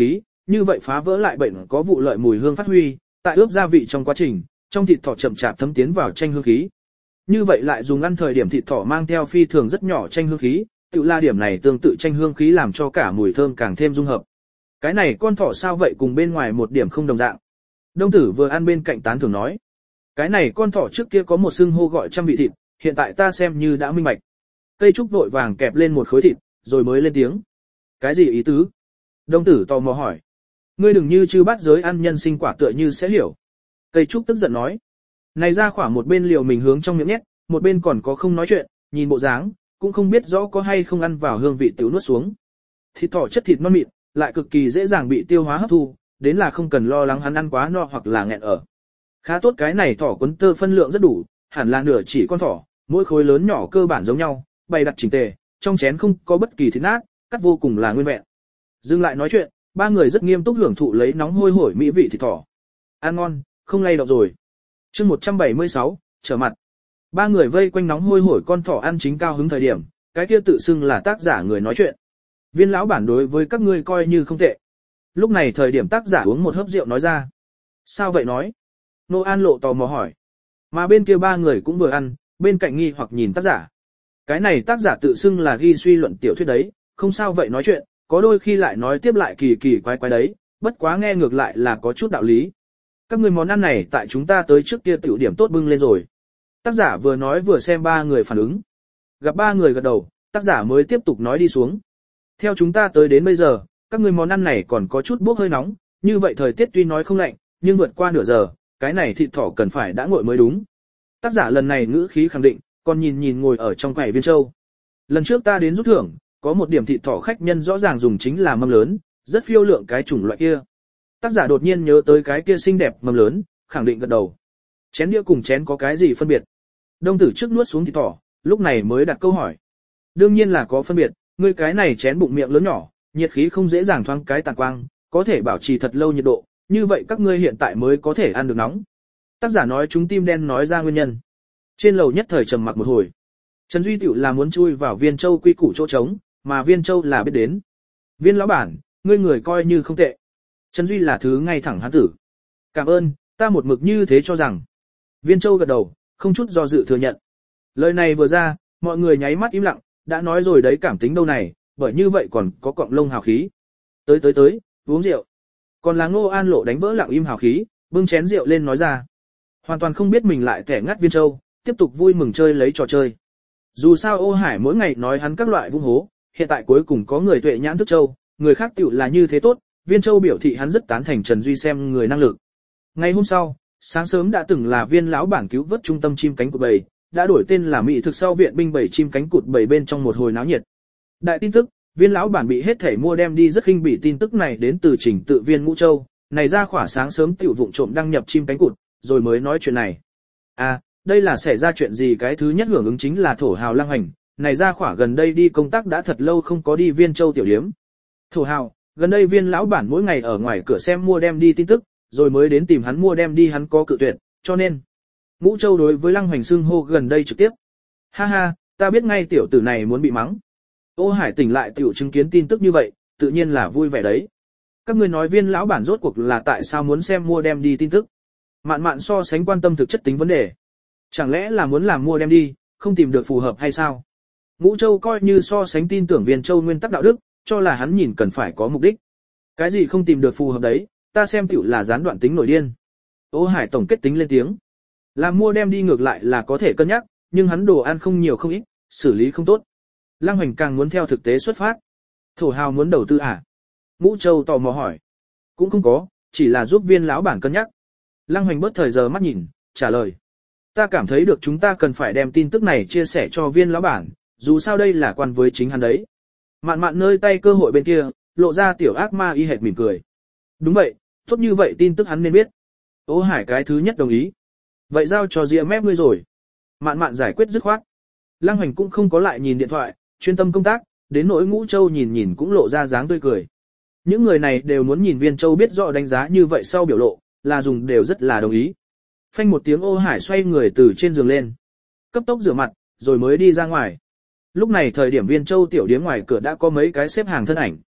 như vậy phá vỡ lại bệnh có vụ lợi mùi hương phát huy, tại ướp gia vị trong quá trình, trong thịt thỏ chậm chạp thấm tiến vào chanh hương khí. Như vậy lại dùng ăn thời điểm thịt thỏ mang theo phi thường rất nhỏ chanh hương khí, tự la điểm này tương tự chanh hương khí làm cho cả mùi thơm càng thêm dung hợp. Cái này con thỏ sao vậy cùng bên ngoài một điểm không đồng dạng. Đông tử vừa ăn bên cạnh tán thưởng nói. Cái này con thỏ trước kia có một xưng hô gọi trăm vị thịt, hiện tại ta xem như đã minh bạch. Cây trúc vội vàng kẹp lên một khối thịt, rồi mới lên tiếng. Cái gì ý tứ? Đông tử tò mò hỏi. Ngươi đừng như chư bát giới ăn nhân sinh quả tựa như sẽ hiểu. Cây trúc tức giận nói. Này ra khỏa một bên liều mình hướng trong miệng nhét, một bên còn có không nói chuyện, nhìn bộ dáng, cũng không biết rõ có hay không ăn vào hương vị tiểu nuốt xuống. Thịt thỏ chất thịt non mịn, lại cực kỳ dễ dàng bị tiêu hóa hấp thu, đến là không cần lo lắng hắn ăn quá no hoặc là nghẹn ở. Khá tốt cái này thỏ quấn tơ phân lượng rất đủ, hẳn là nửa chỉ con thỏ, mỗi khối lớn nhỏ cơ bản giống nhau, bày đặt chỉnh tề, trong chén không có bất kỳ thịt nát, cắt vô cùng là nguyên vẹn. Dừng lại nói chuyện, ba người rất nghiêm túc hưởng thụ lấy nóng hôi hổi mỹ vị thịt thỏ. Ăn ngon, không lay động rồi. Chương 176, trở mặt. Ba người vây quanh nóng hôi hổi con thỏ ăn chính cao hứng thời điểm, cái kia tự xưng là tác giả người nói chuyện. Viên lão bản đối với các ngươi coi như không tệ. Lúc này thời điểm tác giả uống một hớp rượu nói ra. Sao vậy nói? Nô An Lộ tò mò hỏi. Mà bên kia ba người cũng vừa ăn, bên cạnh nghi hoặc nhìn tác giả. Cái này tác giả tự xưng là ghi suy luận tiểu thuyết đấy, không sao vậy nói chuyện, có đôi khi lại nói tiếp lại kỳ kỳ quái quái đấy, bất quá nghe ngược lại là có chút đạo lý. Các người món ăn này tại chúng ta tới trước kia tiểu điểm tốt bưng lên rồi. Tác giả vừa nói vừa xem ba người phản ứng. Gặp ba người gật đầu, tác giả mới tiếp tục nói đi xuống. Theo chúng ta tới đến bây giờ, các người món ăn này còn có chút bốc hơi nóng, như vậy thời tiết tuy nói không lạnh, nhưng vượt qua nửa giờ, cái này thịt thỏ cần phải đã nguội mới đúng. Tác giả lần này ngữ khí khẳng định, còn nhìn ngồi ở trong quầy Viên Châu. Lần trước ta đến rút thưởng, có một điểm thịt thỏ khách nhân rõ ràng dùng chính là mâm lớn, rất phiêu lượng cái chủng loại kia. Tác giả đột nhiên nhớ tới cái kia xinh đẹp mâm lớn, khẳng định gật đầu. Chén đĩa cùng chén có cái gì phân biệt? Đông tử trước nuốt xuống thịt thỏ, lúc này mới đặt câu hỏi. Đương nhiên là có phân biệt, ngươi cái này chén bụng miệng lớn nhỏ, nhiệt khí không dễ dàng thoáng cái tàn quang, có thể bảo trì thật lâu nhiệt độ, như vậy các ngươi hiện tại mới có thể ăn được nóng. Tác giả nói chúng tim đen nói ra nguyên nhân. Trên lầu nhất thời trầm mặc một hồi. Trần Duy tiểu là muốn chui vào Viên Châu quy củ chỗ trống, mà Viên Châu là biết đến. Viên lão bản, ngươi người coi như không tệ. Trần Duy là thứ ngay thẳng hán tử. Cảm ơn, ta một mực như thế cho rằng. Viên Châu gật đầu, không chút do dự thừa nhận. Lời này vừa ra, mọi người nháy mắt im lặng, đã nói rồi đấy cảm tính đâu này, bởi như vậy còn có cọng lông hào khí. Tới, uống rượu. Còn là Ngô An Lộ đánh vỡ lặng im hào khí, bưng chén rượu lên nói ra. Hoàn toàn không biết mình lại kẻ ngắt Viên Châu, tiếp tục vui mừng chơi lấy trò chơi. Dù sao Ô Hải mỗi ngày nói hắn các loại vung hố, hiện tại cuối cùng có người tuệ nhãn thức Châu, người khác tiểu là như thế tốt, Viên Châu biểu thị hắn rất tán thành Trần Duy xem người năng lực. Ngày hôm sau, sáng sớm đã từng là Viên lão bản cứu vớt trung tâm chim cánh cụt bầy, đã đổi tên là Mỹ thực sau viện binh bầy chim cánh cụt bầy bên trong một hồi náo nhiệt. Đại tin tức, Viên lão bản bị hết thể mua đem đi rất khinh bỉ tin tức này đến từ Trình Tự Viên Ngũ Châu, này ra khỏa sáng sớm tiểu vụng trộm đăng nhập chim cánh cụt, rồi mới nói chuyện này. À, đây là xảy ra chuyện gì? Cái thứ nhất hưởng ứng chính là thổ hào Lăng Hành, này ra khỏa gần đây đi công tác đã thật lâu không có đi Viên Châu tiểu điếm. Thổ hào, gần đây Viên lão bản mỗi ngày ở ngoài cửa xem mua đem đi tin tức, rồi mới đến tìm hắn mua đem đi hắn có cự tuyệt, cho nên Ngũ Châu đối với Lăng Hoành xưng hô gần đây trực tiếp. Ha ha, ta biết ngay tiểu tử này muốn bị mắng. Ô Hải tỉnh lại tiểu chứng kiến tin tức như vậy, tự nhiên là vui vẻ đấy. Các ngươi nói Viên lão bản rốt cuộc là tại sao muốn xem mua đem đi tin tức? Mạn Mạn so sánh quan tâm thực chất tính vấn đề. Chẳng lẽ là muốn làm mua đem đi, không tìm được phù hợp hay sao? Ngũ Châu coi như so sánh tin tưởng Viên Châu nguyên tắc đạo đức, cho là hắn nhìn cần phải có mục đích. Cái gì không tìm được phù hợp đấy, ta xem tiểu là gián đoạn tính nổi điên. Ô Hải tổng kết tính lên tiếng. Làm mua đem đi ngược lại là có thể cân nhắc, nhưng hắn đồ ăn không nhiều không ít, xử lý không tốt. Lăng Hoành càng muốn theo thực tế xuất phát. Thổ hào muốn đầu tư à? Ngũ Châu tò mò hỏi. Cũng không có, chỉ là giúp Viên lão bản cân nhắc. Lăng Hoành bớt thời giờ mắt nhìn, trả lời. Ta cảm thấy được chúng ta cần phải đem tin tức này chia sẻ cho Viên lão bản, dù sao đây là quan với chính hắn đấy. Mạn Mạn nơi tay cơ hội bên kia, lộ ra tiểu ác ma y hệt mỉm cười. Đúng vậy, tốt như vậy tin tức hắn nên biết. Ô Hải cái thứ nhất đồng ý. Vậy giao cho Diệp mép ngươi rồi. Mạn Mạn giải quyết dứt khoát. Lăng Hoành cũng không có lại nhìn điện thoại, chuyên tâm công tác, đến nỗi Ngũ Châu nhìn cũng lộ ra dáng tươi cười. Những người này đều muốn nhìn Viên Châu biết rõ đánh giá như vậy sau biểu lộ, là dùng đều rất là đồng ý. Phanh một tiếng Ô Hải xoay người từ trên giường lên. Cấp tốc rửa mặt, rồi mới đi ra ngoài. Lúc này thời điểm Viên Châu tiểu điếm ngoài cửa đã có mấy cái xếp hàng thân ảnh.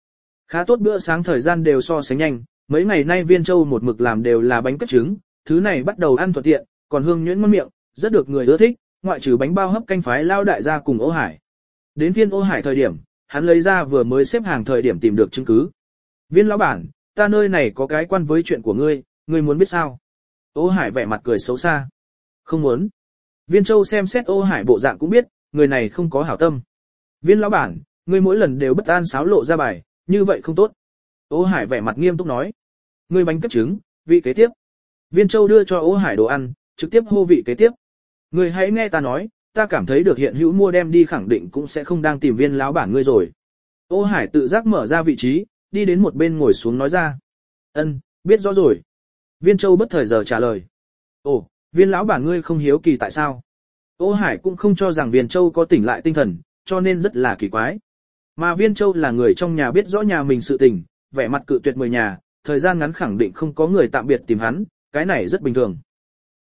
Khá tốt, bữa sáng thời gian đều so sánh nhanh, mấy ngày nay Viên Châu một mực làm đều là bánh cất trứng, thứ này bắt đầu ăn thuận tiện, còn hương nhuyễn ngon miệng, rất được người ưa thích, ngoại trừ bánh bao hấp canh phái lao đại gia cùng Ô Hải. Đến phiên Ô Hải thời điểm, hắn lấy ra vừa mới xếp hàng thời điểm tìm được chứng cứ. Viên lão bản, ta nơi này có cái quan với chuyện của ngươi, ngươi muốn biết sao? Ô Hải vẻ mặt cười xấu xa. Không muốn. Viên Châu xem xét Ô Hải bộ dạng cũng biết, người này không có hảo tâm. Viên lão bản, ngươi mỗi lần đều bất an xáo lộ ra bài, như vậy không tốt. Ô Hải vẻ mặt nghiêm túc nói. Ngươi bánh cất trứng, vị kế tiếp. Viên Châu đưa cho Ô Hải đồ ăn, trực tiếp hô vị kế tiếp. Ngươi hãy nghe ta nói, ta cảm thấy được hiện hữu mua đem đi khẳng định cũng sẽ không đang tìm viên lão bản ngươi rồi. Ô Hải tự giác mở ra vị trí, đi đến một bên ngồi xuống nói ra. Ân, biết rõ rồi. Viên Châu bất thời giờ trả lời. Ồ, viên lão bản ngươi không hiếu kỳ tại sao? Ô Hải cũng không cho rằng Viên Châu có tỉnh lại tinh thần, cho nên rất là kỳ quái. Mà Viên Châu là người trong nhà biết rõ nhà mình sự tình, vẻ mặt cự tuyệt mời nhà, thời gian ngắn khẳng định không có người tạm biệt tìm hắn, cái này rất bình thường.